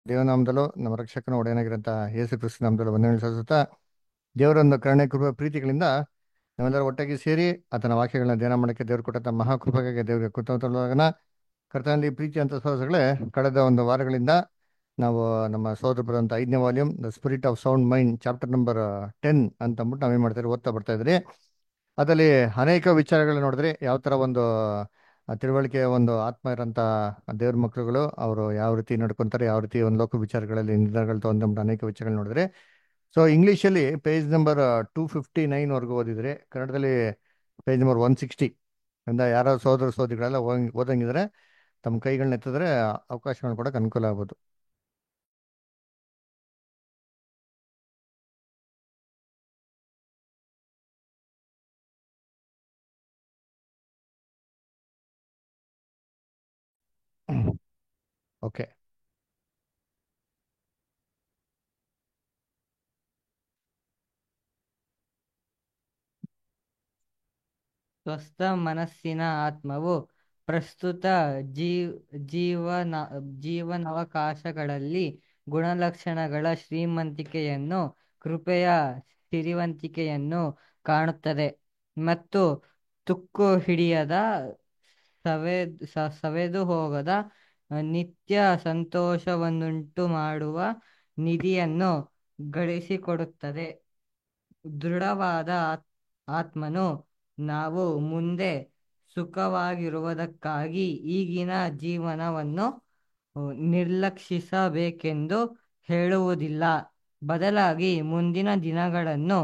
ದೇವನಾಮದಲ್ಲೂ ನಮ್ಮ ರಕ್ಷಕನ ಒಡೆಯನಾಗಿರಂತ ಯೇಸು ಕ್ರಿಸ್ತ ನಾಮದಲ್ಲೂ ವಂದನೆಗಳು ಸಲ್ಲಿಸುತ್ತಾ ದೇವರೊಂದು ಕರುಣೆ ಕೃಪೆ ಪ್ರೀತಿಗಳಿಂದ ನಾವೆಲ್ಲರೂ ಒಟ್ಟಾಗಿ ಸೇರಿ ಆತನ ವಾಕ್ಯಗಳನ್ನ ಧ್ಯಾನ ಮಾಡಕ್ಕೆ ದೇವರು ಕೊಟ್ಟಂತ ಮಹಾಕೃಪೆಗೆ ದೇವರಿಗೆ ಕೃತಜ್ಞತಾಗನ ಕರ್ತನಲ್ಲಿ ಪ್ರೀತಿ ಅಂತ ಸಹೋದರಗಳೇ. ಕಳೆದ ಒಂದು ವಾರಗಳಿಂದ ನಾವು ನಮ್ಮ ಸಹೋದರ ಬರುವಂತ 5ನೇ volume the spirit of sound mind chapter number 10 ಅಂತ ಅಂದ್ಬಿಟ್ಟು ನಾವೇನ್ ಮಾಡ್ತಾರೆ ಓದ್ತಾ ಬರ್ತಾ ಇದ್ರಿ. ಅದರಲ್ಲಿ ಅನೇಕ ವಿಚಾರಗಳು ನೋಡಿದ್ರೆ ಯಾವ ತರ ಒಂದು ತಿಳುವಳಿಕೆ ಒಂದು ಆತ್ಮ ಇರೋಂಥ ದೇವ್ರ ಮಕ್ಳುಗಳು ಅವರು ಯಾವ ರೀತಿ ನಡ್ಕೊಂತಾರೆ, ಯಾವ ರೀತಿ ಒಂದು ಲೋಕ ವಿಚಾರಗಳಲ್ಲಿ ನಿರ್ಧಾರಗಳು ತಗೊಂಡು ಅನೇಕ ವಿಚಾರಗಳು ನೋಡಿದ್ರೆ. ಸೊ ಇಂಗ್ಲೀಷಲ್ಲಿ ಪೇಜ್ ನಂಬರ್ 259 ವರ್ಗು ಓದಿದ್ರೆ, ಕನ್ನಡದಲ್ಲಿ ಪೇಜ್ ನಂಬರ್ 160 ಇಂದ ಯಾರೋ ಸೋದರ ಸೋದರಿಗಳೆಲ್ಲ ಓದಂಗಿದ್ರೆ ತಮ್ಮ ಕೈಗಳನ್ನ ಎತ್ತಿದ್ರೆ ಅವಕಾಶಗಳು ಕೊಡಕ್ಕೆ ಅನುಕೂಲ ಆಗ್ಬೋದು. ಓಕೆ. ಸ್ವಸ್ಥ ಮನಸ್ಸಿನ ಆತ್ಮವು ಪ್ರಸ್ತುತ ಜೀವ್ ಜೀವನ ಜೀವನಾವಕಾಶಗಳಲ್ಲಿ ಗುಣಲಕ್ಷಣಗಳ ಶ್ರೀಮಂತಿಕೆಯನ್ನು, ಕೃಪೆಯ ಸಿರಿವಂತಿಕೆಯನ್ನು ಕಾಣುತ್ತದೆ ಮತ್ತು ತುಕ್ಕು ಹಿಡಿಯದ, ಸವೆದು ಹೋಗದ ನಿತ್ಯ ಸಂತೋಷವನ್ನುಂಟು ಮಾಡುವ ನಿಧಿಯನ್ನು ಗಳಿಸಿಕೊಡುತ್ತದೆ. ದೃಢವಾದ ಆತ್ಮನು ನಾವು ಮುಂದೆ ಸುಖವಾಗಿರುವುದಕ್ಕಾಗಿ ಈಗಿನ ಜೀವನವನ್ನು ನಿರ್ಲಕ್ಷಿಸಬೇಕೆಂದು ಹೇಳುವುದಿಲ್ಲ. ಬದಲಾಗಿ ಮುಂದಿನ ದಿನಗಳನ್ನು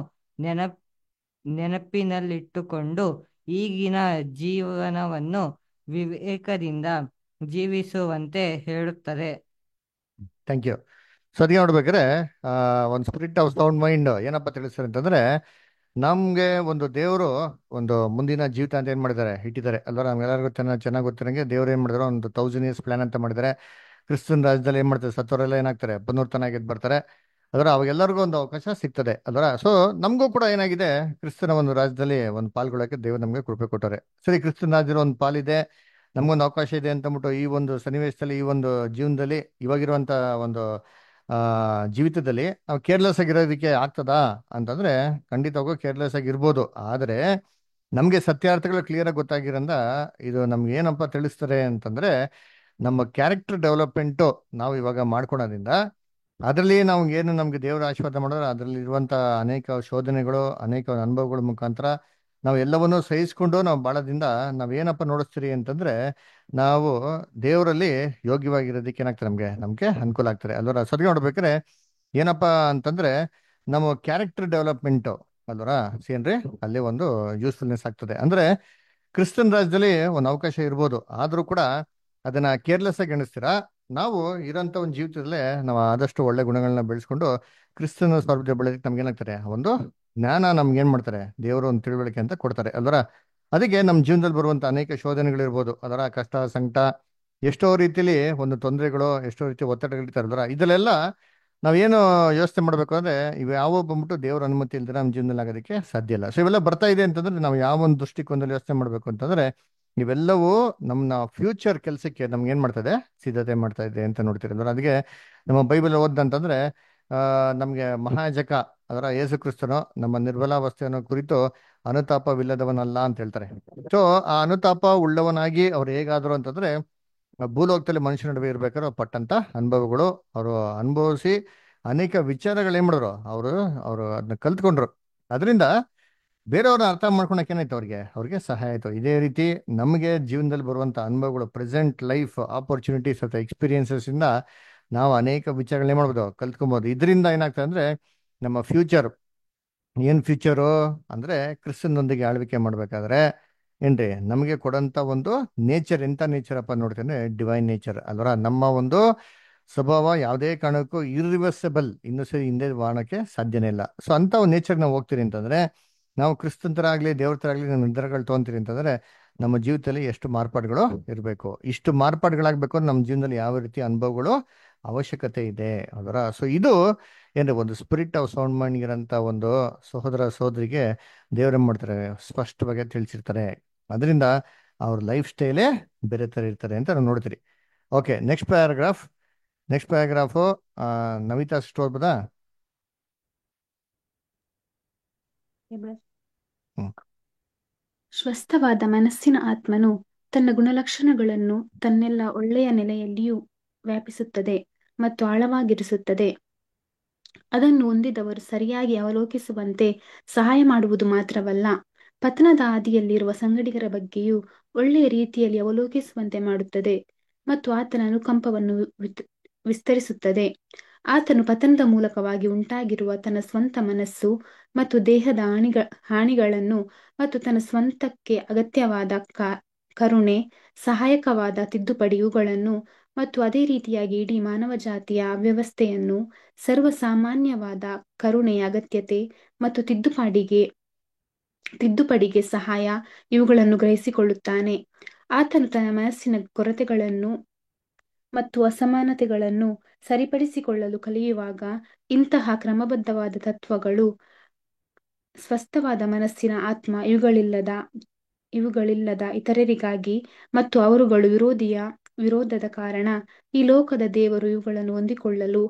ನೆನಪಿನಲ್ಲಿಟ್ಟುಕೊಂಡು ಈಗಿನ ಜೀವನವನ್ನು ವಿವೇಕದಿಂದ ಜೀವಿಸುವಂತೆ ಹೇಳುತ್ತದೆ. Thank you. ಸೊ ಅದಕ್ಕೆ ನೋಡ್ಬೇಕಾದ್ರೆ ಒಂದು ಸ್ಪಿರಿಟ್ ಆಫ್ ಸೌಂಡ್ ಮೈಂಡ್ ಏನಪ್ಪ ತಿಳಿಸ್ತಾರೆ ಅಂತಂದ್ರೆ, ನಮ್ಗೆ ಒಂದು ದೇವರು ಒಂದು ಮುಂದಿನ ಜೀವಿತ ಅಂತ ಏನ್ ಮಾಡಿದ್ದಾರೆ ಇಟ್ಟಿದ್ದಾರೆ ಅಲ್ವಾ. ನಮ್ಗೆಲ್ಲರಿಗೂ ಚೆನ್ನಾಗಿ ಗೊತ್ತಿರಂಗೆ ದೇವ್ರು ಏನ್ ಮಾಡಿದಾರೆ, ಒಂದು 1000 years ಪ್ಲಾನ್ ಅಂತ ಮಾಡಿದ್ದಾರೆ. ಕ್ರಿಸ್ತನ್ ರಾಜ್ಯದಲ್ಲಿ ಏನ್ ಮಾಡ್ತಾರೆ, ಸತ್ತವರೆಲ್ಲ ಏನಾಗ್ತಾರೆ ಪುನರ್ತನಾಗಿ ಎದ್ದು ಬರ್ತಾರೆ. ಅದರ ಅವಾಗೆಲ್ಲರಿಗೂ ಒಂದು ಅವಕಾಶ ಸಿಗ್ತದೆ ಅಲ್ವರ. ಸೊ ನಮಗೂ ಕೂಡ ಏನಾಗಿದೆ, ಕ್ರಿಸ್ತನ ಒಂದು ರಾಜ್ಯದಲ್ಲಿ ಒಂದು ಪಾಲ್ಗೊಳ್ಳಕ್ಕೆ ದೇವರು ನಮಗೆ ಕೃಪೆ ಕೊಟ್ಟರೆ. ಸರಿ, ಕ್ರಿಸ್ತನ ರಾಜ್ಯದಲ್ಲಿ ಒಂದು ಪಾಲಿದೆ, ನಮಗೊಂದು ಅವಕಾಶ ಇದೆ ಅಂತ ಅಂದ್ಬಿಟ್ಟು ಈ ಒಂದು ಸನ್ನಿವೇಶದಲ್ಲಿ, ಈ ಒಂದು ಜೀವನದಲ್ಲಿ, ಇವಾಗಿರುವಂತ ಒಂದು ಜೀವಿತದಲ್ಲಿ ನಾವು ಕೇರ್ಲೆಸ್ ಆಗಿರೋದಕ್ಕೆ ಆಗ್ತದಾ ಅಂತಂದ್ರೆ ಖಂಡಿತವಾಗೂ ಕೇರ್ಲೆಸ್ ಆಗಿರ್ಬೋದು. ಆದರೆ ನಮಗೆ ಸತ್ಯಾರ್ಥಗಳು ಕ್ಲಿಯರ್ ಆಗಿ ಗೊತ್ತಾಗಿರಂದ ಇದು ನಮ್ಗೆ ಏನಪ್ಪ ತಿಳಿಸ್ತಾರೆ ಅಂತಂದ್ರೆ, ನಮ್ಮ ಕ್ಯಾರೆಕ್ಟರ್ ಡೆವಲಪ್ಮೆಂಟು ನಾವು ಇವಾಗ ಮಾಡ್ಕೊಳೋದ್ರಿಂದ ಅದರಲ್ಲಿ ನಾವು ಏನು ನಮ್ಗೆ ದೇವರ ಆಶೀರ್ವಾದ ಮಾಡಿದ್ರೆ ಅದರಲ್ಲಿ ಇರುವಂತ ಅನೇಕ ಶೋಧನೆಗಳು, ಅನೇಕ ಅನುಭವಗಳ ಮುಖಾಂತರ ನಾವು ಎಲ್ಲವನ್ನೂ ಸಹಿಸ್ಕೊಂಡು ನಾವು ಬಾಳೋದ್ರಿಂದ ನಾವೇನಪ್ಪ ನೋಡಿಸ್ತೀರಿ ಅಂತಂದ್ರೆ, ನಾವು ದೇವರಲ್ಲಿ ಯೋಗ್ಯವಾಗಿರೋದಕ್ಕೆ ಏನಾಗ್ತದೆ, ನಮ್ಗೆ ಅನುಕೂಲ ಆಗ್ತದೆ ಅಲ್ವರ. ಸರಿ ನೋಡ್ಬೇಕಾದ್ರೆ ಏನಪ್ಪಾ ಅಂತಂದ್ರೆ ನಮ್ಮ ಕ್ಯಾರೆಕ್ಟರ್ ಡೆವಲಪ್ಮೆಂಟ್ ಅಲ್ವರ ಏನ್ರಿ ಅಲ್ಲಿ ಒಂದು ಯೂಸ್ಫುಲ್ನೆಸ್ ಆಗ್ತದೆ. ಅಂದ್ರೆ ಕ್ರಿಸ್ತನ್ ರಾಜ್ಯದಲ್ಲಿ ಒಂದು ಅವಕಾಶ ಇರ್ಬೋದು, ಆದ್ರೂ ಕೂಡ ಅದನ್ನ ಕೇರ್ಲೆಸ್ ಆಗಿ ಎಣಿಸ್ತೀರಾ. ನಾವು ಇರೋಂಥ ಒಂದು ಜೀವಿತದಲ್ಲೇ ನಾವು ಆದಷ್ಟು ಒಳ್ಳೆ ಗುಣಗಳನ್ನ ಬೆಳೆಸ್ಕೊಂಡು ಕ್ರಿಸ್ತನ ಸ್ವರೂಪದಲ್ಲಿ ಬೆಳೆದಕ್ಕೆ ನಮ್ಗೆ ಏನಾಗ್ತಾರೆ, ಒಂದು ಜ್ಞಾನ ನಮ್ಗೆ ಏನ್ ಮಾಡ್ತಾರೆ ದೇವರು ಒಂದು ತಿಳುವಳಿಕೆ ಅಂತ ಕೊಡ್ತಾರೆ ಅಲ್ವರ. ಅದಕ್ಕೆ ನಮ್ಮ ಜೀವನದಲ್ಲಿ ಬರುವಂತ ಅನೇಕ ಶೋಧನೆಗಳಿರ್ಬೋದು, ಅದರ ಕಷ್ಟ ಸಂಕಟ, ಎಷ್ಟೋ ರೀತಿಲಿ ಒಂದು ತೊಂದರೆಗಳು, ಎಷ್ಟೋ ರೀತಿ ಒತ್ತಡಗಳಿರ್ತಾರೆ ಅಲ್ವರ. ಇದರಲ್ಲೆಲ್ಲ ನಾವೇನು ಯೋಚನೆ ಮಾಡ್ಬೇಕು ಅಂದ್ರೆ, ಇವು ಯಾವ ಬಂದ್ಬಿಟ್ಟು ದೇವ್ರ ಅನುಮತಿ ಇಲ್ದಿರ ನಮ್ಮ ಜೀವನದಲ್ಲಿ ಆಗೋದಕ್ಕೆ ಸಾಧ್ಯ ಇಲ್ಲ. ಸೊ ಇವೆಲ್ಲ ಬರ್ತಾ ಇದೆ ಅಂತಂದ್ರೆ ನಾವು ಯಾವ ಒಂದು ದೃಷ್ಟಿಕೋನದಲ್ಲಿ ಯೋಚನೆ ಮಾಡ್ಬೇಕು ಅಂತಂದ್ರೆ, ಇವೆಲ್ಲವೂ ನಮ್ಮ ಫ್ಯೂಚರ್ ಕೆಲಸಕ್ಕೆ ನಮ್ಗೆ ಏನ್ ಮಾಡ್ತದೆ, ಸಿದ್ಧತೆ ಮಾಡ್ತಾ ಇದೆ ಅಂತ ನೋಡ್ತೀರಿ ಅಂದ್ರೆ. ಅದಕ್ಕೆ ನಮ್ಮ ಬೈಬಲ್ ಓದಂತಂದ್ರೆ ನಮ್ಗೆ ಮಹಾಜಕ ಅದರ ಯೇಸು ಕ್ರಿಸ್ತನು ನಮ್ಮ ನಿರ್ಬಲಾವಸ್ಥೆಯನ್ನು ಕುರಿತು ಅನುತಾಪವಿಲ್ಲದವನಲ್ಲ ಅಂತ ಹೇಳ್ತಾರೆ. ಸೊ ಆ ಅನುತಾಪ ಉಳ್ಳವನಾಗಿ ಅವ್ರು ಹೇಗಾದ್ರು ಅಂತಂದ್ರೆ, ಭೂಲೋಕದಲ್ಲಿ ಮನುಷ್ಯನ ನಡುವೆ ಇರ್ಬೇಕಾದ್ರೆ ಅವ್ರು ಪಟ್ಟಂತ ಅನುಭವಗಳು, ಅವರು ಅನುಭವಿಸಿ ಅನೇಕ ವಿಚಾರಗಳು ಏನ್ ಮಾಡಿದ್ರು, ಅವರು ಅವರು ಅದನ್ನ ಕಲ್ತ್ಕೊಂಡ್ರು. ಅದರಿಂದ ಬೇರೆಯವ್ರನ್ನ ಅರ್ಥ ಮಾಡ್ಕೊಳಕ್ ಏನಾಯ್ತು, ಅವ್ರಿಗೆ ಸಹಾಯ ಆಯ್ತು. ಇದೇ ರೀತಿ ನಮಗೆ ಜೀವನದಲ್ಲಿ ಬರುವಂತ ಅನುಭವಗಳು, ಪ್ರೆಸೆಂಟ್ ಲೈಫ್ ಆಪರ್ಚುನಿಟೀಸ್ ಅಥವಾ ಎಕ್ಸ್ಪೀರಿಯನ್ಸಸ್ ಇಂದ ನಾವು ಅನೇಕ ವಿಚಾರಗಳನ್ನ ಮಾಡ್ಬೋದು, ಕಲ್ತ್ಕೊಬೋದು. ಇದರಿಂದ ಏನಾಗ್ತದೆ ಅಂದ್ರೆ ನಮ್ಮ ಫ್ಯೂಚರ್ ಏನ್ ಫ್ಯೂಚರು ಅಂದ್ರೆ ಕ್ರಿಸ್ತನೊಂದಿಗೆ ಆಳ್ವಿಕೆ ಮಾಡ್ಬೇಕಾದ್ರೆ ಏನ್ರಿ ನಮಗೆ ಕೊಡಂತ ಒಂದು ನೇಚರ್ ಎಂತ ನೇಚರ್ ಅಪ್ಪ ನೋಡ್ತೇನೆ, ಡಿವೈನ್ ನೇಚರ್ ಅಲ್ವರ. ನಮ್ಮ ಒಂದು ಸ್ವಭಾವ ಯಾವುದೇ ಕಾರಣಕ್ಕೂ ಇರ್ರಿವರ್ಸಿಬಲ್, ಇನ್ನು ಸರಿ ಹಿಂದೆ ಬಾಣಕ್ಕೆ ಸಾಧ್ಯನೇ ಇಲ್ಲ. ಸೊ ಅಂತ ಒಂದು ನೇಚರ್ ನಾವು ಹೋಗ್ತೀರಿ ಅಂತಂದ್ರೆ, ನಾವು ಕ್ರಿಸ್ತನ್ ತರ ಆಗ್ಲಿ ದೇವ್ರ ತರ ಆಗ್ಲಿ ನಾವು ನಿರ್ಧಾರಗಳು ತೊಗೊಂತೀರಿ ಅಂತಂದ್ರೆ ನಮ್ಮ ಜೀವಿತದಲ್ಲಿ ಎಷ್ಟು ಮಾರ್ಪಾಡುಗಳು ಇರಬೇಕು, ಇಷ್ಟು ಮಾರ್ಪಾಡುಗಳಾಗಬೇಕು ಅಂದ್ರೆ ನಮ್ಮ ಜೀವನದಲ್ಲಿ ಯಾವ ರೀತಿ ಅನುಭವಗಳು ಅವಶ್ಯಕತೆ ಇದೆ ಅದರ. ಸೊ ಇದು ಏನ್ರಿ ಒಂದು ಸ್ಪಿರಿಟ್ ಆಫ್ ಸೌಂಡ್ ಮೈಂಡ್ ಇರೋಂಥ ಒಂದು ಸಹೋದರ ಸಹೋದರಿಗೆ ದೇವ್ರೇನ್ ಮಾಡ್ತಾರೆ, ಸ್ಪಷ್ಟವಾಗಿ ತಿಳಿಸಿರ್ತಾರೆ. ಅದರಿಂದ ಅವ್ರ ಲೈಫ್ ಸ್ಟೈಲೇ ಬೇರೆ ತರ ಇರ್ತಾರೆ ಅಂತ ನಾವು ನೋಡ್ತೀರಿ. Okay, next paragraph. Next paragraph ನವಿತಾ ಸ್ಟೋರ್ ಬದಾ. ಹ್ಮ್. ಸ್ವಸ್ಥವಾದ ಮನಸ್ಸಿನ ಆತ್ಮನು ತನ್ನ ಗುಣಲಕ್ಷಣಗಳನ್ನು ತನ್ನೆಲ್ಲ ಒಳ್ಳೆಯ ನೆಲೆಯಲ್ಲಿಯೂ ವ್ಯಾಪಿಸುತ್ತದೆ ಮತ್ತು ಆಳವಾಗಿರಿಸುತ್ತದೆ. ಅದನ್ನು ಹೊಂದಿದವರು ಸರಿಯಾಗಿ ಅವಲೋಕಿಸುವಂತೆ ಸಹಾಯ ಮಾಡುವುದು ಮಾತ್ರವಲ್ಲ, ಪತನದ ಹಾದಿಯಲ್ಲಿರುವ ಸಂಗಡಿಗರ ಬಗ್ಗೆಯೂ ಒಳ್ಳೆಯ ರೀತಿಯಲ್ಲಿ ಅವಲೋಕಿಸುವಂತೆ ಮಾಡುತ್ತದೆ ಮತ್ತು ಆತನ ಅನುಕಂಪವನ್ನು ವಿಸ್ತರಿಸುತ್ತದೆ. ಆತನು ಪತನದ ಮೂಲಕವಾಗಿ ಉಂಟಾಗಿರುವ ತನ್ನ ಸ್ವಂತ ಮನಸ್ಸು ಮತ್ತು ದೇಹದ ಹಾನಿಗಳನ್ನು ಮತ್ತು ತನ್ನ ಸ್ವಂತಕ್ಕೆ ಅಗತ್ಯವಾದ ಕರುಣೆ, ಸಹಾಯಕವಾದ ತಿದ್ದುಪಡಿ ಇವುಗಳನ್ನು ಮತ್ತು ಅದೇ ರೀತಿಯಾಗಿ ಇಡೀ ಮಾನವ ಜಾತಿಯ ಅವ್ಯವಸ್ಥೆಯನ್ನು ಸರ್ವಸಾಮಾನ್ಯವಾದ ಕರುಣೆಯ ಅಗತ್ಯತೆ ಮತ್ತು ತಿದ್ದುಪಡಿಗೆ ಸಹಾಯ ಇವುಗಳನ್ನು ಗ್ರಹಿಸಿಕೊಳ್ಳುತ್ತಾನೆ. ಆತನು ತನ್ನ ಮನಸ್ಸಿನ ಕೊರತೆಗಳನ್ನು ಮತ್ತು ಅಸಮಾನತೆಗಳನ್ನು ಸರಿಪಡಿಸಿಕೊಳ್ಳಲು ಕಲಿಯುವಾಗ ಇಂತಹ ಕ್ರಮಬದ್ಧವಾದ ತತ್ವಗಳು ಸ್ವಸ್ಥವಾದ ಮನಸ್ಸಿನ ಆತ್ಮ ಇವುಗಳಿಲ್ಲದ ಇತರರಿಗಾಗಿ ಮತ್ತು ಅವರುಗಳು ವಿರೋಧದ ಕಾರಣ ಈ ಲೋಕದ ದೇವರು ಇವುಗಳನ್ನು ಹೊಂದಿಕೊಳ್ಳಲು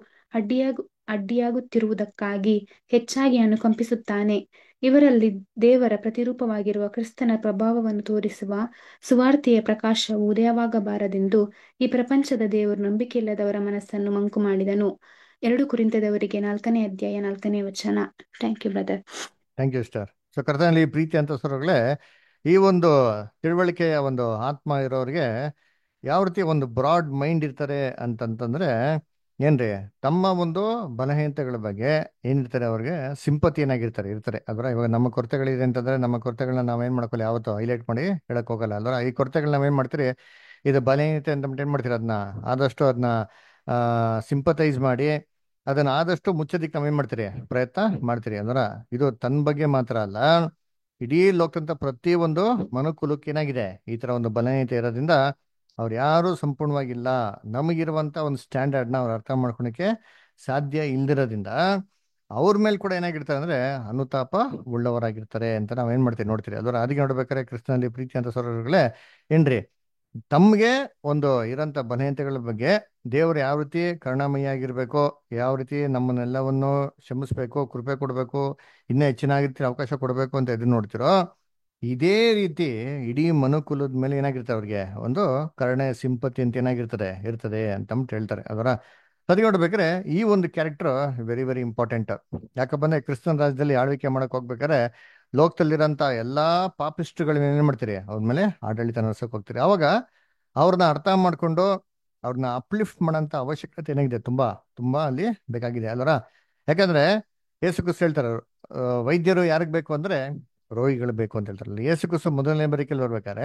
ಅಡ್ಡಿಯಾಗುತ್ತಿರುವುದಕ್ಕಾಗಿ ಹೆಚ್ಚಾಗಿ ಅನುಕಂಪಿಸುತ್ತಾನೆ. ಇವರಲ್ಲಿ ದೇವರ ಪ್ರತಿರೂಪವಾಗಿರುವ ಕ್ರಿಸ್ತನ ಪ್ರಭಾವವನ್ನು ತೋರಿಸುವ ಸುವಾರ್ತೆಯ ಪ್ರಕಾಶವು ಉದಯವಾಗಬಾರದೆಂದು ಈ ಪ್ರಪಂಚದ ದೇವರು ನಂಬಿಕೆಯಿಲ್ಲದವರ ಮನಸ್ಸನ್ನು ಮಂಕು ಮಾಡಿದನು. 2 ಕೊರಿಂಥದವರಿಗೆ 4ನೇ ಅಧ್ಯಾಯ 4ನೇ ವಚನ. Thank you brother. Thank you star. So ಕರ್ತನಲ್ಲಿ ಪ್ರೀತಿ ಅಂತ ಸ್ವರಗಳೇ, ಈ ಒಂದು ತಿಳುವಳಿಕೆಯ ಒಂದು ಆತ್ಮ ಇರೋರಿಗೆ ಯಾವ ರೀತಿ ಒಂದು ಬ್ರಾಡ್ ಮೈಂಡ್ ಇರ್ತಾರೆ ಅಂತಂತಂದ್ರೆ ಏನ್ರಿ, ತಮ್ಮ ಒಂದು ಬಲಹೀನತೆಗಳ ಬಗ್ಗೆ ಏನಿರ್ತಾರೆ ಅವ್ರಿಗೆ ಸಿಂಪತಿ ಇರ್ತಾರೆ ಅಲ್ವರ. ಇವಾಗ ನಮ್ಮ ಕೊರತೆಗಳಿದೆ ಅಂತಂದ್ರೆ ನಮ್ಮ ಕೊರತೆಗಳನ್ನ ನಾವೇನ್ ಮಾಡ್ಕೊಳ್ಳಿ ಯಾವತ್ತೂ ಹೈಲೈಟ್ ಮಾಡಿ ಹೇಳಕ್ ಹೋಗಲ್ಲ ಅಲ್ವರ. ಈ ಕೊರತೆಗಳನ್ನ ನಾವೇನ್ ಮಾಡ್ತೀರಿ, ಇದು ಬಲಹೀನತೆ ಅಂತ ಏನ್ ಮಾಡ್ತೀರಿ, ಅದನ್ನ ಸಿಂಪತೈಸ್ ಮಾಡಿ ಅದನ್ನ ಆದಷ್ಟು ಮುಚ್ಚೋದಿಕ್ಕೆ ನಾವೇನ್ ಮಾಡ್ತೀರಿ, ಪ್ರಯತ್ನ ಮಾಡ್ತೀರಿ ಅಂದ್ರ. ಇದು ತನ್ನ ಬಗ್ಗೆ ಮಾತ್ರ ಅಲ್ಲ, ಇಡೀ ಲೋಕದಂತ ಪ್ರತಿ ಒಂದು ಮನುಕುಲಕ್ಕೆ ಏನಾಗಿದೆ ಈ ತರ ಒಂದು ಬಲಹೀನತೆ ಇರೋದ್ರಿಂದ ಅವ್ರು ಯಾರು ಸಂಪೂರ್ಣವಾಗಿಲ್ಲ. ನಮಗಿರುವಂತ ಒಂದು ಸ್ಟ್ಯಾಂಡರ್ಡ್ನ ಅವ್ರು ಅರ್ಥ ಮಾಡ್ಕೊಳಕ್ಕೆ ಸಾಧ್ಯ ಇಲ್ದಿರೋದ್ರಿಂದ ಅವ್ರ ಮೇಲೆ ಕೂಡ ಏನಾಗಿರ್ತಾರೆ ಅಂದ್ರೆ ಅನುತಾಪ ಉಳ್ಳವರಾಗಿರ್ತಾರೆ ಅಂತ ನಾವೇನ್ ಮಾಡ್ತೀವಿ ನೋಡ್ತೀರಿ ಅಲ್ವ. ಅದಕ್ಕೆ ನೋಡ್ಬೇಕಾದ್ರೆ ಕ್ರಿಸ್ತನಲ್ಲಿ ಪ್ರೀತಿ ಅಂತ ಸರೋಗಳೇ ಏನ್ರಿ, ತಮ್ಗೆ ಒಂದು ಇರೋಂಥ ಬಲಹೀನತೆಗಳ ಬಗ್ಗೆ ದೇವ್ರು ಯಾವ ರೀತಿ ಕರುಣಾಮಯಿ ಆಗಿರ್ಬೇಕು, ಯಾವ ರೀತಿ ನಮ್ಮನ್ನೆಲ್ಲವನ್ನು ಕ್ಷಮಿಸ್ಬೇಕು, ಕೃಪೆ ಕೊಡ್ಬೇಕು, ಇನ್ನೂ ಹೆಚ್ಚಿನಾಗಿ ಅವಕಾಶ ಕೊಡಬೇಕು ಅಂತ ಎದುರು ನೋಡ್ತಿರೋ, ಇದೇ ರೀತಿ ಇಡೀ ಮನುಕುಲದ ಮೇಲೆ ಏನಾಗಿರ್ತಾರೆ ಅವ್ರಿಗೆ ಒಂದು ಕರುಣೆ ಸಿಂಪತಿ ಅಂತ ಇರ್ತದೆ ಅಂತ ಹೇಳ್ತಾರೆ ಅದರ. ಸರಿ ನೋಡ್ಬೇಕಾದ್ರೆ ಈ ಒಂದು ಕ್ಯಾರೆಕ್ಟರ್ ವೆರಿ ವೆರಿ ಇಂಪಾರ್ಟೆಂಟ್. ಯಾಕಂದ್ರೆ ಕ್ರಿಸ್ತನ್ ರಾಜ್ಯದಲ್ಲಿ ಆಳ್ವಿಕೆ ಮಾಡಕ್ ಹೋಗ್ಬೇಕಾದ್ರೆ ಲೋಕದಲ್ಲಿರೋಂಥ ಎಲ್ಲಾ ಪಾಪಿಸ್ಟ್ಗಳನ್ನ ಏನ್ ಮಾಡ್ತೀರಿ, ಅವ್ರ ಮೇಲೆ ಆಡಳಿತ ನಡೆಸಕ್ ಹೋಗ್ತೀರಿ. ಅವಾಗ ಅವ್ರನ್ನ ಅರ್ಥ ಮಾಡ್ಕೊಂಡು ಅವ್ರನ್ನ ಅಪ್ಲಿಫ್ಟ್ ಮಾಡೋಂಥ ಅವಶ್ಯಕತೆ ಏನಾಗಿದೆ, ತುಂಬಾ ತುಂಬಾ ಅಲ್ಲಿ ಬೇಕಾಗಿದೆ ಅಲ್ವರ. ಯಾಕಂದ್ರೆ ಯೇಸು ಕ್ರಿಸ್ತ ಹೇಳ್ತಾರೆ, ವೈದ್ಯರು ಯಾರಿಗೆ ಬೇಕು ಅಂದ್ರೆ ರೋಗಿಗಳು ಬೇಕು ಅಂತ ಹೇಳ್ತಾರಲ್ಲ. ಯೇಸು ಕ್ರಿಸ್ತ ಮೊದಲನೇ ಬರಿಕೆಯಲ್ಲಿ ಬರ್ಬೇಕಾದ್ರೆ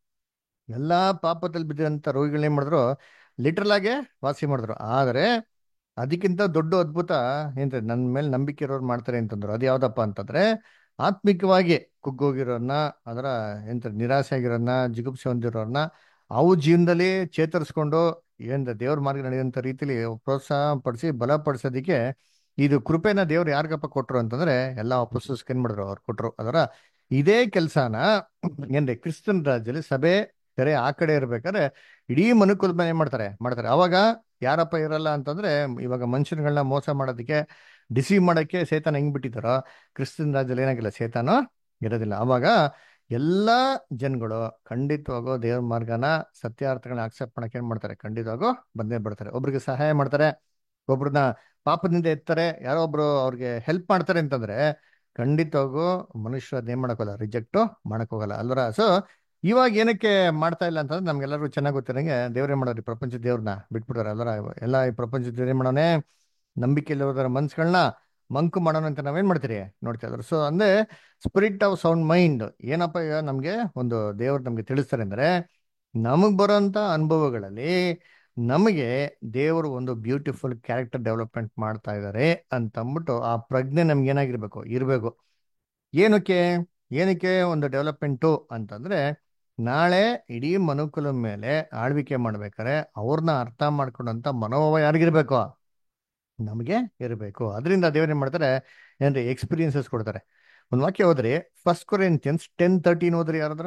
ಎಲ್ಲಾ ಪಾಪದಲ್ಲಿ ಬಿದ್ದಿರಂತ ರೋಗಿಗಳನ್ನ ಏನ್ ಮಾಡಿದ್ರು, ಲಿಟ್ರಲ್ ಆಗಿ ವಾಸಿ ಮಾಡಿದ್ರು. ಆದ್ರೆ ಅದಕ್ಕಿಂತ ದೊಡ್ಡ ಅದ್ಭುತ ಏನ್ರಿ ನನ್ನ ಮೇಲೆ ನಂಬಿಕೆ ಇರೋರು ಮಾಡ್ತಾರೆ ಅಂತಂದ್ರು. ಅದು ಯಾವ್ದಪ್ಪ ಅಂತಂದ್ರೆ ಆತ್ಮಿಕವಾಗಿ ಕುಗ್ಗೋಗಿರೋರ್ನ, ಅದರ ನಿರಾಸೆ ಆಗಿರೋರ್ನ, ಜಿಗುಪ್ಸೆ ಹೊಂದಿರೋರ್ನ ಅವು ಜೀವನದಲ್ಲಿ ಚೇತರಿಸ್ಕೊಂಡು ದೇವ್ರ ಮಾರ್ಗ ನಡೆಯುವಂತ ರೀತಿಲಿ ಪ್ರೋತ್ಸಾಹ ಪಡಿಸಿ ಬಲಪಡಿಸೋದಿಕ್ಕೆ ಇದು ಕೃಪೆನ ದೇವ್ರು ಯಾರಿಗಪ್ಪ ಕೊಟ್ರು ಅಂತಂದ್ರೆ ಎಲ್ಲಾ ಅಪೊಸ್ತಲರಿಗೆ ಏನ್ ಮಾಡಿದ್ರು, ಅವ್ರು ಕೊಟ್ರು ಅದರ. ಇದೇ ಕೆಲ್ಸಾನ ಕ್ರಿಸ್ತನ್ ರಾಜ್ಯದಲ್ಲಿ ಸಭೆ ತೆರೆ ಆ ಕಡೆ ಇರ್ಬೇಕಾದ್ರೆ ಇಡೀ ಮನುಕುಲ ಮೇಲೆ ಏನ್ ಮಾಡ್ತಾರೆ. ಅವಾಗ ಯಾರಪ್ಪ ಇರಲ್ಲ ಅಂತಂದ್ರೆ, ಇವಾಗ ಮನುಷ್ಯರುಗಳನ್ನ ಮೋಸ ಮಾಡೋದಕ್ಕೆ ಡಿಸೀವ್ ಮಾಡಕ್ಕೆ ಸೇತಾನ ಹೆಂಗ್ ಬಿಟ್ಟಿದಾರೋ, ಕ್ರಿಸ್ತನ್ ರಾಜ್ಯದಲ್ಲಿ ಏನಾಗಿಲ್ಲ, ಸೇತಾನ ಇರೋದಿಲ್ಲ. ಅವಾಗ ಎಲ್ಲಾ ಜನಗಳು ಖಂಡಿತವಾಗೋ ದೇವ್ರ ಮಾರ್ಗನ ಸತ್ಯಾರ್ಥಗಳನ್ನ ಆಕ್ಸೆಪ್ಟ್ ಮಾಡಕ್ಕೆ ಏನ್ ಮಾಡ್ತಾರೆ, ಖಂಡಿತವಾಗೋ ಬಂದೇ ಬಿಡ್ತಾರೆ. ಒಬ್ರಿಗೆ ಸಹಾಯ ಮಾಡ್ತಾರೆ, ಒಬ್ರನ್ನ ಪಾಪದಿಂದ ಎತ್ತಾರೆ, ಯಾರೋ ಒಬ್ರು ಅವ್ರಿಗೆ ಹೆಲ್ಪ್ ಮಾಡ್ತಾರೆ ಅಂತಂದ್ರೆ ಖಂಡಿತವಾಗೂ ಮನುಷ್ಯರು ಅದೇನ್ ಮಾಡಕ್ಕೋಲ್ಲ, ರಿಜೆಕ್ಟ್ ಮಾಡಕ್ ಹೋಗಲ್ಲ ಅಲ್ವರ. ಸೊ ಇವಾಗ ಏನಕ್ಕೆ ಮಾಡ್ತಾ ಇಲ್ಲ ಅಂತಂದ್ರೆ ನಮ್ಗೆಲ್ಲರಿಗೂ ಚೆನ್ನಾಗಿ ಗೊತ್ತಿರಂಗೆ ದೇವ್ರೇ ಮಾಡೋರು, ಈ ಪ್ರಪಂಚದ ದೇವ್ರನ್ನ ಬಿಟ್ಬಿಡ್ತಾರೆ ಅಲ್ವರ. ಎಲ್ಲ ಈ ಪ್ರಪಂಚದ ದೇವ್ರ ಏನ್ ಮಾಡೋನೆ, ನಂಬಿಕೆಯಲ್ಲಿ ಹೋದರ ಮನ್ಸುಗಳನ್ನ ಮಂಕು ಮಾಡೋಣ ಅಂತ ನಾವೇನ್ ಮಾಡ್ತೀರಿ ನೋಡ್ತಾ ಇದ್ರು. ಸೊ ಅಂದ್ರೆ ಸ್ಪಿರಿಟ್ ಆಫ್ ಸೌಂಡ್ ಮೈಂಡ್ ಏನಪ್ಪ ಈಗ ನಮ್ಗೆ ಒಂದು ದೇವ್ರು ನಮ್ಗೆ ತಿಳಿಸ್ತಾರೆ ಅಂದ್ರೆ, ನಮಗ್ ಬರೋಂಥ ಅನುಭವಗಳಲ್ಲಿ ನಮಗೆ ದೇವರು ಒಂದು ಬ್ಯೂಟಿಫುಲ್ ಕ್ಯಾರೆಕ್ಟರ್ ಡೆವಲಪ್ಮೆಂಟ್ ಮಾಡ್ತಾ ಇದ್ದಾರೆ ಅಂತ ಅಂದ್ಬಿಟ್ಟು ಆ ಪ್ರಜ್ಞೆ ನಮ್ಗೆ ಏನಾಗಿರ್ಬೇಕು, ಇರಬೇಕು. ಏನಕ್ಕೆ ಏನಕ್ಕೆ ಒಂದು ಡೆವಲಪ್ಮೆಂಟು ಅಂತಂದ್ರೆ, ನಾಳೆ ಇಡೀ ಮನುಕುಲ ಮೇಲೆ ಆಳ್ವಿಕೆ ಮಾಡ್ಬೇಕಾರೆ ಅವ್ರನ್ನ ಅರ್ಥ ಮಾಡ್ಕೊಂಡಂತ ಮನೋಭಾವ ಯಾರಿಗಿರ್ಬೇಕು, ನಮಗೆ ಇರಬೇಕು. ಅದರಿಂದ ದೇವ್ರೇನ್ ಮಾಡ್ತಾರೆ ಎಕ್ಸ್ಪೀರಿಯನ್ಸಸ್ ಕೊಡ್ತಾರೆ. ಒಂದು ವಾಕ್ಯ ಹೋದ್ರಿ, 1 Corinthians 10:13 ಹೋದ್ರಿ ಯಾರಾದ್ರ?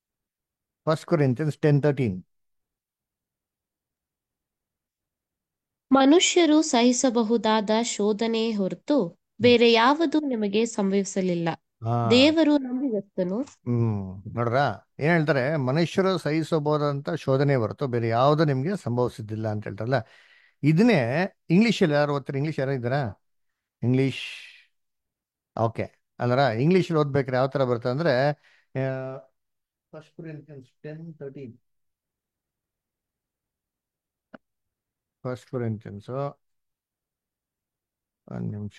1 Corinthians 10:13. ಮನುಷ್ಯರು ಸಹಿಸಬಹುದಾದ ಶೋಧನೆಯೇ ಹೊರತು ಬೇರೆ ಯಾವುದು ನಿಮಗೆ ಸಂಭವಿಸಲಿಲ್ಲ. ಹಾ ದೇವರು ನಂಬಿಗಸ್ತನು. ಹ್ಮ್ ನೋಡ್ರ ಏನ್ ಹೇಳ್ತಾರೆ, ಮನುಷ್ಯರು ಸಹಿಸಬಹುದಂತ ಶೋಧನೆ ಹೊರತು ಬೇರೆ ಯಾವುದು ನಿಮ್ಗೆ ಸಂಭವಿಸಿದ್ದಿಲ್ಲ ಅಂತ ಹೇಳ್ತಾರಲ್ಲ. ಇದನ್ನೇ ಇಂಗ್ಲೀಷಲ್ಲಿ ಯಾರು ಓದ್ತಾರೆ? ಇಂಗ್ಲೀಷ್ ಯಾರು ಇದ್ದಾರಾ? English okay. ಅಲ್ಲರ ಇಂಗ್ಲೀಷಲ್ಲಿ ಓದ್ಬೇಕಾರೆ ಯಾವ ತರ ಬರುತ್ತೆ ಅಂದ್ರೆ, ಫಸ್ಟ್ ಕೊರಿಂಥಿಯನ್ಸ್ 10:13. ಫಸ್ಟ್ ಕೊರಿಂಥಿಯನ್ಸ್ ಒಂದು ನಿಮಿಷ.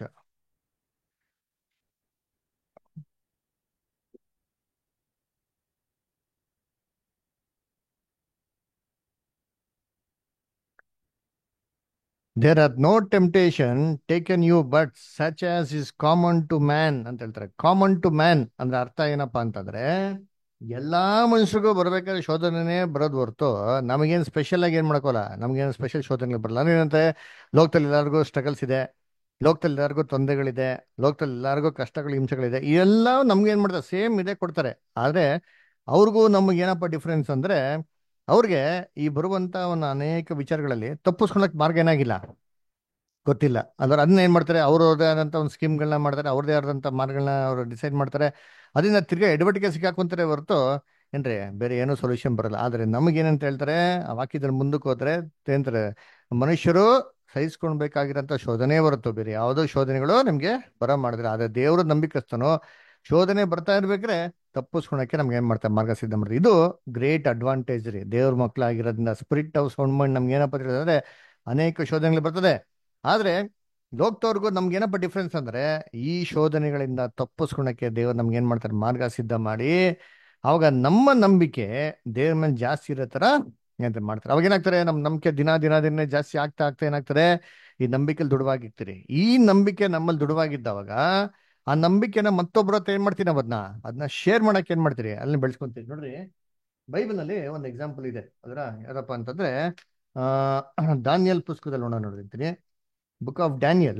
There are no temptation taken you but such as is common to man ಅಂತ ಹೇಳ್ತಾರೆ. ಕಾಮನ್ ಟು ಮ್ಯಾನ್ ಅಂದ್ರೆ ಅರ್ಥ ಏನಪ್ಪಾ ಅಂತಂದ್ರೆ, ಎಲ್ಲಾ ಮನುಷ್ಯರಿಗೂ ಬರ್ಬೇಕಾದ್ರೆ ಶೋಧನೆ ಬರೋದು ಹೊರ್ತು ನಮಗೇನು ಸ್ಪೆಷಲ್ ಆಗಿ ಏನ್ ಮಾಡ್ಕೋಲ್ಲ, ನಮಗೇನು ಸ್ಪೆಷಲ್ ಶೋಧನೆಗಳು ಬರಲ್ಲ. ಏನಂತೆ, ಲೋಕದಲ್ಲಿ ಎಲ್ಲರಿಗೂ ಸ್ಟ್ರಗಲ್ಸ್ ಇದೆ, ಲೋಕದಲ್ಲಿ ಎಲ್ಲರಿಗೂ ತೊಂದರೆಗಳಿದೆ, ಲೋಕದಲ್ಲಿ ಎಲ್ಲರಿಗೂ ಕಷ್ಟಗಳು ಹಿಂಸೆಗಳಿದೆ, ಇವೆಲ್ಲ ನಮ್ಗೆ ಏನ್ ಮಾಡ್ತಾರೆ, ಸೇಮ್ ಇದೆ ಕೊಡ್ತಾರೆ. ಆದ್ರೆ ಅವ್ರಿಗೂ ನಮ್ಗೆ ಏನಪ್ಪ ಡಿಫ್ರೆನ್ಸ್ ಅಂದ್ರೆ, ಅವ್ರಿಗೆ ಈ ಬರುವಂತ ಒಂದು ಅನೇಕ ವಿಚಾರಗಳಲ್ಲಿ ತಪ್ಪಿಸ್ಕೊಳಕ್ ಮಾರ್ಗ ಏನಾಗಿಲ್ಲ, ಗೊತ್ತಿಲ್ಲ. ಅಂದ್ರೆ ಅದನ್ನ ಏನ್ ಮಾಡ್ತಾರೆ, ಅವ್ರದೇ ಆದಂತ ಒಂದು ಸ್ಕೀಮ್ಗಳನ್ನ ಮಾಡ್ತಾರೆ, ಅವ್ರದೇ ಆದಂತ ಮಾರ್ಗಗಳನ್ನ ಅವರು ಡಿಸೈಡ್ ಮಾಡ್ತಾರೆ. ಅದನ್ನ ತಿರ್ಗಾ ಎಡವಟ್ಟಿಗೆ ಸಿಕ್ಕಾಕೊಂತಾರೆ ಹೊರತು ಏನ್ರಿ ಬೇರೆ ಏನೂ ಸೊಲ್ಯೂಷನ್ ಬರಲ್ಲ. ಆದ್ರೆ ನಮಗೇನಂತ ಹೇಳ್ತಾರೆ, ಆ ವಾಕ್ಯದಲ್ಲಿ ಮುಂದಕ್ಕೆ ಹೋದ್ರೆ ಏನಂತಾರೆ, ಮನುಷ್ಯರು ಸಹಿಸ್ಕೊಳ್ಬೇಕಾಗಿರೋಂಥ ಶೋಧನೆ ಹೊರತು ಬೇರೆ ಯಾವುದೋ ಶೋಧನೆಗಳು ನಿಮ್ಗೆ ಬರ ಮಾಡಿದ್ರೆ, ಆದ್ರೆ ದೇವರು ನಂಬಿಕಸ್ತನು. ಶೋಧನೆ ಬರ್ತಾ ಇರ್ಬೇಕ್ರೆ ತಪ್ಪಿಸ್ಕೊಳಕ್ಕೆ ನಮ್ಗೆ ಏನ್ ಮಾಡ್ತಾರೆ, ಮಾರ್ಗ ಸಿದ್ಧ ಮಾಡ್ತಾರೆ. ಇದು ಗ್ರೇಟ್ ಅಡ್ವಾಂಟೇಜ್ ರೀ ದೇವ್ರ ಮಕ್ಕಳಾಗಿರೋದ್ರಿಂದ. ಸ್ಪಿರಿಟ್ ಆಫ್ ಸೌಂಡ್ ಮೈಂಡ್ ನಮ್ಗೆ ಏನಪ್ಪ ಹೇಳಿದ್ರೆ, ಅನೇಕ ಶೋಧನೆಗಳು ಬರ್ತದೆ. ಆದ್ರೆ ಲೋಕದವ್ರಿಗೂ ನಮ್ಗೆ ಏನಪ್ಪ ಡಿಫ್ರೆನ್ಸ್ ಅಂದ್ರೆ, ಈ ಶೋಧನೆಗಳಿಂದ ತಪ್ಪಿಸ್ಕೊಳಕ್ಕೆ ದೇವ್ರು ನಮ್ಗೆ ಏನ್ ಮಾಡ್ತಾರೆ, ಮಾರ್ಗ ಸಿದ್ಧ ಮಾಡಿ ಅವಾಗ ನಮ್ಮ ನಂಬಿಕೆ ದೇವ್ರ ಮೇಲೆ ಜಾಸ್ತಿ ಇರೋ ತರ ಏನಂತ ಮಾಡ್ತಾರೆ. ಅವಾಗ ಏನಾಗ್ತಾರೆ, ನಮ್ಮ ನಂಬಿಕೆ ದಿನ ದಿನ ದಿನ ಜಾಸ್ತಿ ಆಗ್ತಾ ಆಗ್ತಾ ಏನಾಗ್ತಾರೆ, ಈ ನಂಬಿಕೆಲಿ ದೃಢವಾಗಿರ್ತೀರಿ. ಈ ನಂಬಿಕೆ ನಮ್ಮಲ್ಲಿ ದೃಢವಾಗಿದ್ದವಾಗ ಆ ನಂಬಿಕೆನ ಮತ್ತೊಬ್ಬರ ಹತ್ರ ಏನ್ ಮಾಡ್ತೀನಿ, ಅದನ್ನ ಶೇರ್ ಮಾಡಕ್ ಏನ್ ಮಾಡ್ತೀರಿ, ಅಲ್ಲಿ ಬೆಳೆಸ್ಕೊಂತೀರಿ. ನೋಡ್ರಿ, ಬೈಬಲ್ ನಲ್ಲಿ ಒಂದು ಎಕ್ಸಾಂಪಲ್ ಇದೆ. ಅದರ ಯಾರಪ್ಪ ಅಂತಂದ್ರೆ, ದಾನಿಯಲ್ ಪುಸ್ತಕದಲ್ಲಿ ನೋಡಿರ್ತೀನಿ. Book of Daniel.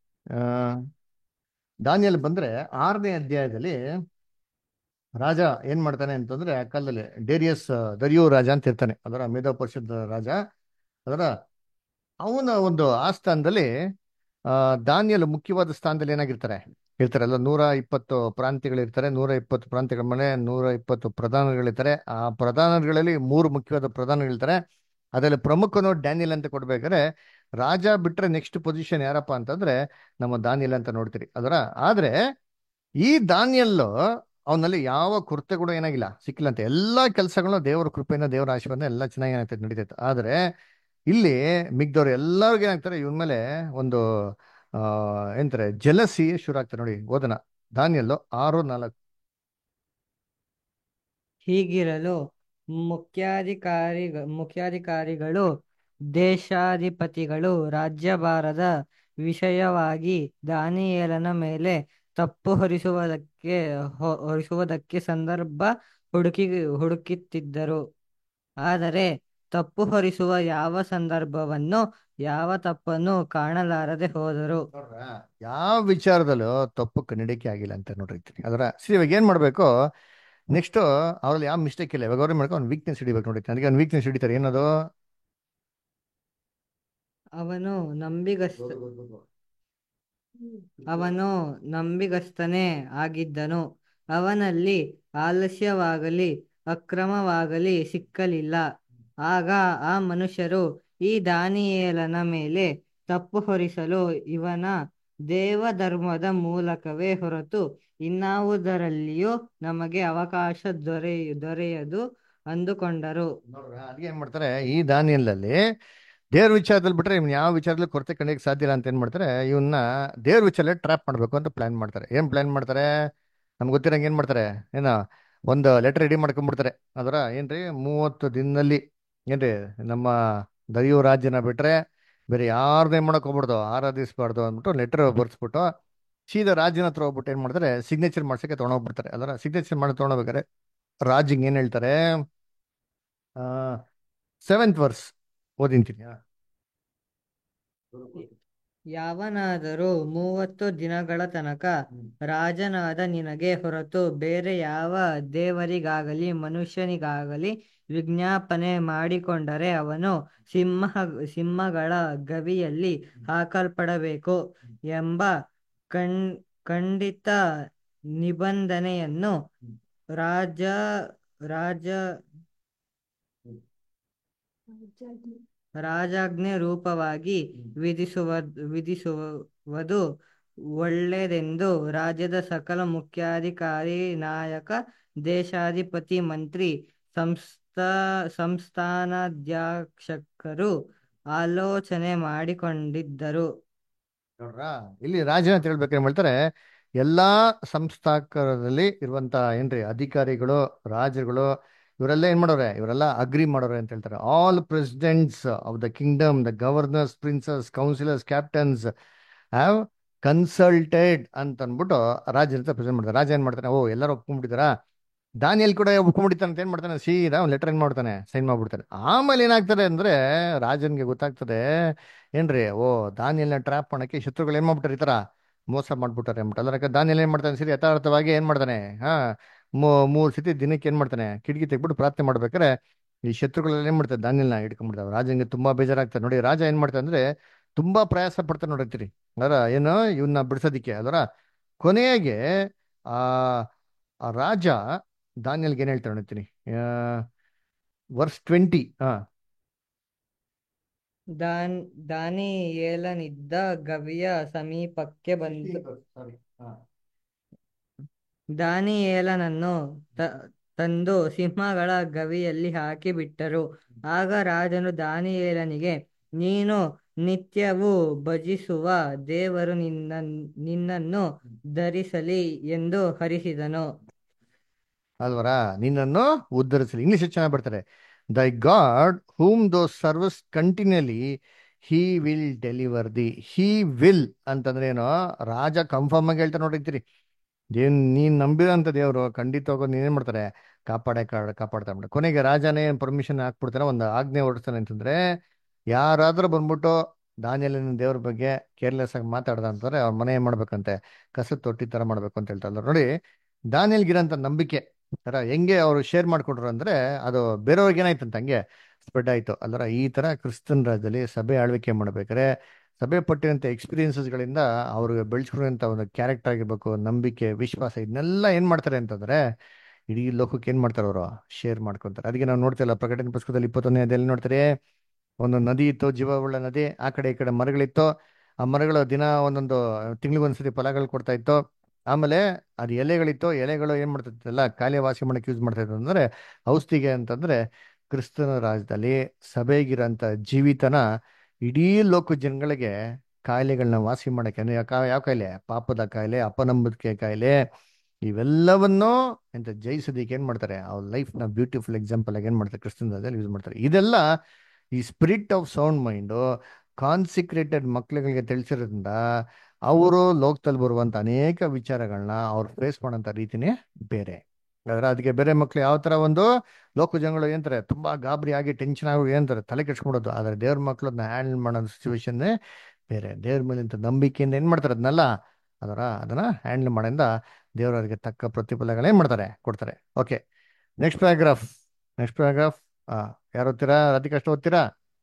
ದಾನಿಯಲ್ ಬಂದ್ರೆ 6ನೇ ಅಧ್ಯಾಯದಲ್ಲಿ ರಾಜ ಏನ್ ಮಾಡ್ತಾನೆ ಅಂತಂದ್ರೆ, ಆ ಕಾಲದಲ್ಲಿ ದರಿಯು ರಾಜ ಅಂತ ಇರ್ತಾನೆ, ಅದರ ಮೇಧೋ ಪರಿಷತ್ ರಾಜ. ಅದರ ಅವನ ಒಂದು ಆಸ್ಥಾನದಲ್ಲಿ ದಾನಿಯಲ್ ಮುಖ್ಯವಾದ ಸ್ಥಾನದಲ್ಲಿ ಏನಾಗಿರ್ತಾರೆ, ಇರ್ತಾರೆ. ಅಲ್ಲ 120 ಪ್ರಾಂತ್ಯಗಳಿರ್ತಾರೆ. 120 ಪ್ರಾಂತ್ಯಗಳ ಮೇಲೆ 120 ಪ್ರಧಾನಗಳಿರ್ತಾರೆ. ಆ ಪ್ರಧಾನಗಳಲ್ಲಿ 3 ಮುಖ್ಯವಾದ ಪ್ರಧಾನಗಳಿರ್ತಾರೆ. ಅದರಲ್ಲಿ ಪ್ರಮುಖನು ಡ್ಯಾನಿಯಲ್ ಅಂತ ಕೊಡ್ಬೇಕಾದ್ರೆ, ರಾಜ ಬಿಟ್ರೆ ನೆಕ್ಸ್ಟ್ ಪೊಸಿಷನ್ ಯಾರಪ್ಪ ಅಂತಂದ್ರೆ ನಮ್ಮ ದಾನಿಯಲ್ ಅಂತ ನೋಡ್ತೀರಿ. ಅದರ ಆದ್ರೆ ಈ ದಾನಿಯಲ್ಲು ಅವನಲ್ಲಿ ಯಾವ ಕೊರತೆ ಕೂಡ ಏನಾಗಿಲ್ಲ, ಸಿಕ್ಕಿಲ್ಲ ಅಂತ. ಎಲ್ಲಾ ಕೆಲಸಗಳು ದೇವರ ಕೃಪೆಯಿಂದ, ದೇವರ ಆಶೀರ್ವಾದ ಎಲ್ಲ ಚೆನ್ನಾಗಿ ಏನಾಗ್ತದೆ, ನಡೀತೈತೆ. ಆದ್ರೆ ಇಲ್ಲಿ ಮಿಗ್ದವ್ರು ಎಲ್ಲರಿಗೂ ಏನಾಗ್ತಾರೆ, ಇವನ್ ಮೇಲೆ ಒಂದು ಏನಂತಾರೆ, ಜಲಸಿ ಶುರು ಆಗ್ತಾರೆ. ನೋಡಿ, ಓದನ ದಾನಿಯಲ್ಲು 6:4. ಹೀಗಿರಲು ಮುಖ್ಯಾಧಿಕಾರಿಗಳು, ದೇಶಾಧಿಪತಿಗಳು ರಾಜ್ಯಭಾರದ ವಿಷಯವಾಗಿ ದಾನಿಯೇಲನ ಮೇಲೆ ತಪ್ಪು ಹೊರಿಸುವುದಕ್ಕೆ ಸಂದರ್ಭ ಹುಡುಕುತ್ತಿದ್ದರು. ಆದರೆ ತಪ್ಪು ಹೊರಿಸುವ ಯಾವ ಸಂದರ್ಭವನ್ನು, ಯಾವ ತಪ್ಪನ್ನು ಕಾಣಲಾರದೆ ಹೋದರು. ನೋಡ್ರಾ, ಯಾವ ವಿಚಾರದಲ್ಲೂ ತಪ್ಪು ಕನ್ನಡಿಕೆ ಆಗಿಲ್ಲ ಅಂತ ನೋಡ್ರಿ. ಅದರ ಸರಿ, ಇವಾಗ ಏನ್ ಮಾಡ್ಬೇಕು, ನೆಕ್ಸ್ಟ್ ಅವ್ರಲ್ಲಿ ಯಾವ ಮಿಸ್ಟೇಕ್ ಇಲ್ಲ. ಇವಾಗ ಅವ್ರು ಮಾಡ್ಕೊ, ಅವ್ನು ವೀಕ್ನೆಸ್ ಹಿಡಿಬೇಕು ನೋಡಿ. ನನಗೆ ಅವ್ನು ವೀಕ್ನೆಸ್ ಹಿಡಿತಾರೆ. ಏನದು? ಅವನು ನಂಬಿಗಸ್ತನೇ ಆಗಿದ್ದನು. ಅವನಲ್ಲಿ ಆಲಸ್ಯವಾಗಲಿ ಅಕ್ರಮವಾಗಲಿ ಸಿಕ್ಕಲಿಲ್ಲ. ಆಗ ಆ ಮನುಷ್ಯರು ಈ ದಾನಿಯೇಲನ ಮೇಲೆ ತಪ್ಪು ಹೊರಿಸಲು ಇವನ ದೇವಧರ್ಮದ ಮೂಲಕವೇ ಹೊರತು ಇನ್ನಾವುದರಲ್ಲಿಯೂ ನಮಗೆ ಅವಕಾಶ ದೊರೆಯದು ಅಂದುಕೊಂಡರು. ನೋಡ್ರ, ಅದ್ಗೆ ಏನ್ ಮಾಡ್ತಾರೆ, ಈ ದಾನಿಯಲ್ಲಲ್ಲಿ ದೇವ್ರ ವಿಚಾರದಲ್ಲಿ ಬಿಟ್ರೆ ಇವ್ನ ಯಾವ ವಿಚಾರದಲ್ಲಿ ಕೊರತೆ ಕಂಡಿಗೆ ಸಾಧ್ಯ ಇಲ್ಲ ಅಂತ ಏನ್ ಮಾಡ್ತಾರೆ, ಇವನ್ನ ದೇವ್ರ ವಿಚಾರದಲ್ಲಿ ಟ್ರ್ಯಾಪ್ ಮಾಡ್ಬೇಕು ಅಂತ ಪ್ಲಾನ್ ಮಾಡ್ತಾರೆ. ಏನ್ ಪ್ಲಾನ್ ಮಾಡ್ತಾರೆ, ನಮ್ಗೆ ಗೊತ್ತಿರಂಗೆ ಏನ್ ಮಾಡ್ತಾರೆ, ಏನ ಒಂದು ಲೆಟರ್ ರೆಡಿ ಮಾಡ್ಕೊಂಡ್ಬಿಡ್ತಾರೆ. ಅದರ ಏನ್ರಿ 30 ದಿನದಲ್ಲಿ ಏನ್ರಿ ನಮ್ಮ ದೈವ ರಾಜ್ಯನ ಬಿಟ್ರೆ ಬೇರೆ ಯಾರ್ದು ಏನ್ ಮಾಡಕ್ ಹೋಗ್ಬಿಡ್ದು, ಆರಾಧಿಸ್ಬಾರ್ದು ಅಂದ್ಬಿಟ್ಟು ಲೆಟರ್ ಬರ್ಸ್ಬಿಟ್ಟು ಸೀದಾ ರಾಜ್ಯನ ಹತ್ರ ಹೋಗ್ಬಿಟ್ಟು ಏನ್ ಮಾಡ್ತಾರೆ, ಸಿಗ್ನೇಚರ್ ಮಾಡ್ಸಕ್ಕೆ ತೊಗೊಂಡೋಗ್ಬಿಡ್ತಾರೆ. ಅದರ ಸಿಗ್ನೇಚರ್ ಮಾಡಿ ತೊಗೊಂಡೋಗ್ಬೇಕಾರೆ ರಾಜ್ಯಂಗೆ ಏನ್ ಹೇಳ್ತಾರೆ, 7th ವರ್ಸ್ ಓದಿಂತೀನಿ. ಯಾವನಾದರೂ 30 ದಿನಗಳ ತನಕ ರಾಜನಾದ ನಿನಗೆ ಹೊರತು ಬೇರೆ ಯಾವ ದೇವರಿಗಾಗಲಿ ಮನುಷ್ಯನಿಗಾಗಲಿ ವಿಜ್ಞಾಪನೆ ಮಾಡಿಕೊಂಡರೆ ಅವನು ಸಿಂಹಗಳ ಗವಿಯಲ್ಲಿ ಹಾಕಲ್ಪಡಬೇಕು ಎಂಬ ಕಣ್ ಖಂಡಿತ ನಿಬಂಧನೆಯನ್ನು ರಾಜ ರಾಜ ರಾಜಾಜ್ಞೆ ರೂಪವಾಗಿ ವಿಧಿಸುವುದು ಒಳ್ಳೆಯದೆಂದು ರಾಜ್ಯದ ಸಕಲ ಮುಖ್ಯಾಧಿಕಾರಿ, ನಾಯಕ, ದೇಶಾಧಿಪತಿ, ಮಂತ್ರಿ, ಸಂಸ್ಥಾನಾಧ್ಯಕ್ಷರು ಆಲೋಚನೆ ಮಾಡಿಕೊಂಡಿದ್ದರು. ನೋಡ್ರಾ, ಇಲ್ಲಿ ರಾಜನ ಅಂತ ಹೇಳ್ಬೇಕಾದ್ರೆ ಏನ್ ಹೇಳ್ತಾರೆ, ಎಲ್ಲಾ ಸಂಸ್ಥಾಕರಲ್ಲಿ ಇರುವಂತ ಏನ್ರಿ ಅಧಿಕಾರಿಗಳು, ರಾಜರುಗಳು, ಇವರೆಲ್ಲ ಏನ್ ಮಾಡೋರೆ, ಇವರೆಲ್ಲ ಅಗ್ರಿ ಮಾಡೋರೆ ಅಂತ ಹೇಳ್ತಾರೆ. All presidents of the kingdom, the governors, princes, counsellors, captains have consulted ಅಂತ ಅಂದ್ಬಿಟ್ಟು ರಾಜನ ಹತ್ರ ಪ್ರೆಸೆಂಟ್ ಮಾಡ್ತಾರೆ. ರಾಜ ಏನ್ ಮಾಡ್ತಾನೆ, ಓ ಎಲ್ಲರೂ ಒಪ್ಕೊಂಡ್ಬಿಟ್ಟಿದಾರಾ, ದಾನಿಯಲ್ ಕೂಡ ಒಪ್ಕೊಂಡ್ಬಿಡ್ತಾನೆ ಅಂತ ಏನ್ ಮಾಡ್ತಾನೆ, ಸೀದಾ ಒಂದು ಲೆಟರ್ ಏನ್ ಮಾಡ್ತಾನೆ, ಸೈನ್ ಮಾಡ್ಬಿಡ್ತಾನೆ. ಆಮೇಲೆ ಏನಾಗ್ತದೆ ಅಂದ್ರೆ ರಾಜನ್ಗೆ ಗೊತ್ತಾಗ್ತದೆ, ಏನ್ರಿ, ಓ ದಾನಿಯಲ್ನ ಟ್ರ್ಯಾಪ್ ಮಾಡಕ್ಕೆ ಶತ್ರುಗಳು ಏನ್ ಮಾಡ್ಬಿಟ್ಟಾರೆ, ಈ ತರ ಮೋಸ ಮಾಡ್ಬಿಟ್ಟಾರೆ ಅಂದ್ಬಿಟ್ಟು. ಅಲ್ಲರಕ್ಕ ದಾನಿಯಲ್ ಏನ್ ಮಾಡ್ತಾನೆ, ಸರಿ ಯಥಾರ್ಥವಾಗಿ ಏನ್ ಮಾಡ್ತಾನೆ, ಮೂರ್ ಸತಿ ದಿನಕ್ಕೆ ಏನ್ ಮಾಡ್ತಾನೆ, ಕಿಟಕಿ ತೆಗ್ಬಿಟ್ಟು ಪ್ರಾರ್ಥನೆ ಮಾಡ್ಬೇಕಾರೆ ಈ ಶತ್ರುಗಳೆಲ್ಲ ಏನ್ ಮಾಡ್ತಾರೆ, ದಾನಿಯಲ್ನ ಹಿಡ್ಕೊಂಡ್ಬಿಡ್ತಾವೆ. ರಾಜಂಗೆ ತುಂಬಾ ಬೇಜಾರಾಗ್ತದೆ ನೋಡಿ. ರಾಜ ಏನ್ ಮಾಡ್ತಾನೆ ಅಂದ್ರೆ ತುಂಬಾ ಪ್ರಯಾಸ ಪಡ್ತಾನೆ ನೋಡಿರ್ತೀರಿ ಅದರ ಏನು ಇವನ್ನ ಬಿಡಿಸೋದಿಕ್ಕೆ. ಅದರ ಕೊನೆಗೆ ಆ ಆ ರಾಜ ದಾನಿಯಲ್ಗೆ ಏನ್ ಹೇಳ್ತಾನೆ ನೋಡ್ತೀನಿ, ವರ್ಸ್ 20. ದಾನಿಯೇಲನಿದ್ದ ಗವಿಯ ಸಮೀಪಕ್ಕೆ ಬಂದು ದಾನಿಯೇಲನನ್ನು ತಂದು ಸಿಂಹಗಳ ಗವಿಯಲ್ಲಿ ಹಾಕಿಬಿಟ್ಟರು. ಆಗ ರಾಜನು ದಾನಿಯೇಲನಿಗೆ, ನೀನು ನಿತ್ಯವೂ ಭಜಿಸುವ ದೇವರು ನಿನ್ನನ್ನು ಧರಿಸಲಿ ಎಂದು ಹರಿಸಿದನು. ಅಲ್ವರ, ನಿನ್ನನ್ನು ಉದ್ಧರಿಸಲಿ. ಇಂಗ್ಲಿಷ್ ಚೆನ್ನಾಗಿ ಬರ್ತಾರೆ, ದೈ God whom thou servest continually he will deliver thee. He will ಅಂತಂದ್ರೆ ಏನೋ ರಾಜ ಕನ್ಫರ್ಮ್ ಆಗಿ ಹೇಳ್ತಾರೆ ನೋಡಿರ್ತೀರಿ. ನೀನ್ ನಂಬಿರೋಂಥ ದೇವರು ಖಂಡಿತವಾಗೂ ನೀನೇನ್ ಮಾಡ್ತಾರೆ, ಕಾಪಾಡ್ತಾ ಬಿಡ. ಕೊನೆಗೆ ರಾಜನೇ ಪರ್ಮಿಷನ್ ಹಾಕ್ಬಿಡ್ತಾನೆ, ಒಂದು ಆಜ್ಞೆ ಹೊರಡಿಸ್ತಾನೆ. ಅಂತಂದ್ರೆ ಯಾರಾದ್ರೂ ಬಂದ್ಬಿಟ್ಟು ದಾನಿಯೇಲನ ದೇವ್ರ ಬಗ್ಗೆ ಕೇರ್ಲೆಸ್ ಆಗಿ ಮಾತಾಡ್ದ ಅಂತಂದ್ರೆ ಅವ್ರ ಮನೆ ಏನ್ ಮಾಡ್ಬೇಕಂತೆ, ಕಸದ ತೊಟ್ಟಿ ತರ ಮಾಡ್ಬೇಕು ಅಂತ ಹೇಳ್ತಾರೆ ನೋಡಿ. ದಾನಿಯಲ್ಗಿರಂತ ನಂಬಿಕೆ ತರ ಹೆಂಗೆ ಅವರು ಶೇರ್ ಮಾಡ್ಕೊಂಡ್ರು ಅಂದ್ರೆ ಅದು ಬೇರೆಯವ್ರಿಗೆ ಏನಾಯ್ತಂತ ಹಂಗೆ ಸ್ಪ್ರೆಡ್ ಆಯ್ತು. ಅಲ್ಲರ ಈ ತರ ಕ್ರಿಸ್ತನ್ ರಾಜ್ಯದಲ್ಲಿ ಸಭೆ ಆಳ್ವಿಕೆ ಮಾಡ್ಬೇಕಾದ್ರೆ ಸಭೆ ಪಟ್ಟಿರಂತ ಎಕ್ಸ್ಪೀರಿಯನ್ಸಸ್ಗಳಿಂದ ಅವ್ರಿಗೆ ಬೆಳೆಸ್ಕೊಂಡಂತ ಒಂದು ಕ್ಯಾರೆಕ್ಟರ್ ಆಗಿರ್ಬೇಕು, ನಂಬಿಕೆ, ವಿಶ್ವಾಸ, ಇದನ್ನೆಲ್ಲ ಏನ್ ಮಾಡ್ತಾರೆ ಅಂತಂದ್ರೆ ಇಡೀ ಲೋಕಕ್ಕೆ ಏನ್ ಮಾಡ್ತಾರೆ, ಅವರು ಶೇರ್ ಮಾಡ್ಕೊಂತಾರೆ. ಅದಕ್ಕೆ ನಾವು ನೋಡ್ತಿಲ್ಲ, ಪ್ರಕಟಣೆ ಪುಸ್ತಕದಲ್ಲಿ 21ನೇ ಅಧ್ಯಾಯದಲ್ಲಿ ನೋಡ್ತಾರೆ, ಒಂದು ನದಿ ಇತ್ತು, ಜೀವವುಳ್ಳ ನದಿ. ಆ ಕಡೆ ಈ ಕಡೆ ಮರಗಳಿತ್ತು. ಆ ಮರಗಳು ದಿನ ಒಂದೊಂದು ತಿಂಗಳಿಗೊಂದ್ಸತಿ ಫಲಗಳು ಕೊಡ್ತಾ ಇತ್ತು. ಆಮೇಲೆ ಅದು ಎಲೆಗಳಿತ್ತು, ಎಲೆಗಳು ಏನ್ ಮಾಡ್ತಿತ್ತು, ಎಲ್ಲ ಕಾಯಿಲೆ ವಾಸಿ ಮಾಡಕ್ಕೆ ಯೂಸ್ ಮಾಡ್ತಾ ಇತ್ತು. ಅಂದ್ರೆ ಔಷಧಿಗೆ ಅಂತಂದ್ರೆ ಕ್ರಿಸ್ತನ ರಾಜ್ಯದಲ್ಲಿ ಸಭೆಗಿರಂತ ಜೀವಿತನ ಇಡೀ ಲೋಕ ಜನಗಳಿಗೆ ಕಾಯಿಲೆಗಳನ್ನ ವಾಸಿ ಮಾಡಕ್ಕೆ, ಅಂದ್ರೆ ಯಾವ ಕಾಯಿಲೆ, ಪಾಪದ ಕಾಯಿಲೆ, ಅಪನಂಬಿಕೆ ಕಾಯಿಲೆ, ಇವೆಲ್ಲವನ್ನೂ ಎಂತ ಜಯಿಸೋದಕ್ಕೆ ಏನ್ ಮಾಡ್ತಾರೆ, ಅವ್ರ ಲೈಫ್ ನ ಬ್ಯೂಟಿಫುಲ್ ಎಕ್ಸಾಂಪಲ್ ಆಗಿ ಏನ್ ಮಾಡ್ತಾರೆ, ಕ್ರಿಸ್ತನ ರಾಜ್ಯದಲ್ಲಿ ಯೂಸ್ ಮಾಡ್ತಾರೆ. ಇದೆಲ್ಲ ಈ spirit of sound mind consecrated ಮಕ್ಳುಗಳಿಗೆ ತಿಳಿಸಿರೋದ್ರಿಂದ ಅವರು ಲೋಕದಲ್ಲಿ ಬರುವಂತ ಅನೇಕ ವಿಚಾರಗಳನ್ನ ಅವ್ರು ಫೇಸ್ ಮಾಡೋಂಥ ರೀತಿನೇ ಬೇರೆ. ಅದಕ್ಕೆ ಬೇರೆ ಮಕ್ಳು ಯಾವ ತರ ಒಂದು ಲೋಕ ಜನಗಳು ಏನಂತಾರೆ, ತುಂಬಾ ಗಾಬರಿ ಆಗಿ ಟೆನ್ಷನ್ ಆಗಿ ಏನಂತಾರೆ, ತಲೆ ಕೆಡ್ಸ್ಕೊಡೋದು. ಆದ್ರೆ ದೇವ್ರ ಮಕ್ಳು ಅದನ್ನ ಹ್ಯಾಂಡಲ್ ಮಾಡೋ ಸಿಚುವೇಶನ್ ಬೇರೆ. ದೇವ್ರ ಮೇಲಿಂತ ನಂಬಿಕೆಯಿಂದ ಏನ್ ಮಾಡ್ತಾರೆ ಅದನ್ನೆಲ್ಲ ಅದನ್ನ ಹ್ಯಾಂಡಲ್ ಮಾಡೋದ್ರಿಂದ ದೇವರವರಿಗೆ ತಕ್ಕ ಪ್ರತಿಫಲಗಳೇನ್ ಮಾಡ್ತಾರೆ, ಕೊಡ್ತಾರೆ. Okay, next paragraph. ಯಾರು ಓದ್ತೀರಾ? ರಾಧಿಕಾ ಅಷ್ಟು ಓದ್ತೀರಾ?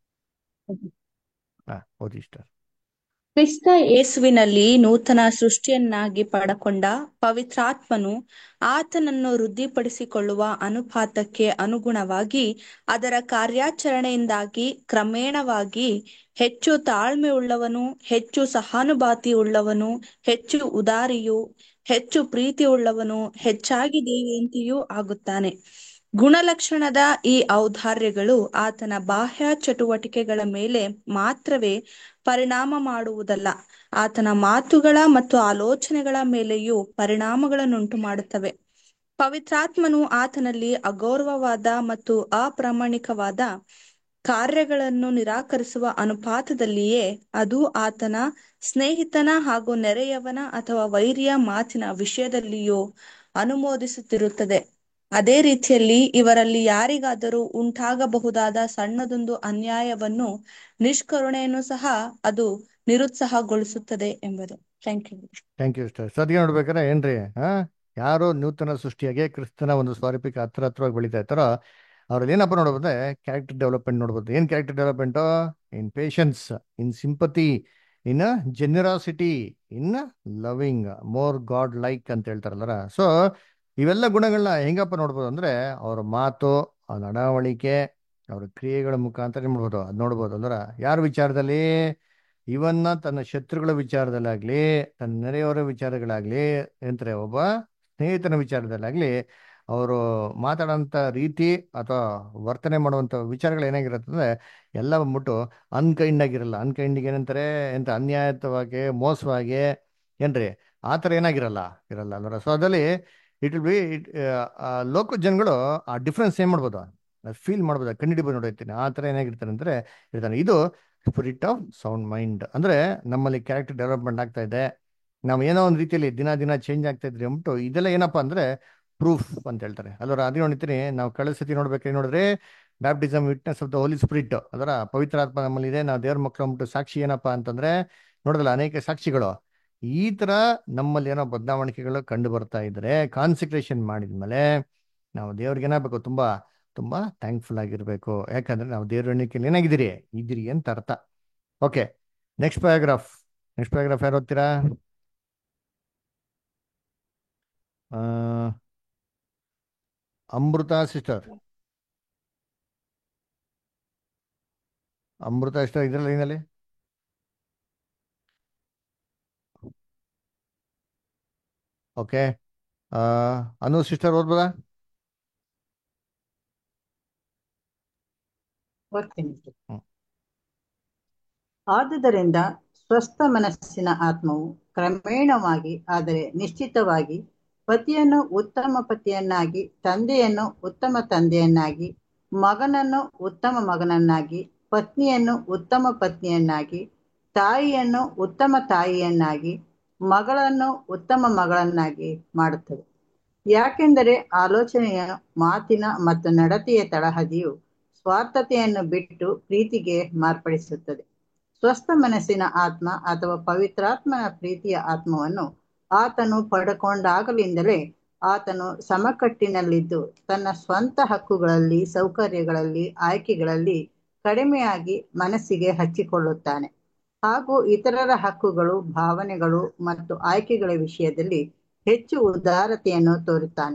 ಓದಿ ಇಷ್ಟ. ಕ್ರಿಸ್ತ ಯೇಸುವಿನಲ್ಲಿ ನೂತನ ಸೃಷ್ಟಿಯನ್ನಾಗಿ ಪಡಕೊಂಡ ಪವಿತ್ರಾತ್ಮನು ಆತನನ್ನು ವೃದ್ಧಿಪಡಿಸಿಕೊಳ್ಳುವ ಅನುಪಾತಕ್ಕೆ ಅನುಗುಣವಾಗಿ ಅದರ ಕಾರ್ಯಾಚರಣೆಯಿಂದಾಗಿ ಕ್ರಮೇಣವಾಗಿ ಹೆಚ್ಚು ತಾಳ್ಮೆ ಉಳ್ಳವನು, ಹೆಚ್ಚು ಸಹಾನುಭೂತಿ ಉಳ್ಳವನು, ಹೆಚ್ಚು ಉದಾರಿಯೂ, ಹೆಚ್ಚು ಪ್ರೀತಿ ಉಳ್ಳವನು, ಹೆಚ್ಚಾಗಿ ದೈವಂತಿಯೂ ಆಗುತ್ತಾನೆ. ಗುಣಲಕ್ಷಣದ ಈ ಔದಾರ್ಯಗಳು ಆತನ ಬಾಹ್ಯ ಚಟುವಟಿಕೆಗಳ ಮೇಲೆ ಮಾತ್ರವೇ ಪರಿಣಾಮ ಮಾಡುವುದಲ್ಲ, ಆತನ ಮಾತುಗಳ ಮತ್ತು ಆಲೋಚನೆಗಳ ಮೇಲೆಯೂ ಪರಿಣಾಮಗಳನ್ನುಂಟು ಮಾಡುತ್ತವೆ. ಪವಿತ್ರಾತ್ಮನು ಆತನಲ್ಲಿ ಅಗೌರವವಾದ ಮತ್ತು ಅಪ್ರಾಮಾಣಿಕವಾದ ಕಾರ್ಯಗಳನ್ನು ನಿರಾಕರಿಸುವ ಅನುಪಾತದಲ್ಲಿಯೇ ಅದು ಆತನ ಸ್ನೇಹಿತನ ಹಾಗೂ ನೆರೆಯವನ ಅಥವಾ ವೈರಿಯ ಮಾತಿನ ವಿಷಯದಲ್ಲಿಯೂ ಅನುಮೋದಿಸುತ್ತಿರುತ್ತದೆ. ಅದೇ ರೀತಿಯಲ್ಲಿ ಇವರಲ್ಲಿ ಯಾರಿಗಾದರೂ ಉಂಟಾಗಬಹುದಾದ ಸಣ್ಣದೊಂದು ಅನ್ಯಾಯವನ್ನು, ನಿಷ್ಕರುಣೆಯನ್ನು ಸಹ ಅದು ನಿರುತ್ಸಾಹಗೊಳಿಸುತ್ತದೆ ಎಂಬುದು. Thank you. Thank you sir. ಸದ್ಯ ನೋಡ್ಬೇಕಾರೆ ಏನ್ರಿ ಯಾರು ನೂತನ ಸೃಷ್ಟಿಯಾಗೆ ಕ್ರಿಸ್ತನ ಒಂದು ಸ್ವರೂಪಕ್ಕೆ ಹತ್ರವಾಗಿ ಬೆಳೀತಾ ಇರ್ತಾರೋ ಅವ್ರಲ್ಲಿ ಏನಪ್ಪ ನೋಡ್ಬೋದ್ರೆ ಕ್ಯಾರೆಕ್ಟರ್ ಡೆವಲಪ್ಮೆಂಟ್ ನೋಡ್ಬೋದು. ಏನ್ character development? In patience, in sympathy, in generosity, in loving, more God like ಅಂತ ಹೇಳ್ತಾರಲ್ಲ. ಸೊ ಇವೆಲ್ಲ ಗುಣಗಳನ್ನ ಹೆಂಗಪ್ಪ ನೋಡ್ಬೋದು ಅಂದ್ರೆ ಅವ್ರ ಮಾತು, ಅವ್ರ ನಡವಳಿಕೆ, ಅವ್ರ ಕ್ರಿಯೆಗಳ ಮುಖಾಂತರ ಏನ್ ಮಾಡ್ಬೋದು ಅದ್ ನೋಡ್ಬೋದು. ಅಂದ್ರ ಯಾರ ವಿಚಾರದಲ್ಲಿ? ಇವನ್ನ ತನ್ನ ಶತ್ರುಗಳ ವಿಚಾರದಲ್ಲಾಗ್ಲಿ, ತನ್ನ ನೆರೆಯವರ ವಿಚಾರಗಳಾಗ್ಲಿ, ಎಂತಾರೆ ಒಬ್ಬ ಸ್ನೇಹಿತನ ವಿಚಾರದಲ್ಲಾಗ್ಲಿ, ಅವರು ಮಾತಾಡೋಂಥ ರೀತಿ ಅಥವಾ ವರ್ತನೆ ಮಾಡುವಂಥ ವಿಚಾರಗಳು ಏನಾಗಿರುತ್ತೆ ಅಂದ್ರೆ ಎಲ್ಲ ಬಂದ್ಬಿಟ್ಟು ಅನ್ಕೈಂಡ್ ಆಗಿರಲ್ಲ. ಅನ್ಕೈಂಡಿಗೆ ಏನಂತಾರೆ? ಎಂತ ಅನ್ಯಾಯವಾಗಿ, ಮೋಸವಾಗಿ, ಏನ್ರಿ ಆ ಥರ ಏನಾಗಿರಲ್ಲ, ಇರಲ್ಲ ಅಲ್ವರ. ಸೊ ಅದಲ್ಲಿ ಇಟ್ ವಿಲ್ ಬಿ ಲೋಕ ಜನಗಳು ಆ ಡಿಫ್ರೆನ್ಸ್ ಏನ್ ಮಾಡ್ಬೋದು, ಫೀಲ್ ಮಾಡ್ಬೋದು, ಕಂಡಿಡಿಬೋದು. ನೋಡಿರ್ತೀನಿ ಆ ಥರ ಏನಾಗಿರ್ತಾರೆ ಅಂದ್ರೆ ಇರ್ತಾನೆ. ಇದು ಸ್ಪಿರಿಟ್ ಆಫ್ ಸೌಂಡ್ ಮೈಂಡ್. ಅಂದ್ರೆ ನಮ್ಮಲ್ಲಿ ಕ್ಯಾರೆಕ್ಟರ್ ಡೆವಲಪ್ಮೆಂಟ್ ಆಗ್ತಾ ಇದೆ, ನಾವು ಏನೋ ಒಂದು ರೀತಿಯಲ್ಲಿ ದಿನ ದಿನ ಚೇಂಜ್ ಆಗ್ತಾ ಇದ್ರಿ ಅಂದ್ಬಿಟ್ಟು ಇದೆಲ್ಲ ಏನಪ್ಪಾ ಅಂದ್ರೆ ಪ್ರೂಫ್ ಅಂತ ಹೇಳ್ತಾರೆ ಅಲ್ವರ. ಅದೇ ನೋಡ್ತೀನಿ ನಾವು ಕಳೆದ ಸತಿ ನೋಡ್ಬೇಕು ನೋಡಿದ್ರೆ baptism, witness of the Holy Spirit, ಅದರ ಪವಿತ್ರ ಆತ್ಮ ನಮ್ಮಲ್ಲಿ ಇದೆ, ನಾವು ದೇವ್ರ ಮಕ್ಕಳು ಅಂದ್ಬಿಟ್ಟು ಸಾಕ್ಷಿ ಏನಪ್ಪಾ ಅಂತಂದ್ರೆ ನೋಡಿದಲ್ಲ ಅನೇಕ ಸಾಕ್ಷಿಗಳು. ಈ ತರ ನಮ್ಮಲ್ಲಿ ಏನೋ ಬದಲಾವಣೆಗಳು ಕಂಡು ಬರ್ತಾ ಇದ್ರೆ ಕಾನ್ಸಂಟ್ರೇಷನ್ ಮಾಡಿದ್ಮೇಲೆ ನಾವು ದೇವ್ರಿಗೆ ಏನಾಗಬೇಕು? ತುಂಬಾ ತುಂಬಾ ಥ್ಯಾಂಕ್ಫುಲ್ ಆಗಿರ್ಬೇಕು. ಯಾಕಂದ್ರೆ ನಾವು ದೇವ್ರ ಎಣ್ಣಿಕೆಯಲ್ಲಿ ಏನಾಗಿದ್ದೀರಿ, ಇದ್ದೀರಿ ಅಂತ ಅರ್ಥ. Okay, next paragraph. Next paragraph ಯಾರು ಓದ್ತೀರಾ? ಅಮೃತ ಸಿಸ್ಟರ್. ಅಮೃತ ಸಿಸ್ಟರ್ ಇದ್ರಲ್ಲ ಏನಲ್ಲಿ? ಓಕೆ, ಅನು ಸಿಸ್ಟರ್ ಓದ್ಬೋದಾ? ಓದ್ತೀನಿ. ಹ್ಮ್. ಆದುದರಿಂದ ಸ್ವಸ್ಥ ಮನಸ್ಸಿನ ಆತ್ಮವು ಕ್ರಮೇಣವಾಗಿ ಆದರೆ ನಿಶ್ಚಿತವಾಗಿ ಪತಿಯನ್ನು ಉತ್ತಮ ಪತಿಯನ್ನಾಗಿ, ತಂದೆಯನ್ನು ಉತ್ತಮ ತಂದೆಯನ್ನಾಗಿ, ಮಗನನ್ನು ಉತ್ತಮ ಮಗನನ್ನಾಗಿ, ಪತ್ನಿಯನ್ನು ಉತ್ತಮ ಪತ್ನಿಯನ್ನಾಗಿ, ತಾಯಿಯನ್ನು ಉತ್ತಮ ತಾಯಿಯನ್ನಾಗಿ, ಮಗಳನ್ನು ಉತ್ತಮ ಮಗಳನ್ನಾಗಿ ಮಾಡುತ್ತದೆ. ಯಾಕೆಂದರೆ ಆಲೋಚನೆಯ, ಮಾತಿನ ಮತ್ತು ನಡತೆಯ ತಳಹದಿಯು ಸ್ವಾರ್ಥತೆಯನ್ನು ಬಿಟ್ಟು ಪ್ರೀತಿಗೆ ಮಾರ್ಪಡಿಸುತ್ತದೆ. ಸ್ವಸ್ಥ ಮನಸ್ಸಿನ ಆತ್ಮ ಅಥವಾ ಪವಿತ್ರಾತ್ಮನ ಪ್ರೀತಿಯ ಆತ್ಮವನ್ನು ಆತನು ಪಡೆಕೊಂಡಾಗಲಿಂದಲೇ ಆತನು ಸಮಕಟ್ಟಿನಲ್ಲಿದ್ದು ತನ್ನ ಸ್ವಂತ ಹಕ್ಕುಗಳಲ್ಲಿ, ಸೌಕರ್ಯಗಳಲ್ಲಿ, ಆಯ್ಕೆಗಳಲ್ಲಿ ಕಡಿಮೆಯಾಗಿ ಮನಸ್ಸಿಗೆ ಹಚ್ಚಿಕೊಳ್ಳುತ್ತಾನೆ. ಹಾಗೂ ಇತರರ ಹಕ್ಕುಗಳು, ಭಾವನೆಗಳು ಮತ್ತು ಆಯ್ಕೆಗಳ ವಿಷಯದಲ್ಲಿ ಹೆಚ್ಚು ಉದಾರತೆಯನ್ನು ತೋರುತ್ತಾನೆ.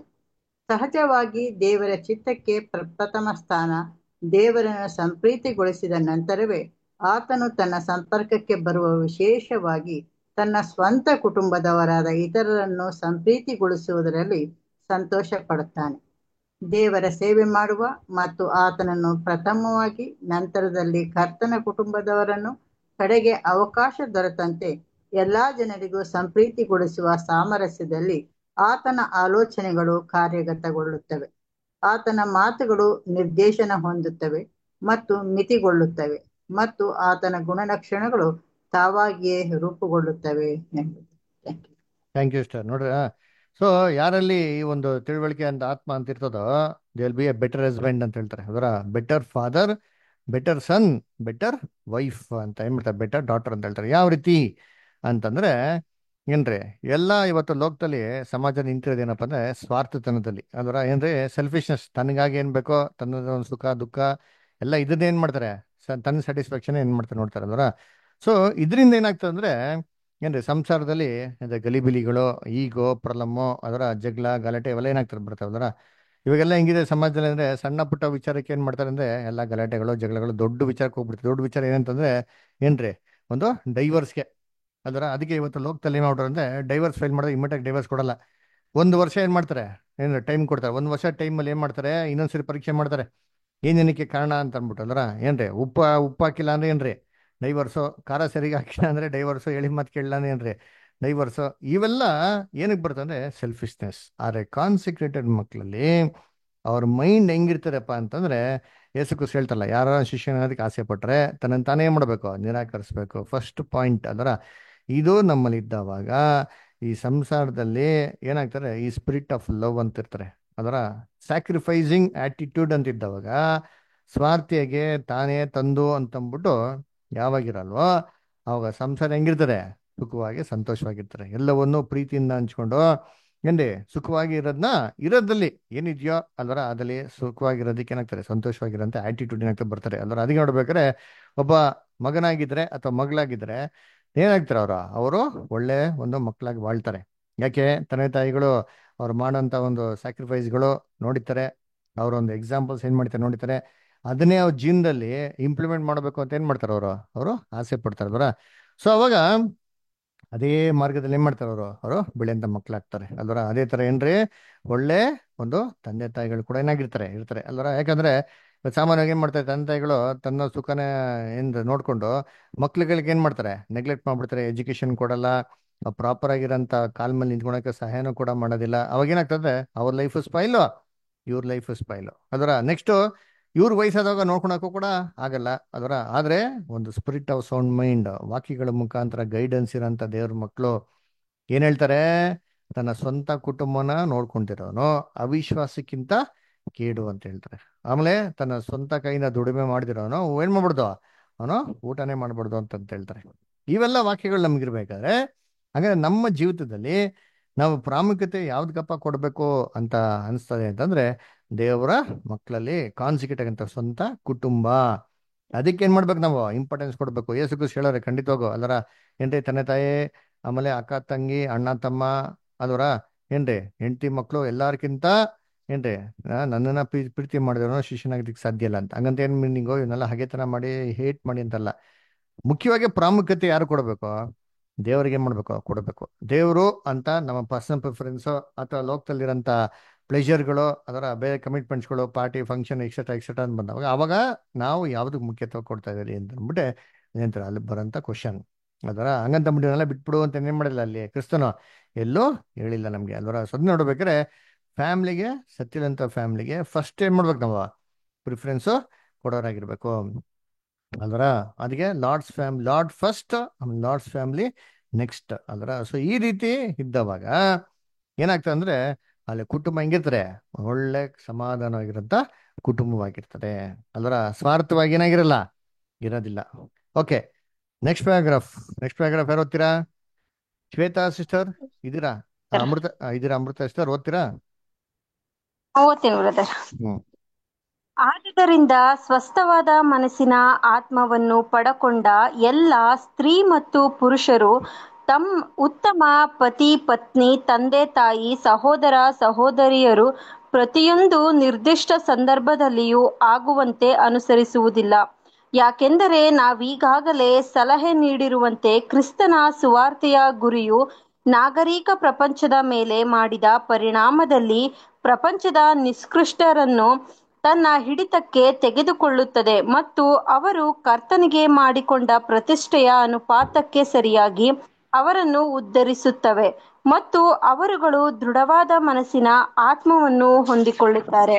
ಸಹಜವಾಗಿ ದೇವರ ಚಿತ್ತಕ್ಕೆ ಪ್ರಥಮ ಸ್ಥಾನ. ದೇವರನ್ನು ಸಂಪ್ರೀತಿಗೊಳಿಸಿದ ನಂತರವೇ ಆತನು ತನ್ನ ಸಂಪರ್ಕಕ್ಕೆ ಬರುವ, ವಿಶೇಷವಾಗಿ ತನ್ನ ಸ್ವಂತ ಕುಟುಂಬದವರಾದ ಇತರರನ್ನು ಸಂಪ್ರೀತಿಗೊಳಿಸುವುದರಲ್ಲಿ ಸಂತೋಷ ಪಡುತ್ತಾನೆ. ದೇವರ ಸೇವೆ ಮಾಡುವ ಮತ್ತು ಆತನನ್ನು ಪ್ರಥಮವಾಗಿ, ನಂತರದಲ್ಲಿ ಕರ್ತನ ಕುಟುಂಬದವರನ್ನು, ಕಡೆಗೆ ಅವಕಾಶ ದೊರೆತಂತೆ ಎಲ್ಲಾ ಜನರಿಗೂ ಸಂಪ್ರೀತಿಗೊಳಿಸುವ ಸಾಮರಸ್ಯದಲ್ಲಿ ಆತನ ಆಲೋಚನೆಗಳು ಕಾರ್ಯಗತಗೊಳ್ಳುತ್ತವೆ. ಆತನ ಮಾತುಗಳು ನಿರ್ದೇಶನ ಹೊಂದುತ್ತವೆ ಮತ್ತು ಮಿತಿಗೊಳ್ಳುತ್ತವೆ ಮತ್ತು ಆತನ ಗುಣಲಕ್ಷಣಗಳು ತಾವಾಗಿಯೇ ರೂಪುಗೊಳ್ಳುತ್ತವೆ ಎಂಬುದು. Thank you sister. ನೋಡ್ರಿ, ಸೊ ಯಾರಲ್ಲಿ ಈ ಒಂದು ತಿಳುವಳಿಕೆ ಅಂತ ಆತ್ಮ ಅಂತ ಇರ್ತದೋ they will be a better husband ಅಂತ ಹೇಳ್ತಾರೆ. ಅದರ better father, better son, better wife ಅಂತ ಏನ್ ಮಾಡ್ತಾರೆ, ಬೆಟರ್ ಡಾಟರ್ ಅಂತ ಹೇಳ್ತಾರೆ. ಯಾವ ರೀತಿ ಅಂತಂದ್ರೆ ಏನ್ರಿ, ಎಲ್ಲ ಇವತ್ತು ಲೋಕದಲ್ಲಿ ಸಮಾಜ ನಿಂತಿರೋದು ಏನಪ್ಪ ಅಂದ್ರೆ ಸ್ವಾರ್ಥತನದಲ್ಲಿ. ಅದರ ಏನ್ರಿ, ಸೆಲ್ಫಿಶ್ನೆಸ್, ತನಗಾಗಿ ಏನ್ ಬೇಕೋ ತನ್ನ ಒಂದು ಸುಖ ದುಃಖ ಎಲ್ಲ ಇದನ್ನ ಏನ್ ಮಾಡ್ತಾರೆ, ತನ್ನ ಸ್ಯಾಟಿಸ್ಫ್ಯಾಕ್ಷನ್ ಏನ್ ಮಾಡ್ತಾರೆ ನೋಡ್ತಾರೆ ಅದರ. ಸೊ ಇದರಿಂದ ಏನಾಗ್ತದೆ ಅಂದ್ರೆ ಏನ್ರಿ, ಸಂಸಾರದಲ್ಲಿ ಗಲಿಬಿಲಿಗಳು, ಈಗೋ, ಪ್ರಲಮ್ಮು, ಅದರ ಜಗಳ, ಗಲಾಟೆ ಇವೆಲ್ಲ ಏನಾಗ್ತಾರೆ ಬರ್ತಾವೆ ಅದರ. ಇವಾಗೆಲ್ಲ ಹೆಂಗಿದೆ ಸಮಾಜದಲ್ಲಿ ಅಂದ್ರೆ ಸಣ್ಣ ಪುಟ್ಟ ವಿಚಾರಕ್ಕೆ ಏನ್ ಮಾಡ್ತಾರೆ ಅಂದ್ರೆ ಎಲ್ಲ ಗಲಾಟೆಗಳು, ಜಗಳಗಳು, ದೊಡ್ಡ ವಿಚಾರಕ್ಕೆ ಹೋಗ್ಬಿಡ್ತಾರೆ. ದೊಡ್ಡ ವಿಚಾರ ಏನಂತಂದ್ರೆ ಏನ್ರಿ, ಒಂದು ಡೈವರ್ಸ್ಗೆ ಅದರ. ಅದಕ್ಕೆ ಇವತ್ತು ಲೋಕದಲ್ಲಿ ಏನ್ ಮಾಡ್ತಾರೆ ಅಂದ್ರೆ ಡೈವರ್ಸ್ ಫೈಲ್ ಮಾಡಿದ್ರೆ ಇಮಿಡಿಯೇಟ್ ಡೈವರ್ಸ್ ಕೊಡಲ್ಲ. 1 ವರ್ಷ ಏನ್ ಮಾಡ್ತಾರೆ, ಏನು ಟೈಮ್ ಕೊಡ್ತಾರೆ. 1 ವರ್ಷ ಟೈಮಲ್ಲಿ ಏನ್ ಮಾಡ್ತಾರೆ, ಇನ್ನೊಂದ್ಸರಿ ಪರೀಕ್ಷೆ ಮಾಡ್ತಾರೆ ಏನೇನಕ್ಕೆ ಕಾರಣ ಅಂತ ಅಂದ್ಬಿಟ್ಟು ಅಲ್ರ. ಏನ್ರಿ, ಉಪ್ಪು ಹಾಕಿಲ್ಲ ಅಂದ್ರೆ ಏನ್ರಿ ಡೈವರ್ಸು, ಖಾರ ಸರಿಗೆ ಹಾಕಿಲ್ಲ ಅಂದ್ರೆ ಡೈವರ್ಸು, ಎಳಿ ಮಾತು ಕೇಳಿಲ್ಲ ಅಂದ್ರೆ ಏನ್ರಿ ಡೈವರ್ಸು. ಇವೆಲ್ಲ ಏನಕ್ಕೆ ಬರ್ತದೆ ಅಂದ್ರೆ ಸೆಲ್ಫಿಶ್ನೆಸ್. ಆದರೆ ಕಾನ್ಸಿಕ್ರೇಟೆಡ್ ಮಕ್ಕಳಲ್ಲಿ ಅವ್ರ ಮೈಂಡ್ ಹೆಂಗಿರ್ತಾರಪ್ಪ ಅಂತಂದ್ರೆ ಯೇಸು ಕ್ರಿಸ್ತ ಹೇಳ್ತಾರಲ್ಲ, ಯಾರ ಶಿಷ್ಯನಾದಕ್ಕೆ ಆಸೆ ಪಟ್ರೆ ತನ್ನನ್ನು ತಾನೇ ಮಾಡಬೇಕು, ನಿರಾಕರಿಸ್ಬೇಕು. ಫಸ್ಟ್ ಪಾಯಿಂಟ್ ಅದರ. ಇದು ನಮ್ಮಲ್ಲಿ ಇದ್ದವಾಗ ಈ ಸಂಸಾರದಲ್ಲಿ ಏನಾಗ್ತಾರೆ, ಈ ಸ್ಪಿರಿಟ್ ಆಫ್ ಲವ್ ಅಂತ ಇರ್ತಾರೆ ಅದರ. ಸ್ಯಾಕ್ರಿಫೈಸಿಂಗ್ ಆಟಿಟ್ಯೂಡ್ ಅಂತ ಇದ್ದವಾಗ ಸ್ವಾರ್ಥಿಯಾಗೆ ತಾನೇ ತಂದು ಅಂತಂದ್ಬಿಟ್ಟು ಯಾವಾಗಿರಲ್ವೋ ಅವಾಗ ಸಂಸಾರ ಹೆಂಗಿರ್ತಾರೆ? ಸುಖವಾಗಿ ಸಂತೋಷವಾಗಿರ್ತಾರೆ. ಎಲ್ಲವನ್ನು ಪ್ರೀತಿಯಿಂದ ಹಂಚ್ಕೊಂಡು ಏನ್ರಿ ಸುಖವಾಗಿ ಇರೋದ್ರಲ್ಲಿ ಏನಿದೆಯೋ ಅಲ್ವರ ಅದಲ್ಲಿ ಸುಖವಾಗಿರೋದಕ್ಕೆ ಏನಾಗ್ತಾರೆ? ಸಂತೋಷವಾಗಿರೋಂಥ ಆಟಿಟ್ಯೂಡ್ ಏನಾಗ್ತಾರೆ ಬರ್ತಾರೆ ಅಲ್ವರ. ಅದಕ್ಕೆ ನೋಡ್ಬೇಕಾದ್ರೆ ಒಬ್ಬ ಮಗನಾಗಿದ್ರೆ ಅಥವಾ ಮಗಳಾಗಿದ್ರೆ ಏನಾಗ್ತಾರೆ ಅವರು ಒಳ್ಳೆ ಒಂದು ಮಕ್ಕಳಾಗಿ ಬಾಳ್ತಾರೆ. ಯಾಕೆ? ತಂದೆ ತಾಯಿಗಳು ಅವ್ರು ಮಾಡೋಂಥ ಒಂದು ಸ್ಯಾಕ್ರಿಫೈಸ್ಗಳು ನೋಡಿರ್ತಾರೆ, ಅವರೊಂದು ಎಕ್ಸಾಂಪಲ್ಸ್ ಏನ್ ಮಾಡ್ತಾರೆ ನೋಡಿರ್ತಾರೆ, ಅದನ್ನೇ ಅವ್ರ ಜೀವನದಲ್ಲಿ ಇಂಪ್ಲಿಮೆಂಟ್ ಮಾಡಬೇಕು ಅಂತ ಏನ್ ಮಾಡ್ತಾರೆ ಅವರು ಆಸೆ ಪಡ್ತಾರೆ ಅಲ್ವರ. ಸೊ ಅವಾಗ ಅದೇ ಮಾರ್ಗದಲ್ಲಿ ಏನ್ ಮಾಡ್ತಾರೆ ಅವರು ಬೆಳೆಯಂತ ಮಕ್ಕಳಾಗ್ತಾರೆ ಅಲ್ವರ. ಅದೇ ತರ ಏನ್ರಿ ಒಳ್ಳೆ ಒಂದು ತಂದೆ ತಾಯಿಗಳು ಕೂಡ ಇರ್ತಾರೆ ಅಲ್ವರ. ಯಾಕಂದ್ರೆ ಇವತ್ತು ಸಾಮಾನ್ಯವಾಗಿ ಏನ್ ಮಾಡ್ತಾರೆ ತಂದೆ ತಾಯಿಗಳು ತನ್ನ ಸುಖನ ಏನ್ ನೋಡ್ಕೊಂಡು ಮಕ್ಳುಗಳಿಗೆ ಏನ್ ಮಾಡ್ತಾರೆ? ನೆಗ್ಲೆಕ್ಟ್ ಮಾಡ್ಬಿಡ್ತಾರೆ, ಎಜುಕೇಶನ್ ಕೊಡಲ್ಲ, ಪ್ರಾಪರ್ ಆಗಿರೋಂಥ ಕಾಲ್ ಮೇಲೆ ನಿಂತ್ಕೊಳಕ್ಕೆ ಸಹಾಯನೂ ಕೂಡ ಮಾಡೋದಿಲ್ಲ. ಅವಾಗ ಏನಾಗ್ತದೆ? ಅವ್ರ ಲೈಫ್ ಸ್ಪೈಲು, ಇವ್ರ ಲೈಫ್ ಸ್ಪೈಲು ಅದರ. ನೆಕ್ಸ್ಟ್ ಇವ್ರ ವಯಸ್ಸಾದಾಗ ನೋಡ್ಕೊಳಕ್ಕೂ ಕೂಡ ಆಗಲ್ಲ ಅದರ. ಆದ್ರೆ ಒಂದು ಸ್ಪಿರಿಟ್ ಆಫ್ ಸೌಂಡ್ ಮೈಂಡ್ ವಾಕ್ಯಗಳ ಮುಖಾಂತರ ಗೈಡೆನ್ಸ್ ಇರೋಂಥ ದೇವ್ರ ಮಕ್ಕಳು ಏನ್ ಹೇಳ್ತಾರೆ? ತನ್ನ ಸ್ವಂತ ಕುಟುಂಬನ ನೋಡ್ಕೊಂತಿರೋನು ಅವಿಶ್ವಾಸಕ್ಕಿಂತ ಕೇಡು ಅಂತ ಹೇಳ್ತಾರೆ. ಆಮೇಲೆ ತನ್ನ ಸ್ವಂತ ಕೈಯಿಂದ ದುಡಿಮೆ ಮಾಡಿದಿರೋನು ಏನ್ ಮಾಡ್ಬಿಡ್ದು? ಅವನು ಊಟನೇ ಮಾಡ್ಬಾರ್ದು ಅಂತ ಹೇಳ್ತಾರೆ. ಇವೆಲ್ಲ ವಾಕ್ಯಗಳು ನಮ್ಗಿರ್ಬೇಕಾದ್ರೆ ಹಾಗಾದ್ರೆ ನಮ್ಮ ಜೀವಿತದಲ್ಲಿ ನಾವು ಪ್ರಾಮುಖ್ಯತೆ ಯಾವ್ದಕ್ಕಪ್ಪ ಕೊಡಬೇಕು ಅಂತ ಅನಿಸ್ತದೆ ಅಂತಂದ್ರೆ ದೇವರ ಮಕ್ಕಳಲ್ಲಿ ಕಾನ್ಸಿಕ್ಯೂಟಿವ್ ಅಂತ ಸ್ವಂತ ಕುಟುಂಬ, ಅದಕ್ಕೆ ಏನ್ ಮಾಡ್ಬೇಕು? ನಾವು ಇಂಪಾರ್ಟೆನ್ಸ್ ಕೊಡ್ಬೇಕು. ಯೇಸು ಕ್ರಿಸ್ತ ಹೇಳೋರೆ ಖಂಡಿತವಾಗು ಅಲ್ಲರ. ಏನ್ರಿ ತಂದೆ ತಾಯಿ, ಆಮೇಲೆ ಅಕ್ಕ ತಂಗಿ, ಅಣ್ಣ ತಮ್ಮ ಅಲ್ವರ, ಏನ್ರಿ ಹೆಂಡತಿ ಮಕ್ಕಳು ಎಲ್ಲಾರ್ಕಿಂತ ಏನ್ರಿ ನನ್ನನ್ನ ಪ್ರೀತಿ ಮಾಡಿದವನು ಶಿಷ್ಯನಾಗೋದಕ್ಕೆ ಸಾಧ್ಯ ಇಲ್ಲ ಅಂತ. ಹಂಗಂತ ಏನ್ ಮೀನಿಂಗು? ಇವನ್ನೆಲ್ಲ ಹಾಗೆತನ ಮಾಡಿ ಹೇಟ್ ಮಾಡಿ ಅಂತಲ್ಲ. ಮುಖ್ಯವಾಗಿ ಪ್ರಾಮುಖ್ಯತೆ ಯಾರು ಕೊಡಬೇಕು? ದೇವರಿಗೆ ಏನ್ ಮಾಡ್ಬೇಕು? ಕೊಡಬೇಕು. ದೇವರು ಅಂತ ನಮ್ಮ ಪರ್ಸನಲ್ ಪ್ರಿಫರೆನ್ಸ್ ಅಥವಾ ಲೋಕದಲ್ಲಿರೋಂಥ ಪ್ಲೆಜರ್ಗಳು ಅದರ ಬೇರೆ ಕಮಿಟ್ಮೆಂಟ್ಸ್ಗಳು, ಪಾರ್ಟಿ ಫಂಕ್ಷನ್ ಎಕ್ಸೆಟ್ರಾ ಅಂತ ಬಂದವಾಗ ಅವಾಗ ನಾವು ಯಾವ್ದಕ್ಕೆ ಮುಖ್ಯತ್ವ ಕೊಡ್ತಾ ಇದೀರಿ ಅಂತ ಅಂದ್ಬಿಟ್ಟೆ ಏನಂತಾರೆ ಅಲ್ಲಿ ಬರೋಂಥ ಕ್ವಶನ್ ಅದರ. ಹಂಗಂತ ಬಿಟ್ಟು ಬಿಟ್ಬಿಡು ಅಂತ ಏನ್ ಮಾಡಿಲ್ಲ ಅಲ್ಲಿ ಕ್ರಿಸ್ತನು ಎಲ್ಲೂ ಹೇಳಿಲ್ಲ ನಮ್ಗೆ ಅಲ್ವರ. ಸದ್ ನೋಡ್ಬೇಕಾದ್ರೆ ಫ್ಯಾಮ್ಲಿಗೆ, ಸತ್ತಿರಂಥ ಫ್ಯಾಮ್ಲಿಗೆ ಫಸ್ಟ್ ಏನ್ ಮಾಡ್ಬೇಕು? ನಾವು ಪ್ರಿಫರೆನ್ಸು ಕೊಡೋರಾಗಿರ್ಬೇಕು ಅಲ್ವರ. ಅದಕ್ಕೆ Lord first, Lord's family next ಅಲ್ವರ. ಸೊ ಈ ರೀತಿ ಇದ್ದವಾಗ ಏನಾಗ್ತದೆ ಅಂದ್ರೆ ಅಲ್ಲಿ ಕುಟುಂಬ ಹೆಂಗಿರ್ತಾರೆ? ಒಳ್ಳೆ ಸಮಾಧಾನವಾಗಿರಂತ ಕುಟುಂಬವಾಗಿರ್ತದೆ ಅಲ್ವರ. ಸ್ವಾರ್ಥವಾಗಿ ಏನಾಗಿರಲ್ಲ, ಇರೋದಿಲ್ಲ. ಓಕೆ, ನೆಕ್ಸ್ಟ್ ಪ್ಯಾರಾಗ್ರಾಫ್ ಯಾರು ಓದ್ತೀರಾ? ಶ್ವೇತಾ ಸಿಸ್ಟರ್ ಇದ್ದೀರಾ? ಅಮೃತ ಸಿಸ್ಟರ್ ಓದ್ತೀರಾ? ಓದ್ತೀನಿ ಬ್ರದರ್. ಹ್ಮ್. ಆದುದರಿಂದ ಸ್ವಸ್ಥವಾದ ಮನಸ್ಸಿನ ಆತ್ಮವನ್ನು ಪಡಕೊಂಡ ಎಲ್ಲ ಸ್ತ್ರೀ ಮತ್ತು ಪುರುಷರು ತಮ್ಮ ಉತ್ತಮ ಪತಿ ಪತ್ನಿ, ತಂದೆ ತಾಯಿ, ಸಹೋದರ ಸಹೋದರಿಯರು ಪ್ರತಿಯೊಂದು ನಿರ್ದಿಷ್ಟ ಸಂದರ್ಭದಲ್ಲಿಯೂ ಆಗುವಂತೆ ಅನುಸರಿಸುವುದಿಲ್ಲ. ಯಾಕೆಂದರೆ ನಾವೀಗಾಗಲೇ ಸಲಹೆ ನೀಡಿರುವಂತೆ ಕ್ರಿಸ್ತನ ಸುವಾರ್ತೆಯ ಗುರಿಯು ನಾಗರಿಕ ಪ್ರಪಂಚದ ಮೇಲೆ ಮಾಡಿದ ಪರಿಣಾಮದಲ್ಲಿ ಪ್ರಪಂಚದ ನಿಷ್ಕೃಷ್ಟರನ್ನು ತನ್ನ ಹಿಡಿತಕ್ಕೆ ತೆಗೆದುಕೊಳ್ಳುತ್ತದೆ ಮತ್ತು ಅವರು ಕರ್ತನಿಗೆ ಮಾಡಿಕೊಂಡ ಪ್ರತಿಷ್ಠೆಯ ಅನುಪಾತಕ್ಕೆ ಸರಿಯಾಗಿ ಅವರನ್ನು ಉದ್ಧರಿಸುತ್ತವೆ ಮತ್ತು ಅವರುಗಳು ದೃಢವಾದ ಮನಸ್ಸಿನ ಆತ್ಮವನ್ನು ಹೊಂದಿಕೊಳ್ಳುತ್ತಾರೆ.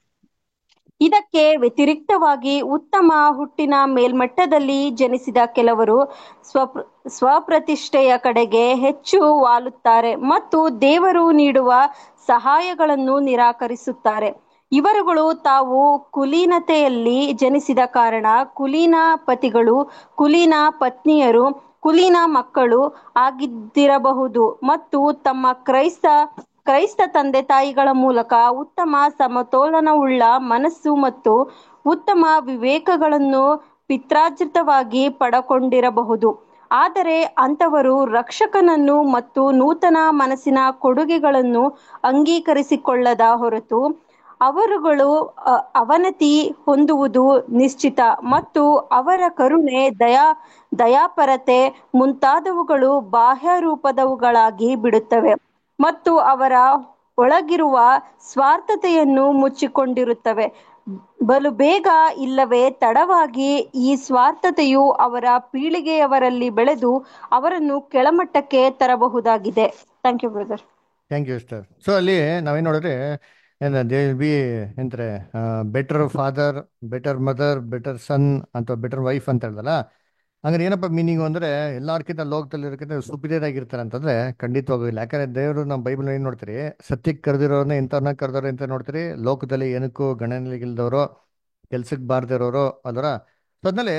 ಇದಕ್ಕೆ ವ್ಯತಿರಿಕ್ತವಾಗಿ ಉತ್ತಮ ಹುಟ್ಟಿನ ಮೇಲ್ಮಟ್ಟದಲ್ಲಿ ಜನಿಸಿದ ಕೆಲವರು ಸ್ವಪ್ರತಿಷ್ಠೆಯ ಕಡೆಗೆ ಹೆಚ್ಚು ವಾಲುತ್ತಾರೆ ಮತ್ತು ದೇವರು ನೀಡುವ ಸಹಾಯಗಳನ್ನು ನಿರಾಕರಿಸುತ್ತಾರೆ. ಇವರುಗಳು ತಾವು ಕುಲೀನತೆಯಲ್ಲಿ ಜನಿಸಿದ ಕಾರಣ ಕುಲೀನ ಪತಿಗಳು, ಕುಲೀನ ಪತ್ನಿಯರು, ಕುಲೀನ ಮಕ್ಕಳು ಆಗಿದ್ದಿರಬಹುದು ಮತ್ತು ತಮ್ಮ ಕ್ರೈಸ್ತ ತಂದೆ ತಾಯಿಗಳ ಮೂಲಕ ಉತ್ತಮ ಸಮತೋಲನವುಳ್ಳ ಮನಸ್ಸು ಮತ್ತು ಉತ್ತಮ ವಿವೇಕಗಳನ್ನು ಪಿತ್ರಾರ್ಜಿತವಾಗಿ ಪಡಕೊಂಡಿರಬಹುದು. ಆದರೆ ಅಂಥವರು ರಕ್ಷಕನನ್ನು ಮತ್ತು ನೂತನ ಮನಸ್ಸಿನ ಕೊಡುಗೆಗಳನ್ನು ಅಂಗೀಕರಿಸಿಕೊಳ್ಳದ ಹೊರತು ಅವರುಗಳು ಅವನತಿ ಹೊಂದುವುದು ನಿಶ್ಚಿತ ಮತ್ತು ಅವರ ಕರುಣೆ, ದಯಾಪರತೆ ಮುಂತಾದವುಗಳು ಬಾಹ್ಯ ರೂಪದವುಗಳಾಗಿ ಬಿಡುತ್ತವೆ ಮತ್ತು ಅವರ ಒಳಗಿರುವ ಸ್ವಾರ್ಥತೆಯನ್ನು ಮುಚ್ಚಿಕೊಂಡಿರುತ್ತವೆ. ಬಲು ಬೇಗ ಇಲ್ಲವೇ ತಡವಾಗಿ ಈ ಸ್ವಾರ್ಥತೆಯು ಅವರ ಪೀಳಿಗೆಯವರಲ್ಲಿ ಬೆಳೆದು ಅವರನ್ನು ಕೆಳಮಟ್ಟಕ್ಕೆ ತರಬಹುದಾಗಿದೆ. Thank you brother. Thank you sister. So ಅಲ್ಲಿ ನಾವೇನು ನೋಡಿದ್ರೆ ದೇ ವಿಲ್ ಬಿ ಎಂತಾರೆ better father, better mother, better son ಅಥವಾ ಬೆಟರ್ ವೈಫ್ ಅಂತ ಹೇಳ್ದಲ್ಲ. ಹಂಗಾರೆ ಏನಪ್ಪ ಮೀನಿಂಗು ಅಂದ್ರೆ ಎಲ್ಲಾರ್ಕಿಂತ ಲೋಕದಲ್ಲಿ ಇರೋಕ್ಕಿಂತ ಸುಪೀರಿಯರ್ ಆಗಿರ್ತಾರೆ ಅಂತಂದ್ರೆ ಖಂಡಿತವಾಗು ಇಲ್ಲ. ಯಾಕಂದ್ರೆ ದೇವರು ನಮ್ಮ ಬೈಬಲ್ ಏನ್ ನೋಡ್ತೀರಿ? ಸತ್ಯಕ್ಕೆ ಕರೆದಿರೋರ್ನ ಇಂಥವ್ರನ್ನ ಕರೆದವ್ರು ಅಂತ ನೋಡ್ತೀರಿ. ಲೋಕದಲ್ಲಿ ಏನಕ್ಕೂ ಗಣನೆಗಿಲ್ದವರು, ಕೆಲ್ಸಕ್ಕೆ ಬಾರ್ದಿರೋರು ಅದರ. ಸೊ ಅದ್ಮೇಲೆ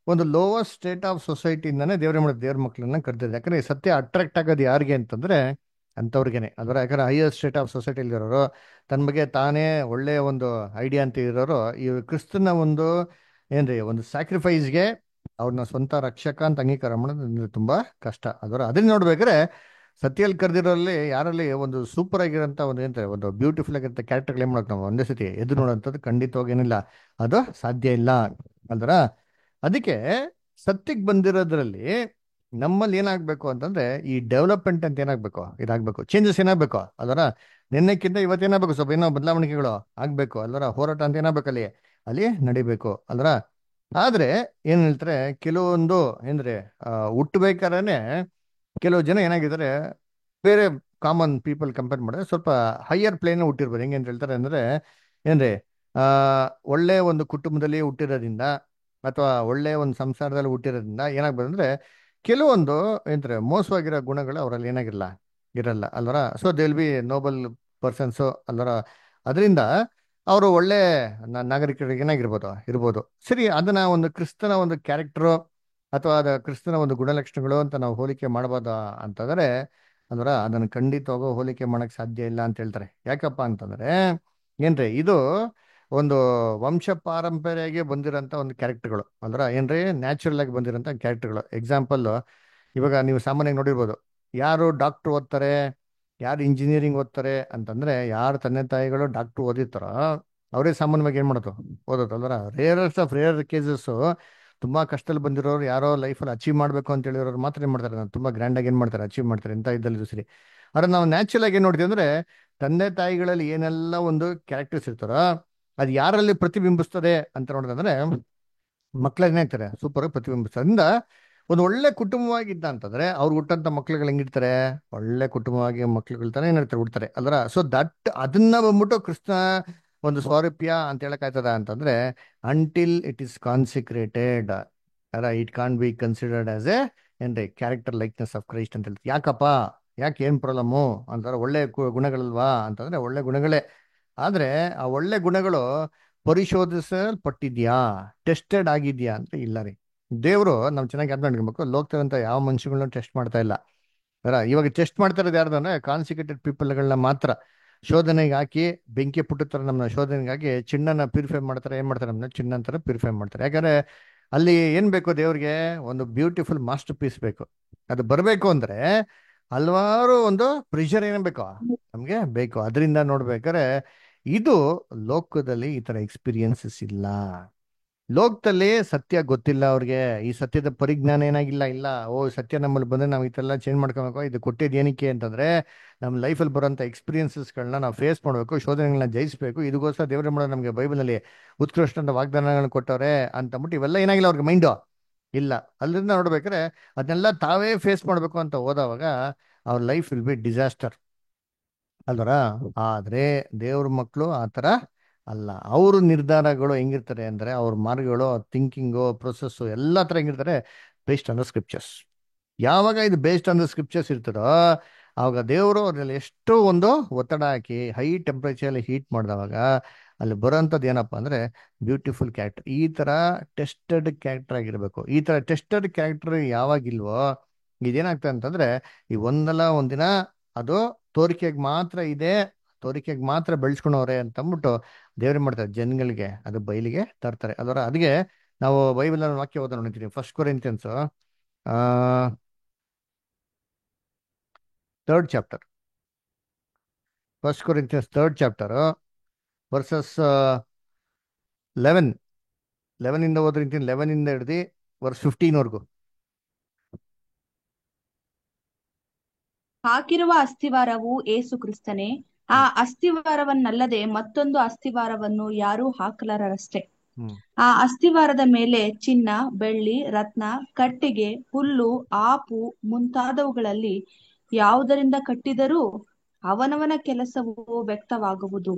ಒಂದು ಲೋವರ್ ಸ್ಟೇಟ್ ಆಫ್ ಸೊಸೈಟಿಯಿಂದಾನೇ ದೇವ್ರ ಮಾಡಿದ ದೇವ್ರ ಮಕ್ಕಳನ್ನ ಕರ್ದಿದೆ. ಯಾಕಂದ್ರೆ ಈ ಸತ್ಯ ಅಟ್ರಾಕ್ಟ್ ಆಗೋದು ಯಾರಿಗೆ ಅಂತಂದ್ರೆ ಅಂಥವ್ರಿಗೇನೆ. ಅದರ ಯಾಕಂದ್ರೆ ಹೈಯರ್ ಸ್ಟೇಟ್ ಆಫ್ ಸೊಸೈಟಿಲಿ ಇರೋರು, ತನ್ನ ಬಗ್ಗೆ ತಾನೇ ಒಳ್ಳೆಯ ಒಂದು ಐಡಿಯಾ ಅಂತ ಇರೋರು ಈ ಕ್ರಿಸ್ತನ ಒಂದು ಏನ್ರಿ ಒಂದು ಸ್ಯಾಕ್ರಿಫೈಸ್ಗೆ ಅವ್ರನ್ನ ಸ್ವಂತ ರಕ್ಷಕ ಅಂತ ಅಂಗೀಕಾರ ಮಾಡೋದು ಅಂದ್ರೆ ತುಂಬಾ ಕಷ್ಟ. ಅದನ್ನ ನೋಡ್ಬೇಕಾದ್ರೆ ಸತ್ಯಲ್ಲಿ ಕರೆದಿರೋಲ್ಲಿ ಯಾರಲ್ಲಿ ಒಂದು ಸೂಪರ್ ಆಗಿರೋಂಥ ಒಂದು ಏನಂತಾರೆ ಒಂದು ಬ್ಯೂಟಿಫುಲ್ ಆಗಿರೋಂಥ ಕ್ಯಾರೆಕ್ಟರ್ ಏನ್ ಮಾಡೋಕೆ ನಾವು ಒಂದೇ ಸತಿ ಎದುರು ನೋಡೋಂಥದ್ದು ಖಂಡಿತವಾಗಿ ಏನಿಲ್ಲ, ಅದು ಸಾಧ್ಯ ಇಲ್ಲ ಅಲ್ದರ. ಅದಕ್ಕೆ ಸತ್ಯಕ್ಕೆ ಬಂದಿರೋದ್ರಲ್ಲಿ ನಮ್ಮಲ್ಲಿ ಏನಾಗಬೇಕು ಅಂತಂದ್ರೆ ಈ ಡೆವಲಪ್ಮೆಂಟ್ ಅಂತ ಏನಾಗಬೇಕು, ಇದಾಗಬೇಕು, ಚೇಂಜಸ್ ಏನಾಗಬೇಕು ಅದರ. ನಿನ್ನೆಕ್ಕಿಂತ ಇವತ್ತೇನಾಗಬೇಕು, ಸ್ವಲ್ಪ ಏನೋ ಬದಲಾವಣೆಗಳು ಆಗ್ಬೇಕು ಅಲ್ವರ. ಹೋರಾಟ ಅಂತ ಏನಾಗಬೇಕು ಅಲ್ಲಿ ಅಲ್ಲಿ ನಡಿಬೇಕು ಅಲ್ವರ. ಆದ್ರೆ ಏನ್ ಹೇಳ್ತಾರೆ ಕೆಲವೊಂದು ಏನ್ರಿ ಹುಟ್ಟಬೇಕಾದ್ರೆ ಕೆಲವು ಜನ ಏನಾಗಿದ್ದಾರೆ ಬೇರೆ ಕಾಮನ್ ಪೀಪಲ್ ಕಂಪೇರ್ ಮಾಡಿದ್ರೆ ಸ್ವಲ್ಪ ಹೈಯರ್ ಪ್ಲೇನ್ ಹುಟ್ಟಿರ್ಬೋದು. ಹೆಂಗೆ ಅಂತ ಹೇಳ್ತಾರೆ ಅಂದ್ರೆ ಏನ್ರಿ ಆ ಒಳ್ಳೆ ಒಂದು ಕುಟುಂಬದಲ್ಲಿ ಹುಟ್ಟಿರೋದ್ರಿಂದ ಅಥವಾ ಒಳ್ಳೆ ಒಂದು ಸಂಸಾರದಲ್ಲಿ ಹುಟ್ಟಿರೋದ್ರಿಂದ ಏನಾಗ್ಬೋದು ಅಂದ್ರೆ ಕೆಲವೊಂದು ಏನಂತಾರೆ ಮೋಸವಾಗಿರೋ ಗುಣಗಳು ಅವರಲ್ಲಿ ಏನಾಗಿರಲ್ಲ, ಇರಲ್ಲ ಅಲ್ವರ. So they will be noble persons ಅಲ್ವರ. ಅದರಿಂದ ಅವರು ಒಳ್ಳೆ ನಾಗರಿಕರಿಗೆ ಏನಾಗಿರ್ಬೋದು, ಇರ್ಬೋದು. ಸರಿ, ಅದನ್ನ ಒಂದು ಕ್ರಿಸ್ತನ ಒಂದು ಕ್ಯಾರೆಕ್ಟರು ಅಥವಾ ಅದ ಕ್ರಿಸ್ತನ ಒಂದು ಗುಣಲಕ್ಷಣಗಳು ಅಂತ ನಾವು ಹೋಲಿಕೆ ಮಾಡ್ಬೋದಾ ಅಂತಂದ್ರೆ ಅಂದ್ರ ಅದನ್ನು ಖಂಡಿತವಾಗೂ ಹೋಲಿಕೆ ಮಾಡಕ್ ಸಾಧ್ಯ ಇಲ್ಲ ಅಂತ ಹೇಳ್ತಾರೆ. ಯಾಕಪ್ಪ ಅಂತಂದ್ರೆ ಏನ್ರಿ ಇದು ಒಂದು ವಂಶ ಪಾರಂಪರ್ಯಾಗಿ ಬಂದಿರೋಂಥ ಒಂದು ಕ್ಯಾರೆಕ್ಟರ್ಗಳು ಅಂದ್ರ ಏನ್ರಿ ನ್ಯಾಚುರಲ್ ಆಗಿ ಬಂದಿರೋಂಥ ಕ್ಯಾರೆಕ್ಟರ್ಗಳು. ಎಕ್ಸಾಂಪಲ್, ಇವಾಗ ನೀವು ಸಾಮಾನ್ಯವಾಗಿ ನೋಡಿರ್ಬೋದು, ಯಾರು ಡಾಕ್ಟರ್ ಓದ್ತಾರೆ, ಯಾರು ಇಂಜಿನಿಯರಿಂಗ್ ಓದ್ತಾರೆ ಅಂತಂದ್ರೆ ಯಾರು ತಂದೆ ತಾಯಿಗಳು ಡಾಕ್ಟರ್ ಓದಿರ್ತಾರೋ ಅವರೇ ಸಾಮಾನ್ಯವಾಗಿ ಏನ್ ಮಾಡೋದು, ಓದೋದು ಅಲ್ವರ. ರೇರೆಸ್ಟ್ ಆಫ್ ರೇರ್ ಕೇಸಸ್ ತುಂಬಾ ಕಷ್ಟದಲ್ಲಿ ಬಂದಿರೋರು ಯಾರೋ ಲೈಫಲ್ಲಿ ಅಚೀವ್ ಮಾಡಬೇಕು ಅಂತ ಹೇಳಿರೋರು ಮಾತ್ರ ಏನ್ ಮಾಡ್ತಾರೆ, ನಾನು ತುಂಬಾ ಗ್ರ್ಯಾಂಡ್ ಆಗಿ ಏನ್ ಮಾಡ್ತಾರೆ, ಅಚೀವ್ ಮಾಡ್ತಾರೆ ಅಂತ ಇದ್ದಲ್ಲಿ ಸರಿ. ಆದ್ರೆ ನಾವು ನ್ಯಾಚುರಲ್ ಆಗಿ ಏನ್ ನೋಡ್ತೀವಿ ಅಂದ್ರೆ ತಂದೆ ತಾಯಿಗಳಲ್ಲಿ ಏನೆಲ್ಲ ಒಂದು ಕ್ಯಾರೆಕ್ಟರ್ಸ್ ಇರ್ತಾರೋ ಅದು ಯಾರಲ್ಲಿ ಪ್ರತಿಬಿಂಬಿಸ್ತದೆ ಅಂತ ನೋಡೋದಂದ್ರೆ ಮಕ್ಳು ಏನಾಗ್ತಾರೆ ಸೂಪರ್ ಆಗಿ ಪ್ರತಿಬಿಂಬಿಸ್ತಾರೆ. ಅದರಿಂದ ಒಂದು ಒಳ್ಳೆ ಕುಟುಂಬವಾಗಿದ್ದ ಅಂತಂದ್ರೆ ಅವ್ರು ಹುಟ್ಟಂತ ಮಕ್ಳುಗಳು ಹೆಂಗಿರ್ತಾರೆ, ಒಳ್ಳೆ ಕುಟುಂಬವಾಗಿ ಮಕ್ಳುಗಳ ತರ ಏನಿರ್ತಾರೆ ಹುಡ್ತಾರೆ ಅಲ್ರ. ಸೊ ದಟ್ ಅದನ್ನ ಬಂದ್ಬಿಟ್ಟು ಕೃಷ್ಣ ಒಂದು ಸ್ವಾರೂಪ್ಯ ಅಂತ ಹೇಳಕ್ ಆಯ್ತದ ಅಂತಂದ್ರೆ ಅಂಟಿಲ್ ಇಟ್ ಈಸ್ ಕಾನ್ಸಿಕ್ರೇಟೆಡ್ ಅಲ್ಲ, it can be considered as a ಏನ್ರಿ ಕ್ಯಾರೆಕ್ಟರ್ ಲೈಕ್ನೆಸ್ ಆಫ್ ಕ್ರೈಸ್ಟ್ ಅಂತ ಹೇಳ್ತಾರೆ. ಯಾಕಪ್ಪ, ಯಾಕೆ ಏನ್ ಪ್ರಾಬ್ಲಮ್ಮು ಅಂತಾರೆ, ಒಳ್ಳೆ ಗುಣಗಳಲ್ವಾ ಅಂತಂದ್ರೆ ಒಳ್ಳೆ ಗುಣಗಳೇ. ಆದ್ರೆ ಆ ಒಳ್ಳೆ ಗುಣಗಳು ಪರಿಶೋಧಿಸಲ್ಪಟ್ಟಿದ್ಯಾ, ಟೆಸ್ಟೆಡ್ ಆಗಿದ್ಯಾ ಅಂತ ಇಲ್ಲ ರೀ. ದೇವರು ನಾವು ಚೆನ್ನಾಗಿ ಅರ್ಥ ಮಾಡ್ಕೊಬೇಕು, ಲೋಕದಂತ ಯಾವ ಮನುಷ್ಯಗಳನ್ನ ಟೆಸ್ಟ್ ಮಾಡ್ತಾ ಇಲ್ಲ. ಇವಾಗ ಟೆಸ್ಟ್ ಮಾಡ್ತಾ ಇರೋದು ಯಾರ್ದು ಅಂದ್ರೆ ಕಾನ್ಸಿಕ್ರೇಟೆಡ್ ಪೀಪಲ್ಗಳನ್ನ ಮಾತ್ರ. ಶೋಧನೆಗೆ ಹಾಕಿ ಬೆಂಕಿ ಪುಟ್ಟತರ ನಮ್ಮನ್ನ ಶೋಧನೆಗೆ ಹಾಕಿ ಚಿನ್ನನ ಪ್ಯೂರಿಫೈ ಮಾಡ್ತಾರೆ. ಏನ್ ಮಾಡ್ತಾರೆ, ನಮ್ಮನ್ನ ಚಿನ್ನ ಅಂತಾರೆ ಪ್ಯೂರಿಫೈ ಮಾಡ್ತಾರೆ. ಯಾಕಂದ್ರೆ ಅಲ್ಲಿ ಏನ್ ಬೇಕು, ದೇವ್ರಿಗೆ ಒಂದು ಬ್ಯೂಟಿಫುಲ್ ಮಾಸ್ಟರ್ ಪೀಸ್ ಬೇಕು. ಅದು ಬರಬೇಕು ಅಂದ್ರೆ ಹಲವಾರು ಒಂದು ಪ್ರೆಷರ್ ಏನ್ ಬೇಕು ನಮ್ಗೆ ಬೇಕು. ಅದರಿಂದ ನೋಡ್ಬೇಕಾದ್ರೆ ಇದು ಲೋಕದಲ್ಲಿ ಈ ತರ ಎಕ್ಸ್ಪೀರಿಯನ್ಸಸ್ ಇಲ್ಲ. ಲೋಕದಲ್ಲಿ ಸತ್ಯ ಗೊತ್ತಿಲ್ಲ ಅವ್ರಿಗೆ, ಈ ಸತ್ಯದ ಪರಿಜ್ಞಾನ ಏನಾಗಿಲ್ಲ. ಇಲ್ಲ, ಓ ಸತ್ಯ ನಮ್ಮಲ್ಲಿ ಬಂದ್ರೆ ನಾವು ಇದೆಲ್ಲ ಚೇಂಜ್ ಮಾಡ್ಕೋಬೇಕು, ಇದು ಕೊಟ್ಟಿದ್ದು ಏನಕ್ಕೆ ಅಂತಂದ್ರೆ ನಮ್ಮ ಲೈಫಲ್ಲಿ ಬರೋಂಥ ಎಕ್ಸ್ಪೀರಿಯನ್ಸಸ್ಗಳನ್ನ ನಾವು ಫೇಸ್ ಮಾಡಬೇಕು, ಶೋಧನೆಗಳನ್ನ ಜಯಿಸಬೇಕು. ಇದಕ್ಕೋಸ್ಕರ ದೇವರ ಮಾಡೋ ನಮಗೆ ಬೈಬಲಲ್ಲಿ ಉತ್ಕೃಷ್ಟ ವಾಗ್ದಾನಗಳನ್ನ ಕೊಟ್ಟವ್ರೆ ಅಂತಂದ್ಬಿಟ್ಟು ಇವೆಲ್ಲ ಏನಾಗಿಲ್ಲ ಅವ್ರಿಗೆ ಮೈಂಡು ಇಲ್ಲ. ಅಲ್ಲಿಂದ ನೋಡ್ಬೇಕಾದ್ರೆ ಅದನ್ನೆಲ್ಲ ತಾವೇ ಫೇಸ್ ಮಾಡಬೇಕು ಅಂತ ಹೋದವಾಗ ಅವ್ರ ಲೈಫ್ ವಿಲ್ ಬಿ ಡಿಸಾಸ್ಟರ್ ಅಲ್ವರ. ಆದ್ರೆ ದೇವ್ರ ಮಕ್ಕಳು ಆತರ ಅಲ್ಲ. ಅವ್ರ ನಿರ್ಧಾರಗಳು ಹೆಂಗಿರ್ತಾರೆ ಅಂದ್ರೆ ಅವ್ರ ಮಾರ್ಗಗಳು, ಥಿಂಕಿಂಗು, ಪ್ರೊಸೆಸ್ಸು ಎಲ್ಲ ತರ ಹೆಂಗಿರ್ತಾರೆ, ಬೇಸ್ಡ್ ಆನ್ ದ ಸ್ಕ್ರಿಪ್ಚರ್ಸ್. ಯಾವಾಗ ಇದು ಬೇಸ್ಡ್ ಆನ್ ದ ಸ್ಕ್ರಿಪ್ಚರ್ಸ್ ಇರ್ತದೋ ಆವಾಗ ದೇವರು ಅದ್ರಲ್ಲಿ ಎಷ್ಟೋ ಒಂದು ಒತ್ತಡ ಹಾಕಿ ಹೈ ಟೆಂಪ್ರೇಚರ್ ಹೀಟ್ ಮಾಡಿದವಾಗ ಅಲ್ಲಿ ಬರೋಂಥದ್ದು ಏನಪ್ಪಾ ಅಂದ್ರೆ ಬ್ಯೂಟಿಫುಲ್ ಕ್ಯಾರೆಕ್ಟರ್. ಈ ತರ ಟೆಸ್ಟೆಡ್ ಕ್ಯಾರೆಕ್ಟರ್ ಆಗಿರ್ಬೇಕು. ಈ ತರ ಟೆಸ್ಟೆಡ್ ಕ್ಯಾರೆಕ್ಟರ್ ಯಾವಾಗಿಲ್ವೋ ಇದೇನಾಗ್ತದೆ ಅಂತಂದ್ರೆ ಈ ಒಂದಲ್ಲ ಒಂದಿನ ಅದು ತೋರಿಕೆಗೆ ಮಾತ್ರ ಇದೆ, ತೋರಿಕೆಗೆ ಮಾತ್ರ ಬೆಳೆಸ್ಕೊಂಡವ್ರೆ ಅಂತ ಅಂದ್ಬಿಟ್ಟು ದೇವ್ರ ಮಾಡ್ತಾರೆ, ಜನಗಳಿಗೆ ಅದು ಬಯಲಿಗೆ ತರ್ತಾರೆ ಅದರ. ಅದಕ್ಕೆ ನಾವು ಬೈಬಲ್ ವಾಕ್ಯ ಓದೋಣ ನೋಡ್ತೀವಿ. First Corinthians 3rd chapter. First Corinthians 3rd chapter verses 11 ಇಂದ ಓದ್ರಿ. 11 ಇಂದ ಹಿಡ್ದು ವರ್ಸ್ 15 ವರ್ಗು. ಹಾಕಿರುವ ಅಸ್ತಿವಾರವು ಏಸು ಕ್ರಿಸ್ತನೇ. ಆ ಅಸ್ತಿವಾರವನ್ನಲ್ಲದೆ ಮತ್ತೊಂದು ಅಸ್ತಿವಾರವನ್ನು ಯಾರೂ ಹಾಕಲಾರರಷ್ಟೇ. ಆ ಅಸ್ತಿವಾರದ ಮೇಲೆ ಚಿನ್ನ, ಬೆಳ್ಳಿ, ರತ್ನ, ಕಟ್ಟಿಗೆ, ಹುಲ್ಲು, ಆಪು ಮುಂತಾದವುಗಳಲ್ಲಿ ಯಾವುದರಿಂದ ಕಟ್ಟಿದರೂ ಅವನವನ ಕೆಲಸವು ವ್ಯಕ್ತವಾಗುವುದು.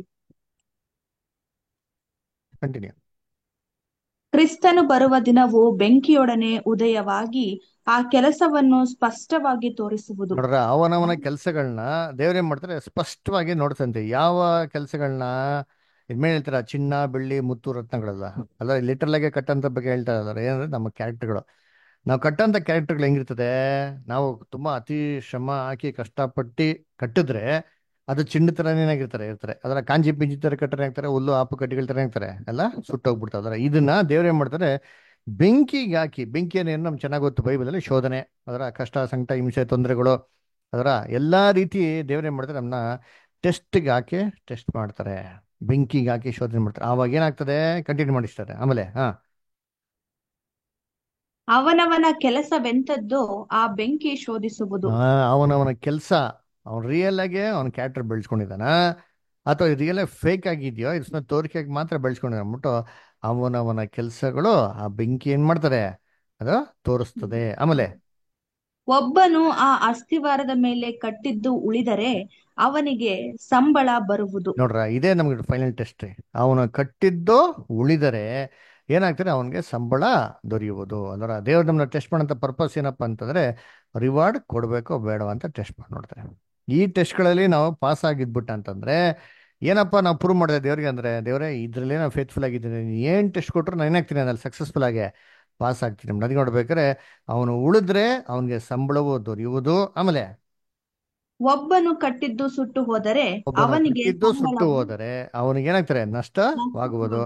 ಕಂಟಿನ್ಯೂ. ಕ್ರಿಸ್ತನು ಬರುವ ದಿನವು ಬೆಂಕಿಯೊಡನೆ ಉದಯವಾಗಿ ಆ ಕೆಲಸವನ್ನು ಸ್ಪಷ್ಟವಾಗಿ ತೋರಿಸುವುದು. ನೋಡ್ರ, ಅವನವನ ಕೆಲಸಗಳನ್ನ ದೇವ್ರೇನ್ ಮಾಡ್ತಾರೆ, ಸ್ಪಷ್ಟವಾಗಿ ನೋಡ್ತಂತೆ. ಯಾವ ಕೆಲಸಗಳನ್ನ, ಇದ್ಮೇಲೆ ಹೇಳ್ತಾರ ಚಿನ್ನ ಬೆಳ್ಳಿ ಮುತ್ತು ರತ್ನಗಳಲ್ಲ ಅಲ್ಲ, ಲಿಟರಲ್ ಆಗಿ ಕಟ್ಟಂತ ಬಗ್ಗೆ ಹೇಳ್ತಾ ಇದಾರೆ. ಏನಂದ್ರೆ ನಮ್ಮ ಕ್ಯಾರೆಕ್ಟರ್ಗಳು, ನಾವು ಕಟ್ಟಂತ ಕ್ಯಾರೆಕ್ಟರ್ಗಳು ಹೆಂಗಿರ್ತದೆ, ನಾವು ತುಂಬಾ ಅತಿ ಶ್ರಮ ಹಾಕಿ ಕಷ್ಟಪಟ್ಟು ಕಟ್ಟಿದ್ರೆ ಅದು ಚಿನ್ನ ತರನೇನಾಗಿರ್ತಾರೆ ಇರ್ತಾರೆ. ಅದರ ಕಾಂಜಿ ಪಿಂಜಿ ತರ ಕಟ್ಟರೆ ಆಗ್ತಾರೆ, ಹುಲ್ಲು ಆಪು ಕಡ್ಡಿಗಳ ತರ ಆಗ್ತಾರೆ, ಎಲ್ಲ ಸುಟ್ಟೋಗ್ಬಿಡ್ತಾರೆ. ಅದರ ಇದನ್ನ ದೇವ್ರು ಏನ್ ಮಾಡ್ತಾರೆ, ಬೆಂಕಿಗೆ ಹಾಕಿ, ಬೆಂಕಿ ಏನು ನಮ್ಗೆ ಚೆನ್ನಾಗಿ ಗೊತ್ತು ಬೈಬಲಲ್ಲಿ, ಶೋಧನೆ, ಅದರ ಕಷ್ಟ ಸಂಕಟ ಹಿಂಸೆ ತೊಂದರೆಗಳು, ಅದರ ಎಲ್ಲಾ ರೀತಿ ದೇವ್ರು ಏನ್ ಮಾಡ್ತಾರೆ, ನಮ್ಮನ್ನ ಟೆಸ್ಟ್ಗೆ ಹಾಕಿ ಟೆಸ್ಟ್ ಮಾಡ್ತಾರೆ, ಬೆಂಕಿಗೆ ಹಾಕಿ ಶೋಧನೆ ಮಾಡ್ತಾರೆ. ಆವಾಗ ಏನಾಗ್ತದೆ, ಕಂಟಿನ್ಯೂ ಮಾಡಿಸ್ತಾರೆ ಆಮೇಲೆ. ಹಾ, ಅವನವನ ಕೆಲಸವೆಂತದ್ದೋ ಆ ಬೆಂಕಿ ಶೋಧಿಸುವುದು. ಅವನವನ ಕೆಲಸ, ಅವನ್ ರಿಯಲ್ ಆಗಿ ಅವನ ಕ್ಯಾರೆಕ್ಟರ್ ಬೆಳೆಸ್ಕೊಂಡಿದ್ದಾನ ಅಥವಾ ರಿಯಲ್ ಆಗಿ ಫೇಕ್ ಆಗಿದೆಯೋ, ಇದನ್ನ ತೋರಿಕೆಯಾಗಿ ಮಾತ್ರ ಬೆಳೆಸ್ಕೊಂಡಿದ್ದಾನೆ ಅಂದ್ಬಿಟ್ಟು ಅವನವನ ಕೆಲಸಗಳು ಆ ಬೆಂಕಿ ಏನ್ ಮಾಡ್ತಾರೆ, ಅದು ತೋರಿಸ್ತದೆ. ಆಮೇಲೆ ಒಬ್ಬನು ಆ ಅಸ್ತಿವಾರದ ಮೇಲೆ ಕಟ್ಟಿದ್ದು ಉಳಿದರೆ ಅವನಿಗೆ ಸಂಬಳ ಬರುವುದು. ನೋಡ್ರ, ಇದೇ ನಮ್ಗೆ ಫೈನಲ್ ಟೆಸ್ಟ್. ಅವನು ಕಟ್ಟಿದ್ದು ಉಳಿದರೆ ಏನಾಗ್ತದೆ, ಅವನಿಗೆ ಸಂಬಳ ದೊರೆಯುವುದು. ಅದರ ದೇವ್ರು ನಮ್ಮನ್ನ ಟೆಸ್ಟ್ ಮಾಡೋಂಥ ಪರ್ಪಸ್ ಏನಪ್ಪಾ ಅಂತಂದ್ರೆ, ರಿವಾರ್ಡ್ ಕೊಡಬೇಕೋ ಬೇಡವಾ ಅಂತ ಟೆಸ್ಟ್ ಮಾಡಿ ನೋಡ್ತಾರೆ. ಈ ಟೆಸ್ಟ್ಗಳಲ್ಲಿ ನಾವು ಪಾಸ್ ಆಗಿದ್ಬಿಟ್ಟ ಅಂತಂದ್ರೆ ಏನಪ್ಪ ನಾವು ಪ್ರೂವ್ ಮಾಡಿದೆ ದೇವ್ರಿಗೆ, ಅಂದ್ರೆ ದೇವರೇ ಇದ್ರಲ್ಲಿ ನಾವು ಫೇತ್ಫುಲ್ ಆಗಿದ್ದೀನಿ, ನೀನು ಏನು ಟೆಸ್ಟ್ ಕೊಟ್ಟರು ನಾನು ಏನಾಗ್ತೀನಿ ಅದ್ರಲ್ಲಿ ಸಕ್ಸಸ್ಫುಲ್ ಆಗಿ ಪಾಸ್ ಆಗ್ತೀನಿ. ನಮ್ಗೆ ನೋಡ್ಬೇಕಾದ್ರೆ ಅವನು ಉಳಿದ್ರೆ ಅವನಿಗೆ ಸಂಬಳವು ದೊರೆಯುವುದು. ಆಮೇಲೆ ಒಬ್ಬನು ಕಟ್ಟಿದ್ದು ಸುಟ್ಟು ಹೋದರೆ ಒಬ್ಬನು ಅವನಿಗೆ ಕಟ್ಟಿದ್ದು ಸುಟ್ಟು ಸಂಬಳವು ಹೋದರೆ ಅವನಿಗೆ ಏನಾಗ್ತಾರೆ, ನಷ್ಟವಾಗುವುದು.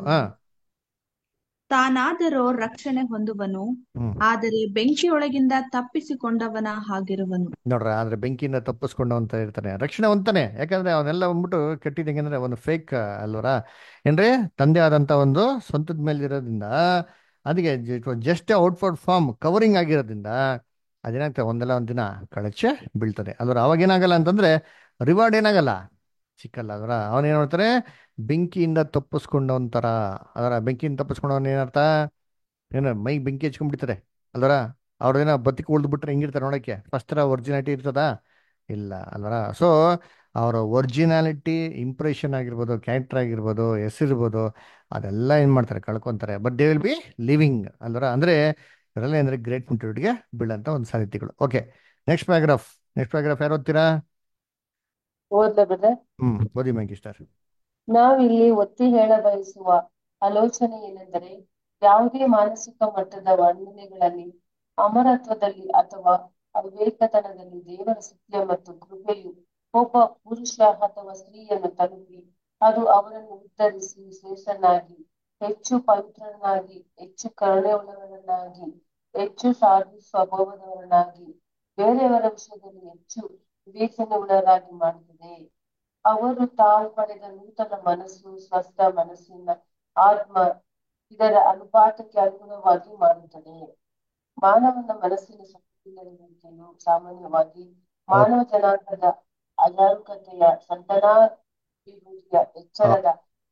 ತಾನಾದರೋ ರಕ್ಷಣೆ ಹೊಂದುವನು, ಹ್ಮ್ ಆದರೆ ಬೆಂಕಿಯೊಳಗಿಂದ ತಪ್ಪಿಸಿಕೊಂಡವನ ಹಾಗಿರುವನು. ನೋಡ್ರ, ಆದ್ರೆ ಬೆಂಕಿಯಿಂದ ತಪ್ಪಿಸ್ಕೊಂಡು ಅಂತ ಇರ್ತಾನೆ, ರಕ್ಷಣೆ ಹೊಂತಾನೆ. ಯಾಕಂದ್ರೆ ಅವನ್ನೆಲ್ಲ ಬಂದ್ಬಿಟ್ಟು ಕಟ್ಟಿದಂಗೆ ಅಂದ್ರೆ ಒಂದು ಫೇಕ್ ಅಲ್ವರ ಏನ್ರಿ, ತಂದೆ ಆದಂತ ಒಂದು ಸ್ವಂತದ ಮೇಲೆ ಇರೋದ್ರಿಂದ, ಅದಕ್ಕೆ ಜಸ್ಟ್ ಔಟ್ವರ್ಡ್ ಫಾರ್ಮ್ ಕವರಿಂಗ್ ಆಗಿರೋದ್ರಿಂದ ಅದೇನಾಗ್ತದೆ, ಒಂದಲ್ಲ ಒಂದಿನ ಕಳಚೆ ಬೀಳ್ತದೆ ಅಲ್ವರ. ಅವಾಗ ಏನಾಗಲ್ಲ ಅಂತಂದ್ರೆ ರಿವಾರ್ಡ್ ಏನಾಗಲ್ಲ, ಸಿಕ್ಕಲ್ಲ. ಅದರ ಅವನೇನ್ ಮಾಡ್ತಾರೆ, ಬೆಂಕಿಯಿಂದ ತಪ್ಪಿಸ್ಕೊಂಡವಂತರ. ಅದರ ಬೆಂಕಿಯಿಂದ ತಪ್ಪಿಸ್ಕೊಂಡವನ್ ಏನರ್ಥ, ಏನೋ ಮೈ ಬೆಂಕಿ ಹಚ್ಕೊಂಡ್ಬಿಡ್ತಾರೆ ಅಲ್ವರ. ಅವ್ರದೇನೋ ಬದುಕಿ ಉಳ್ದು ಬಿಟ್ರೆ ಹೆಂಗಿರ್ತಾರೆ ನೋಡಕ್ಕೆ, ಫಸ್ಟ್ ಒರಿಜಿನಾಲಿಟಿ ಇರ್ತದ ಇಲ್ಲ ಅಲ್ವರ. ಸೊ ಅವರ ಒರಿಜಿನಾಲಿಟಿ ಇಂಪ್ರೆಷನ್ ಆಗಿರ್ಬೋದು, ಕ್ಯಾರೆಕ್ಟರ್ ಆಗಿರ್ಬೋದು, ಹೆಸರಿರ್ಬೋದು, ಅದೆಲ್ಲ ಏನ್ ಮಾಡ್ತಾರೆ, ಕಳ್ಕೊಂತಾರೆ. But they will be living ಅಲ್ವರ. ಅಂದ್ರೆ ಇವರೆಲ್ಲ ಅಂದ್ರೆ ಗ್ರೇಟ್ ಮೆಚುರಿಟಿಗೆ ಬೀಳಂತ ಒಂದು ಸಾಧ್ಯತೆಗಳು. Okay, next paragraph. Next paragraph ಯಾರು ಓದ್ತೀರಾ? ಓದ್ಲಾ ಬ್ರದರ್? ಓದಿ ಮ್ಯಾಂಗಿಸ್ಟರ್. ನಾವಿಲ್ಲಿ ಒತ್ತಿ ಹೇಳ ಬಯಸುವ ಆಲೋಚನೆ ಏನೆಂದರೆ, ಯಾವುದೇ ಮಾನಸಿಕ ಮಟ್ಟದ ವರ್ಣನೆಗಳಲ್ಲಿ, ಅಮರತ್ವದಲ್ಲಿ ಅಥವಾ ಅವಿವೇಕತನದಲ್ಲಿ ದೇವರ ಸತ್ಯ ಮತ್ತು ಕೃಪೆಯು ಒಬ್ಬ ಪುರುಷ ಅಥವಾ ಸ್ತ್ರೀಯನ್ನು ತಲುಪಿ ಅದು ಅವರನ್ನು ಉದ್ಧರಿಸಿ ಶ್ರೇಷ್ಠನಾಗಿ, ಹೆಚ್ಚು ಪವಿತ್ರನಾಗಿ, ಹೆಚ್ಚು ಕರುಣೆಯುಳ್ಳವರನ್ನಾಗಿ, ಹೆಚ್ಚು ಸಾಧು ಸ್ವಭಾವದವರನ್ನಾಗಿ, ಬೇರೆಯವರ ವಿಷಯದಲ್ಲಿ ಹೆಚ್ಚು ವಿವೇಚನೆಯುಳ್ಳವರಾಗಿ ಮಾಡುತ್ತದೆ. ಅವರು ತಾವು ಪಡೆದ ನೂತನ ಮನಸ್ಸು, ಸ್ವಸ್ಥ ಮನಸ್ಸಿನ ಆತ್ಮ ಇದರ ಅನುಪಾತಕ್ಕೆ ಅನುಗುಣವಾಗಿ ಮಾಡುತ್ತದೆ. ಮಾನವನ ಮನಸ್ಸಿನ ಶಕ್ತಿಗಳಿಗಿಂತಲೂ ಸಾಮಾನ್ಯವಾಗಿ ಮಾನವ ಜನಾಂಗದ ಅಜಾಗರೂಕತೆಯ, ಸಂತಾನಾಭಿವೃದ್ಧಿಯ ಎಚ್ಚರದ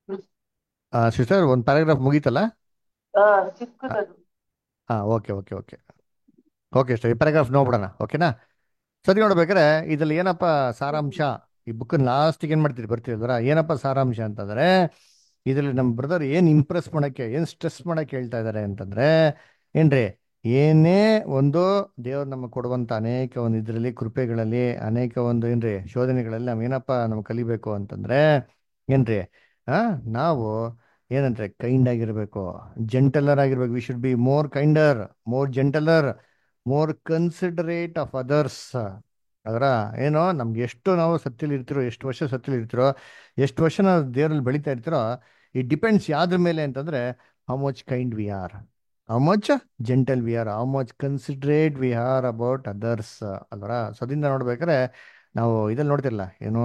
ಸಿಸ್ಟರ್, ಒಂದು ಪ್ಯಾರಾಗ್ರಾಫ್ ಮುಗೀತಲ್ಲ? ಚಿಕ್ಕದದು. Okay okay okay okay sir, ಈ ಪ್ಯಾರಾಗ್ರಾಫ್ ನೋಡ್ಬಿಡೋಣ. ಓಕೆನಾ? ಸರಿ, ನೋಡ್ಬೇಕಾರೆ ಇದ್ರಲ್ಲಿ ಏನಪ್ಪ ಸಾರಾಂಶ, ಈ ಬುಕ್ ಲಾಸ್ಟಿಗೆ ಏನ್ ಮಾಡ್ತೀರಿ ಬರ್ತೀರಿ ಅದರ ಏನಪ್ಪ ಸಾರಾಂಶ ಅಂತಂದ್ರೆ, ಇದರಲ್ಲಿ ನಮ್ಮ ಬ್ರದರ್ ಏನ್ ಇಂಪ್ರೆಸ್ ಮಾಡಕ್ಕೆ, ಏನ್ ಸ್ಟ್ರೆಸ್ ಮಾಡಕ್ಕೆ ಹೇಳ್ತಾ ಇದಾರೆ ಅಂತಂದ್ರೆ, ಏನ್ರಿ, ಏನೇ ಒಂದು ದೇವ್ರು ನಮಗೆ ಕೊಡುವಂತ ಅನೇಕ ಒಂದು ಇದರಲ್ಲಿ ಕೃಪೆಗಳಲ್ಲಿ, ಅನೇಕ ಒಂದು ಏನ್ರಿ ಶೋಧನೆಗಳಲ್ಲಿ ನಾವ್ ಏನಪ್ಪ ನಾವು ಕಲಿಬೇಕು ಅಂತಂದ್ರೆ ಏನ್ರಿ, ಆ ನಾವು ಏನಂದ್ರೆ ಕೈಂಡ್ ಆಗಿರ್ಬೇಕು, ಜೆಂಟಲರ್ ಆಗಿರ್ಬೇಕು. We should be more kinder, more gentler, more considerate of others. ಅದರ ಏನೋ ನಮ್ಗೆ ಎಷ್ಟು ನಾವು ಸತ್ಯಲಿ ಇರ್ತಿರೋ, ಎಷ್ಟು ವರ್ಷ ಸತ್ಯಲಿ ಇರ್ತಿರೋ, ಎಷ್ಟು ವರ್ಷ ನಾವು ದೇವರಲ್ಲಿ ಬೆಳೀತಾ ಇರ್ತಿರೋ, ಇಟ್ ಡಿಪೆಂಡ್ಸ್ ಯಾವ್ದ್ರ ಮೇಲೆ ಅಂತಂದ್ರೆ, how much kind we are, how much gentle we are, how much considerate we are about others ಅಲ್ವರ. ಸೊ ಅದರಿಂದ ನೋಡ್ಬೇಕಾದ್ರೆ ನಾವು ಇದಲ್ಲಿ ನೋಡ್ತಿರಲ್ಲ ಏನು,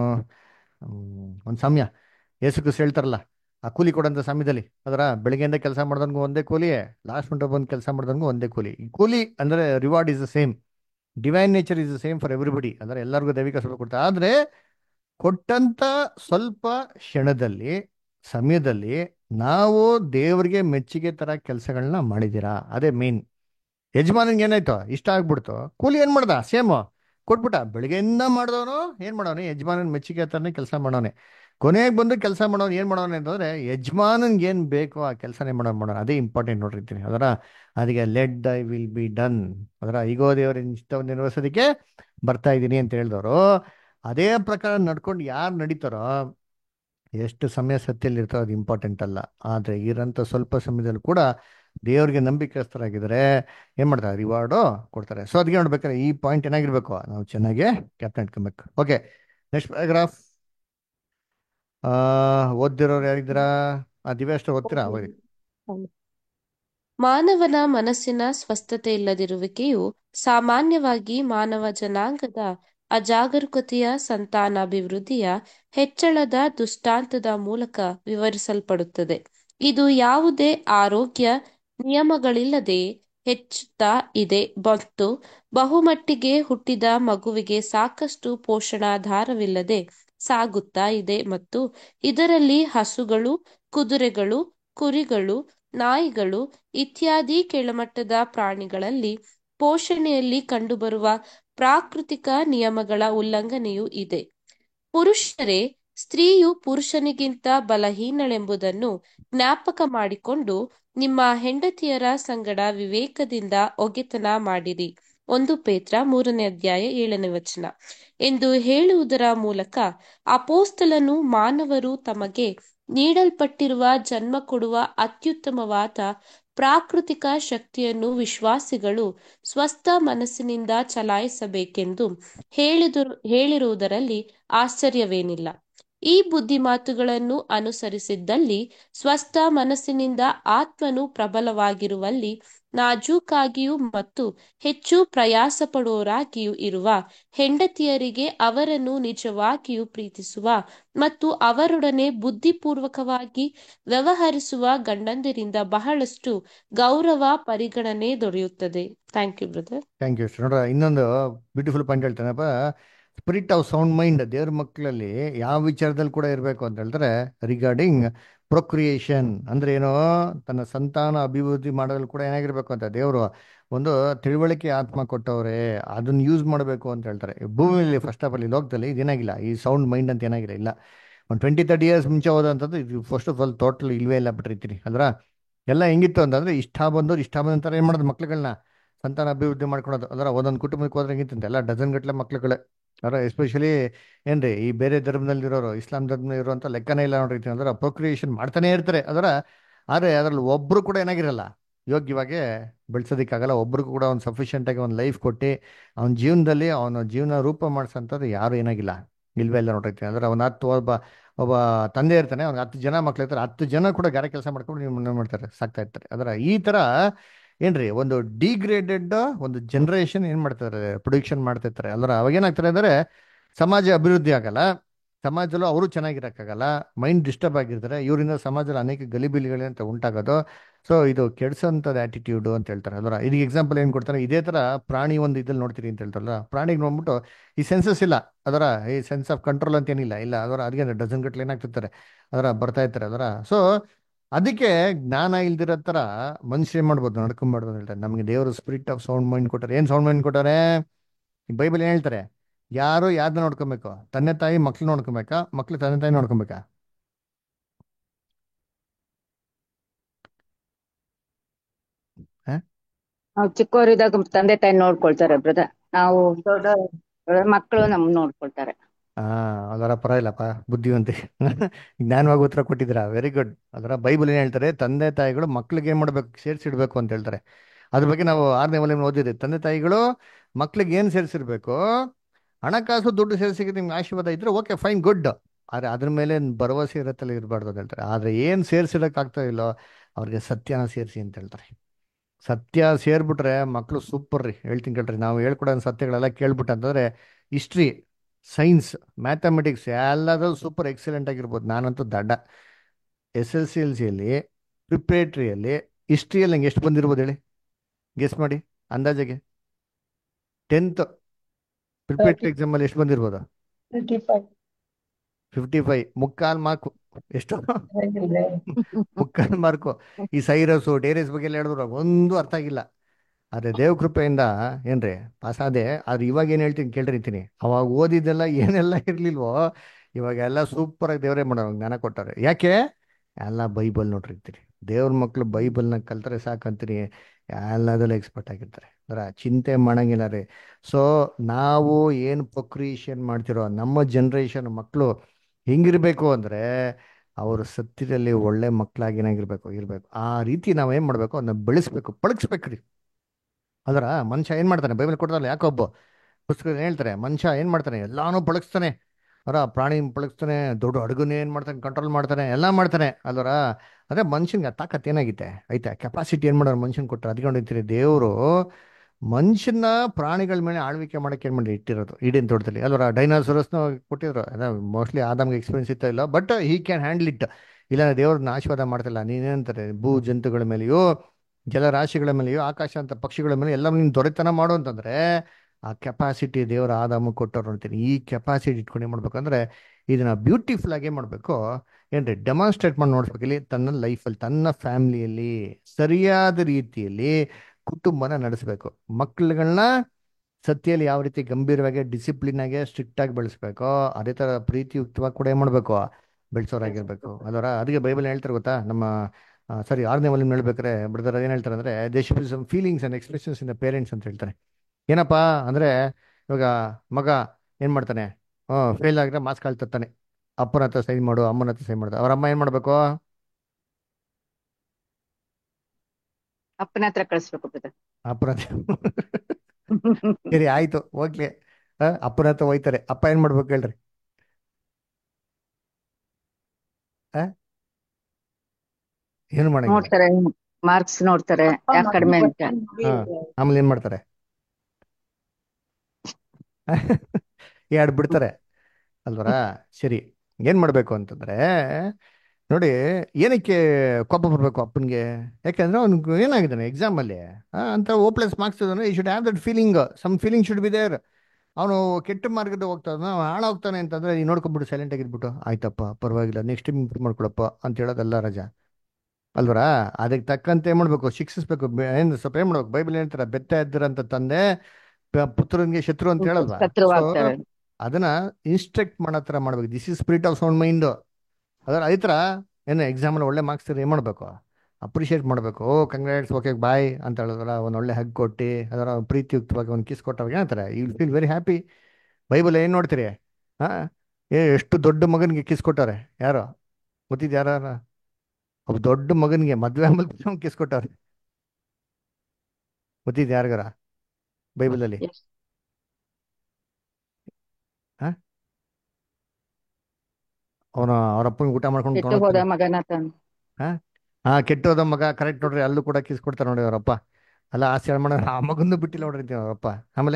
ಒಂದು ಸಮಯ ಯೇಸು ಕ್ರಿಸ್ತ ಹೇಳ್ತಾರಲ್ಲ, ಆ ಕೂಲಿ ಕೊಡೋಂಥ ಸಮಯದಲ್ಲಿ ಅದರ ಬೆಳಗ್ಗೆಯಿಂದ ಕೆಲಸ ಮಾಡ್ದನ್ಗೂ ಒಂದೇ ಕೂಲಿ, ಲಾಸ್ಟ್ ಮಿನಿಟ್ ಬಂದು ಕೆಲಸ ಮಾಡ್ದನ್ಗೂ ಒಂದೇ ಕೂಲಿ. ಈ ಕೂಲಿ ಅಂದ್ರೆ reward is the same, divine nature is the same for everybody. ಅಂದ್ರೆ ಎಲ್ಲರಿಗೂ ದೈವಿಕ ಸ್ವಲ್ಪ ಕೊಡ್ತಾರೆ. ಆದ್ರೆ ಕೊಟ್ಟಂತ ಸ್ವಲ್ಪ ಕ್ಷಣದಲ್ಲಿ, ಸಮಯದಲ್ಲಿ ನಾವು ದೇವರಿಗೆ ಮೆಚ್ಚುಗೆ ತರ ಕೆಲಸಗಳನ್ನ ಮಾಡಿದ್ದೀರಾ, ಅದೇ ಮೇನ್. ಯಜಮಾನನ್ಗೆ ಏನಾಯ್ತು, ಇಷ್ಟ ಆಗ್ಬಿಡ್ತು, ಕೂಲಿ ಏನ್ ಮಾಡ್ದ, ಸೇಮ್ ಕೊಟ್ಬಿಟ್ಟ. ಬೆಳಗ್ಗೆಯಿಂದ ಮಾಡಿದವನು ಏನ್ ಮಾಡೋನೆ, ಯಜಮಾನನ್ ಮೆಚ್ಚುಗೆ ತರನೇ ಕೆಲಸ ಮಾಡೋನೆ. ಕೊನೆಗೆ ಬಂದು ಕೆಲಸ ಮಾಡೋನು ಏನ್ ಮಾಡೋನೆ ಅಂತಂದ್ರೆ, ಯಜಮಾನನ್ಗೆ ಏನ್ ಬೇಕೋ ಆ ಕೆಲಸನೇ ಮಾಡೋಣ. ಅದೇ ಇಂಪಾರ್ಟೆಂಟ್ ನೋಡಿರ್ತೀನಿ ಅದರ. ಅದಕ್ಕೆ ಲೆಟ್ ದೈ ವಿಲ್ ಬಿ ಡನ್, ಅದರ ಈಗೋ ದೇವರ ಇಷ್ಟವನ್ನು ನೆರವೇರಿಸೋದಕ್ಕೆ ಬರ್ತಾ ಇದ್ದೀನಿ ಅಂತ ಹೇಳಿದವರು, ಅದೇ ಪ್ರಕಾರ ನಡ್ಕೊಂಡು ಯಾರು ನಡೀತಾರೋ ಎಷ್ಟು ಸಮಯ ಸತ್ಯಲ್ಲಿ ಇರ್ತೋ ಅದು ಇಂಪಾರ್ಟೆಂಟ್ ಅಲ್ಲ. ಆದರೆ ಇರೋಂಥ ಸ್ವಲ್ಪ ಸಮಯದಲ್ಲಿ ಕೂಡ ದೇವರಿಗೆ ನಂಬಿಕಸ್ಥರಾಗಿದ್ದಾರೆ, ಏನು ಮಾಡ್ತಾರೆ, ರಿವಾರ್ಡು ಕೊಡ್ತಾರೆ. ಸೊ ಅದಕ್ಕೆ ನೋಡ್ಬೇಕಾದ್ರೆ ಈ ಪಾಯಿಂಟ್ ಏನಾಗಿರ್ಬೇಕು, ನಾವು ಚೆನ್ನಾಗಿ ಕ್ಯಾಪ್ಟನ್ ಇಟ್ಕೊಬೇಕು. Okay, next paragraph. ಓದ್ದಿರೋರು ಯಾರಿದ್ದೀರಾ? ದಿವ್ಯ ಅಷ್ಟು ಓದ್ತೀರಾ? ಓದಿ. ಮಾನವನ ಮನಸ್ಸಿನ ಸ್ವಸ್ಥತೆ ಇಲ್ಲದಿರುವಿಕೆಯು ಸಾಮಾನ್ಯವಾಗಿ ಮಾನವ ಜನಾಂಗದ ಅಜಾಗರೂಕತೆಯ ಸಂತಾನಾಭಿವೃದ್ಧಿಯ ಹೆಚ್ಚಳದ ದೃಷ್ಟಾಂತದ ಮೂಲಕ ವಿವರಿಸಲ್ಪಡುತ್ತದೆ. ಇದು ಯಾವುದೇ ಆರೋಗ್ಯ ನಿಯಮಗಳಿಲ್ಲದೆ ಹೆಚ್ಚುತ್ತಾ ಇದೆ ಮತ್ತು ಬಹುಮಟ್ಟಿಗೆ ಹುಟ್ಟಿದ ಮಗುವಿಗೆ ಸಾಕಷ್ಟು ಪೋಷಣಾಧಾರವಿಲ್ಲದೆ ಸಾಗುತ್ತಾ ಇದೆ ಮತ್ತು ಇದರಲ್ಲಿ ಹಸುಗಳು, ಕುದುರೆಗಳು, ಕುರಿಗಳು, ನಾಯಿಗಳು ಇತ್ಯಾದಿ ಕೆಳಮಟ್ಟದ ಪ್ರಾಣಿಗಳಲ್ಲಿ ಪೋಷಣೆಯಲ್ಲಿ ಕಂಡುಬರುವ ಪ್ರಾಕೃತಿಕ ನಿಯಮಗಳ ಉಲ್ಲಂಘನೆಯೂ ಇದೆ. ಪುರುಷರೇ, ಸ್ತ್ರೀಯು ಪುರುಷನಿಗಿಂತ ಬಲಹೀನಳೆಂಬುದನ್ನು ಜ್ಞಾಪಕ ಮಾಡಿಕೊಂಡು ನಿಮ್ಮ ಹೆಂಡತಿಯರ ಸಂಗಡ ವಿವೇಕದಿಂದ ಒಗೆತನ ಮಾಡಿರಿ. 1 ಪೇತ್ರ 3:7 ಎಂದು ಹೇಳುವುದರ ಮೂಲಕ ಅಪೊಸ್ತಲನು ಮಾನವರು ತಮಗೆ ನೀಡಲ್ಪಟ್ಟಿರುವ ಜನ್ಮ ಕೊಡುವ ಅತ್ಯುತ್ತಮವಾದ ಪ್ರಾಕೃತಿಕ ಶಕ್ತಿಯನ್ನು ವಿಶ್ವಾಸಿಗಳು ಸ್ವಸ್ಥ ಮನಸ್ಸಿನಿಂದ ಚಲಾಯಿಸಬೇಕೆಂದು ಹೇಳಿರುವುದರಲ್ಲಿ ಆಶ್ಚರ್ಯವೇನಿಲ್ಲ. ಈ ಬುದ್ಧಿಮಾತುಗಳನ್ನು ಅನುಸರಿಸಿದ್ದಲ್ಲಿ ಸ್ವಸ್ಥ ಮನಸ್ಸಿನಿಂದ ಆತ್ಮನು ಪ್ರಬಲವಾಗಿರುವಲ್ಲಿ ನಾಜೂಕಾಗಿಯೂ ಮತ್ತು ಹೆಚ್ಚು ಪ್ರಯಾಸಪಡುವವರಾಗಿಯೂ ಇರುವ ಹೆಂಡತಿಯರಿಗೆ ಅವರನ್ನು ನಿಜವಾಗಿಯೂ ಪ್ರೀತಿಸುವ ಮತ್ತು ಅವರೊಡನೆ ಬುದ್ಧಿಪೂರ್ವಕವಾಗಿ ವ್ಯವಹರಿಸುವ ಗಂಡಂದಿರಿಂದ ಬಹಳಷ್ಟು ಗೌರವ ಪರಿಗಣನೆ ದೊರೆಯುತ್ತದೆ. Thank you brother. Thank you. ನೋಡ್ರ, ಇನ್ನೊಂದು ಬ್ಯೂಟಿಫುಲ್ ಪಾಯಿಂಟ್ ಹೇಳ್ತಾನಪ್ಪ. ಸ್ಪಿರಿಟ್ ಆಫ್ ಸೌಂಡ್ ಮೈಂಡ್ ದೇವ್ರ ಮಕ್ಕಳಲ್ಲಿ ಯಾವ ವಿಚಾರದಲ್ಲಿ ಕೂಡ ಇರಬೇಕು ಅಂತ ಹೇಳ್ತಾರೆ, ರಿಗಾರ್ಡಿಂಗ್ ಪ್ರೊಕ್ರಿಯೇಷನ್ ಅಂದ್ರೆ ಏನೋ, ತನ್ನ ಸಂತಾನ ಅಭಿವೃದ್ಧಿ ಮಾಡೋದ್ರಲ್ಲಿ ಕೂಡ ಏನಾಗಿರ್ಬೇಕು ಅಂತ ದೇವರು ಒಂದು ತಿಳುವಳಿಕೆ ಆತ್ಮ ಕೊಟ್ಟವ್ರೆ, ಅದನ್ನ ಯೂಸ್ ಮಾಡಬೇಕು ಅಂತ ಹೇಳ್ತಾರೆ. ಭೂಮಿಯಲ್ಲಿ ಫಸ್ಟ್ ಆಫ್ ಆಲ್ ಈ ಲೋಕದಲ್ಲಿ ಇದೇನಾಗಿಲ್ಲ, ಈ ಸೌಂಡ್ ಮೈಂಡ್ ಅಂತ ಏನಾಗಿಲ್ಲ. ಇಲ್ಲ, ಒಂದು 20-30 ಇಯರ್ಸ್ ಮುಂಚೆ ಹೋದಂಥದ್ದು ಇದು ಫಸ್ಟ್ ಆಫ್ ಆಲ್ ಟೋಟಲ್ ಇಲ್ವೇ ಇಲ್ಲ ಬಿಟ್ಟಿರ್ತೀನಿ. ಅಲ್ರ ಎಲ್ಲ ಹೆಂಗಿತ್ತು ಅಂತಂದ್ರೆ, ಇಷ್ಟ ಬಂದಂತಾರೆ ಏನು ಮಾಡೋದು, ಮಕ್ಳುಗಳನ್ನ ಸಂತಾನ ಅಭಿವೃದ್ಧಿ ಮಾಡ್ಕೊಳೋದು. ಅದರ ಒಂದೊಂದು ಕುಟುಂಬಕ್ಕೆ ಹೋದ್ರೆ ಹೆಂಗಿತ್ತಂತೆ ಎಲ್ಲ ಡಜನ್ ಗಟ್ಟಲೆ ಮಕ್ಳುಗಳೇ. ಅದರ ಎಸ್ಪೆಷಲಿ ಏನ್ರಿ ಈ ಬೇರೆ ಧರ್ಮದಲ್ಲಿರೋರು, ಇಸ್ಲಾಂ ಧರ್ಮದಲ್ಲಿ ಇರೋಂಥ ಲೆಕ್ಕನೇ ಇಲ್ಲ ನೋಡ್ರಿ. ಅದರ ಪ್ರೊಕ್ರಿಯೇಷನ್ ಮಾಡ್ತಾನೆ ಇರ್ತಾರೆ. ಆದರೆ ಅದರಲ್ಲಿ ಒಬ್ಬರು ಕೂಡ ಏನಾಗಿರಲ್ಲ, ಯೋಗ್ಯವಾಗಿ ಬೆಳೆಸೋದಕ್ಕಾಗಲ್ಲ. ಒಬ್ರಿಗೂ ಕೂಡ ಒಂದು ಸಫಿಷಿಯೆಂಟಾಗಿ ಒಂದು ಲೈಫ್ ಕೊಟ್ಟು ಅವನ ಜೀವನದಲ್ಲಿ ಅವನ ಜೀವನ ರೂಪ ಮಾಡಿಸೋಂಥದ್ದು ಯಾರು ಏನಾಗಿಲ್ಲ, ಇಲ್ವೇ ಇಲ್ಲ ನೋಡ್ರಿ. ಅಂದ್ರೆ ಅವನ ಒಬ್ಬ ತಂದೆ ಇರ್ತಾನೆ, ಅವ್ನಿಗೆ 10 ಜನ ಮಕ್ಳು ಇರ್ತಾರೆ, 10 ಜನ ಕೂಡ ಗಾರೆ ಕೆಲಸ ಮಾಡ್ಕೊಂಡು ನೀವು ಮಾಡ್ತಾರೆ, ಸಾಕ್ತಾ ಇರ್ತಾರೆ. ಈ ಥರ ಏನ್ರಿ ಒಂದು ಡಿಗ್ರೇಡೆಡ್ ಒಂದು ಜನರೇಷನ್ ಏನ್ ಮಾಡ್ತಾರೆ, ಪ್ರೊಡಕ್ಷನ್ ಮಾಡ್ತಿರ್ತಾರೆ. ಅವಾಗ ಏನಾಗ್ತಾರೆ ಅಂದರೆ ಸಮಾಜ ಅಭಿವೃದ್ಧಿ ಆಗಲ್ಲ, ಸಮಾಜದಲ್ಲೂ ಅವರು ಚೆನ್ನಾಗಿರಕ್ಕಾಗಲ್ಲ, ಮೈಂಡ್ ಡಿಸ್ಟರ್ಬ್ ಆಗಿರ್ತಾರೆ. ಇವರಿಂದ ಸಮಾಜದಲ್ಲಿ ಅನೇಕ ಗಲಿಬಿಲಿಗಳಂತ ಉಂಟಾಗೋದು. ಸೊ ಇದು ಕೆಡ್ಸೋಂಥದ್ದು ಆಟಿಟ್ಯೂಡು ಅಂತ ಹೇಳ್ತಾರೆ. ಇದಕ್ಕೆ ಎಕ್ಸಾಂಪಲ್ ಏನು ಕೊಡ್ತಾರೆ, ಇದೇ ಥರ ಪ್ರಾಣಿ ಒಂದು ಇದ್ರಲ್ಲಿ ನೋಡ್ತೀರಿ ಅಂತ ಹೇಳ್ತಾರಲ್ಲ, ಪ್ರಾಣಿಗೆ ನೋಡ್ಬಿಟ್ಟು ಈ ಸೆನ್ಸಸ್ ಇಲ್ಲ, ಈ ಸೆನ್ಸ್ ಆಫ್ ಕಂಟ್ರೋಲ್ ಅಂತ ಏನಿಲ್ಲ, ಅದಕ್ಕೆ ಡಜನ್ ಗಟ್ಟಲೆ ಏನಾಗ್ತಿರ್ತಾರೆ, ಬರ್ತಾ ಇರ್ತಾರೆ. ಸೊ ಅದಕ್ಕೆ ಜ್ಞಾನ ಇಲ್ದಿರೋ ಥರ ಮನುಷ್ಯ ಏನ್ ಮಾಡ್ಬೋದು, ನಡ್ಕೊಂಡ್ಬಾರ್ದು ಅಂತ ಹೇಳ್ತಾರೆ. ನಮಗೆ ದೇವರು ಸ್ಪಿರಿಟ್ ಆಫ್ ಸೌಂಡ್ ಮೈಂಡ್ ಕೊಟ್ಟಾರೆ. ಏನು ಸೌಂಡ್ ಮೈಂಡ್ ಕೊಟ್ಟಾರೆ? ಬೈಬಲ್ ಏನ್ ಹೇಳ್ತಾರೆ, ಯಾರು ಯಾರನ್ನ ನೋಡ್ಕೊಬೇಕು, ತಂದೆ ತಾಯಿ ಮಕ್ಳು ನೋಡ್ಕೊಬೇಕಾ, ಮಕ್ಳು ತಂದೆ ತಾಯಿ ನೋಡ್ಕೊಬೇಕಾ? ನಾವು ಚಿಕ್ಕವರಿದ್ದಾಗ ತಂದೆ ತಾಯಿ ನೋಡ್ಕೊಳ್ತಾರೆ ಬ್ರದರ್, ನಾವು ದೊಡ್ಡ ಮಕ್ಕಳು ನಮ್ಮನ್ನ ನೋಡ್ಕೊಳ್ತಾರೆ. ಪರವಾಗಿಲ್ಲಪ್ಪ, ಬುದ್ಧಿವಂತಿ ಜ್ಞಾನವಾಗಿ ಉತ್ತರ ಕೊಟ್ಟಿದ್ದೀರಾ, ವೆರಿ ಗುಡ್. ಬೈಬಲ್ ಏನ್ ಹೇಳ್ತಾರೆ, ತಂದೆ ತಾಯಿಗಳು ಮಕ್ಳಿಗೆ ಏನ್ ಮಾಡ್ಬೇಕು, ಸೇರಿಸಿಡ್ಬೇಕು ಅಂತ ಹೇಳ್ತಾರೆ. ಅದ್ರ ಬಗ್ಗೆ ನಾವು 6ನೇ ವಲಯ ಓದಿದ್ವಿ. ತಂದೆ ತಾಯಿಗಳು ಮಕ್ಳಿಗೆ ಏನ್ ಸೇರಿಸಿರ್ಬೇಕು, ಹಣಕಾಸು ದುಡ್ಡು ಸೇರಿಸಿಗೆ ನಿಮ್ಗೆ ಆಶೀರ್ವಾದ ಇದ್ರೆ ಓಕೆ ಫೈನ್ ಗುಡ್, ಆದ್ರೆ ಅದ್ರ ಮೇಲೆ ಭರವಸೆ ಇರತ್ತಲ್ಲ ಇರಬಾರ್ದು ಅಂತ ಹೇಳ್ತಾರೆ. ಆದ್ರೆ ಏನ್ ಸೇರಿಸಿಡಕ್ಕಾಗ್ತಾ ಇಲ್ಲೋ ಅವ್ರಿಗೆ ಸತ್ಯನ ಸೇರಿಸಿ ಅಂತ ಹೇಳ್ತಾರೆ. ಸತ್ಯ ಸೇರ್ಬಿಟ್ರೆ ಮಕ್ಕಳು ಸೂಪರ್ ರೀ. ಹೇಳ್ತೀನಿ ಕೇಳ್ರಿ, ನಾವು ಹೇಳ್ಕೊಡೋ ಸತ್ಯಗಳೆಲ್ಲ ಕೇಳ್ಬಿಟ್ಟು ಅಂತಂದ್ರೆ ಹಿಸ್ಟ್ರಿ, ಸೈನ್ಸ್, ಮ್ಯಾಥಮೆಟಿಕ್ಸ್ ಎಲ್ಲದೂ ಸೂಪರ್ ಎಕ್ಸಲೆಂಟ್ ಆಗಿರ್ಬೋದು. ನಾನಂತೂ ದಡ್ಡ. SSLCಯಲ್ಲಿ, ಪ್ರಿಪ್ರೇಟ್ರಿಯಲ್ಲಿ, ಹಿಸ್ಟ್ರಿಯಲ್ಲಿ ನಂಗೆ ಎಷ್ಟು ಬಂದಿರ್ಬೋದು ಹೇಳಿ, ಗೆಸ್ ಮಾಡಿ ಅಂದಾಜೆಗೆ. 10th ಪ್ರಿಪ್ರೇಟರಿ ಎಕ್ಸಾಮಲ್ಲಿ ಎಷ್ಟು ಬಂದಿರ್ಬೋದು? 55. ಮುಕ್ಕಾಲು ಮಾರ್ಕು. ಎಷ್ಟು? ಮುಕ್ಕಾಲು ಮಾರ್ಕು. ಈ ಸೈರಸು ಡೇರಿಸ್ ಬಗ್ಗೆ ಎಲ್ಲ ಹೇಳಿದ್ರು ಒಂದು ಅರ್ಥ ಆಗಿಲ್ಲ. ಆದರೆ ದೇವ ಕೃಪೆಯಿಂದ ಏನ್ರಿ ಪಾಸ್ ಆದೆ. ಆದ್ರೆ ಇವಾಗ ಏನು ಹೇಳ್ತೀನಿ ಕೇಳಿರ್ತೀನಿ, ಅವಾಗ ಓದಿದ್ದೆಲ್ಲ ಏನೆಲ್ಲ ಇರ್ಲಿಲ್ವೋ ಇವಾಗ ಎಲ್ಲ ಸೂಪರಾಗಿ ದೇವರೇ ಮಾಡೋ ಜ್ಞಾನ ಕೊಟ್ಟಾರೆ. ಯಾಕೆ? ಎಲ್ಲ ಬೈಬಲ್ ನೋಡಿರ್ತೀರಿ. ದೇವ್ರ ಮಕ್ಕಳು ಬೈಬಲ್ನ ಕಲ್ತ್ರೆ ಸಾಕಂತೀನಿ, ಎಲ್ಲದೆಲ್ಲ ಎಕ್ಸ್ಪರ್ಟ್ ಆಗಿರ್ತಾರೆ. ಚಿಂತೆ ಮಾಡಂಗಿಲ್ಲ ರೀ. ಸೊ ನಾವು ಏನು ಪ್ರೊಕ್ರಿಯೇಷನ್ ಮಾಡ್ತಿರೋ ನಮ್ಮ ಜನ್ರೇಷನ್ ಮಕ್ಕಳು ಹಿಂಗಿರ್ಬೇಕು ಅಂದ್ರೆ ಅವರು ಸತ್ಯದಲ್ಲಿ ಒಳ್ಳೆ ಮಕ್ಕಳಾಗಿನಾಗಿರ್ಬೇಕು ಇರ್ಬೇಕು. ಆ ರೀತಿ ನಾವೇನ್ ಮಾಡ್ಬೇಕು, ಅದನ್ನ ಬೆಳೆಸ್ಬೇಕು, ಪಳಗಿಸ್ಬೇಕ್ರಿ. ಅದರ ಮನುಷ್ಯ ಏನ್ ಮಾಡ್ತಾನೆ, ಬೈಬಲ್ ಕೊಡ್ತಾರಲ್ಲ ಯಾಕೊಬ್ಬ ಪುಸ್ತಕ ಹೇಳ್ತಾರೆ, ಮನುಷ್ಯ ಏನ್ ಮಾಡ್ತಾನೆ, ಎಲ್ಲಾನು ಪಳಗಿಸ್ತಾನೆ. ಅವರ ಪ್ರಾಣಿ ಪಳಗಿಸ್ತಾನೆ, ದೊಡ್ಡ ಅಡುಗನೇ ಏನ್ ಮಾಡ್ತಾನೆ, ಕಂಟ್ರೋಲ್ ಮಾಡ್ತಾನೆ, ಎಲ್ಲ ಮಾಡ್ತಾನೆ ಅಲ್ವರ. ಅದೇ ಮನುಷ್ಯನ್ಗೆ ಆ ತಾಕತ್ ಏನಾಗಿದೆ ಐತೆ, ಕೆಪಾಸಿಟಿ ಏನ್ ಮಾಡೋರು ಮನುಷ್ಯನ್ ಕೊಟ್ಟರು. ಅದಕ್ಕೆ ದೇವರು ಮನುಷ್ಯನ ಪ್ರಾಣಿಗಳ ಮೇಲೆ ಆಳ್ವಿಕೆ ಮಾಡಕ್ಕೆ ಏನ್ ಮಾಡಿ ಇಟ್ಟಿರೋದು ಈಡೇನ್ ತೋಟದಲ್ಲಿ ಅಲ್ವರ. ಡೈನಾಸೋರಸ್ನ ಕೊಟ್ಟಿದ್ರು, ಅದ ಮೋಸ್ಟ್ಲಿ ಆದಮ್ಗೆ ಎಕ್ಸ್ಪೀರಿಯನ್ಸ್ ಇತ್ತ ಇಲ್ಲ, but he can handle it. ಇಲ್ಲ ದೇವ್ರನ್ನ ಆಶೀರ್ವಾದ ಮಾಡ್ತಿಲ್ಲ, ನೀನೇನಂತಾರೆ ಭೂ ಜಂತುಗಳ ಮೇಲೆಯೋ ಜಲರಾಶಿಗಳ ಮೇಲೆಯೋ ಆಕಾಶ ಅಂತ ಪಕ್ಷಿಗಳ ಮೇಲೆ ಎಲ್ಲ ನೀನು ದೊರೆತನ ಮಾಡು ಅಂತಂದ್ರೆ ಆ ಕೆಪಾಸಿಟಿ ದೇವರ ಆದಾಮ ಕೊಟ್ಟವ್ರು ಅಂತೀನಿ. ಈ ಕೆಪಾಸಿಟಿ ಇಟ್ಕೊಂಡು ಏನ್ ಮಾಡ್ಬೇಕಂದ್ರೆ ಇದನ್ನ ಬ್ಯೂಟಿಫುಲ್ ಆಗಿ ಏನ್ ಮಾಡ್ಬೇಕು, ಏನ್ರಿ ಡೆಮಾನ್ಸ್ಟ್ರೇಟ್ ಮಾಡಿ ನೋಡ್ಬೇಕು. ಇಲ್ಲಿ ತನ್ನ ಲೈಫಲ್ಲಿ ತನ್ನ ಫ್ಯಾಮಿಲಿಯಲ್ಲಿ ಸರಿಯಾದ ರೀತಿಯಲ್ಲಿ ಕುಟುಂಬನ ನಡೆಸಬೇಕು. ಮಕ್ಕಳುಗಳನ್ನ ಸತ್ಯಲ್ಲಿ ಯಾವ ರೀತಿ ಗಂಭೀರವಾಗಿ ಡಿಸಿಪ್ಲಿನ್ ಆಗಿ ಸ್ಟ್ರಿಕ್ಟ್ ಆಗಿ ಬೆಳೆಸ್ಬೇಕು, ಅದೇ ತರ ಪ್ರೀತಿಯುಕ್ತವಾಗಿ ಕೂಡ ಏನ್ ಮಾಡ್ಬೇಕು, ಬೆಳೆಸೋರಾಗಿರ್ಬೇಕು ಅದರ. ಅದಕ್ಕೆ ಬೈಬಲ್ ಹೇಳ್ತಾರೆ ಗೊತ್ತಾ, ನಮ್ಮ ಸರಿ 6ನೇ ವಚನ ಹೇಳ್ಬೇಕಾರೆ ಬ್ರದರ್ ಏನ್ ಹೇಳ್ತಾರೆ ಅಂದ್ರೆ, they should be some feelings and expressions in the parents ಅಂತ ಹೇಳ್ತಾರೆ. ಏನಪ್ಪಾ ಅಂದ್ರೆ ಇವಾಗ ಮಗ ಏನ್ ಮಾಡ್ತಾನೆ, ಫೇಲ್ ಆಗಿದ್ರೆ ಮಾರ್ಕ್ಸ್ ಕಳ್ತಾನೆ, ಅಪ್ಪನ ಹತ್ರ ಸೈನ್ ಮಾಡು, ಅಮ್ಮನ ಹತ್ರ ಸೈನ್ ಮಾಡು. ಅವ್ರ ಅಮ್ಮ ಏನ್ ಮಾಡ್ಬೇಕು, ಅಪ್ಪನ ಹತ್ರ ಕಳಿಸ್ಬೇಕು ಬ್ರದರ್. ಅಪ್ಪನ ಹತ್ರ ಸರಿ ಆಯ್ತು ಹೋಗ್ಲಿ, ಅಪ್ಪನ ಹತ್ರ ಹೋಯ್ತಾರೆ, ಅಪ್ಪ ಏನ್ ಮಾಡ್ಬೇಕು ಹೇಳ್ರಿ, ಏನು ಮಾಡಂಗಿಲ್ಲ. ನೋಡ್ತಾರೆ, ಮಾರ್ಕ್ಸ್ ನೋಡ್ತಾರೆ, ಅಪ್ಪ ಯಾಕೆ ಮಗನ ಕಡಿಮೆ ಅಂತ. ಬಗ್ಗೆ ನೋಡಿ ಹಾ ಆಮೇಲೆ ಏನ್ ಮಾಡ್ತಾರೆ, ಎರಡು ಬಿಡ್ತಾರೆ ಅಲ್ವರ. ಸರಿ, ಏನ್ ಮಾಡ್ಬೇಕು ಅಂತಂದ್ರೆ ನೋಡಿ, ಏನಕ್ಕೆ ಕೋಪ ಬರ್ಬೇಕು ಅಪ್ಪನಿಗೆ, ಯಾಕಂದ್ರೆ ಅವ್ನಿಗೆ ಏನಾಗಿದ್ದಾನೆ ಎಕ್ಸಾಮ್ ಅಲ್ಲಿ ಅಂತ ಓಪ್ಲೆಸ್ ಮಾರ್ಕ್ಸ್ ಇದ್ದಾನೆ. ಈ should have that feeling, some feeling should be there. ಅವನು ಕೆಟ್ಟ ಮಾರ್ಗದ ಹೋಗ್ತಾನ, ಹಾಳಾಗ್ತಾನೆ ಅಂತಂದ್ರೆ ನೀನು ನೋಡ್ಕೊಂಡ್ಬಿಟ್ಟು ಸೈಲೆಂಟ್ ಆಗಿರ್ಬಿಟ್ಟು ಆಯ್ತಪ್ಪ ಪರವಾಗಿಲ್ಲ ನೆಕ್ಸ್ಟ್ ಟೈಮ್ ಇಂಪ್ರೂವ್ ಮಾಡ್ಕೊಳಪ್ಪ ಅಂತ ಹೇಳೋದಲ್ಲ ರಜಾ ಅಲ್ವರ. ಅದಕ್ಕೆ ತಕ್ಕಂತೆ ಏನ್ ಮಾಡ್ಬೇಕು, ಶಿಕ್ಷಿಸ್ಬೇಕು. ಏನು ಸ್ವಲ್ಪ ಏನ್ ಮಾಡ್ಬೇಕು, ಬೈಬಲ್ ಹೇಳ್ತಾರೆ ಬೆತ್ತ ಎದ್ದಿರಂತ ತಂದೆ ಪುತ್ರನಿಗೆ ಶತ್ರು ಅಂತ ಹೇಳಲ್ವಾ. ಸೊ ಶತ್ರುವಾಗ್ತಾರೆ. ಅದನ್ನ ಇನ್ಸ್ಟ್ರಕ್ಟ್ ಮಾಡೋ ಥರ ಮಾಡ್ಬೇಕು. This is spirit of sound mind. ಅದರ ಅದೇ ಥರ ಏನು ಎಕ್ಸಾಮಲ್ಲಿ ಒಳ್ಳೆ ಮಾರ್ಕ್ಸ್ ಏನ್ ಮಾಡಬೇಕು, ಅಪ್ರಿಷಿಯೇಟ್ ಮಾಡಬೇಕು. ಓ ಕಂಗ್ರಾಟ್ಸ್, ಓಕೆ ಬಾಯ್ ಅಂತ ಹೇಳಿದ್ರ ಒಂದು ಒಳ್ಳೆ ಹಗ್ ಕೊಟ್ಟು ಅದರ ಪ್ರೀತಿಯುಕ್ತವಾಗಿ ಒಂದು ಕಿಸ್ ಕೊಟ್ಟವಾಗ ಏನಂತಾರೆ, you will feel very happy. Bible ಏನು ನೋಡ್ತೀರಿ, ಹಾ ಎಷ್ಟು ದೊಡ್ಡ ಮಗನಿಗೆ ಕಿಸ್ ಕೊಟ್ಟಾರೆ, ಯಾರು ಗೊತ್ತಿದ್ದು, ಯಾರ ಒಬ್ಬ ದೊಡ್ಡ ಮಗನಿಗೆ ಮದ್ವೆ ಆಮೇಲೆ ಕಿಸ್ ಕೊಟ್ಟಾರೆ, ಗೊತ್ತಿದ್ದು ಯಾರಿಗಾರ ಬೈಬಲಲ್ಲಿ? Yes. ಅವ್ರ ಅಪ್ಪನ ಊಟ ಮಾಡ್ಕೊಂಡು ಕೆಟ್ಟು ಹೋದ ತೊಗೊಂಡೋಗ್ತಾನೆ. ಮಗನ ತಂದು ಕೆಟ್ಟೋದ ಮಗ ಕರೆಕ್ಟ್ ನೋಡ್ರಿ, ಅಲ್ಲೂ ಕೂಡ ಕಿಸ್ ಕೊಡ್ತಾರೆ ನೋಡಿ ಅವರಪ್ಪ. ಅಲ್ಲ ಆಸೆ ಮಾಡ ಆ ಮಗನ್ನು ಬಿಟ್ಟಿಲ್ಲ ನೋಡ್ರಿ ಅವರಪ್ಪ. ಆಮೇಲೆ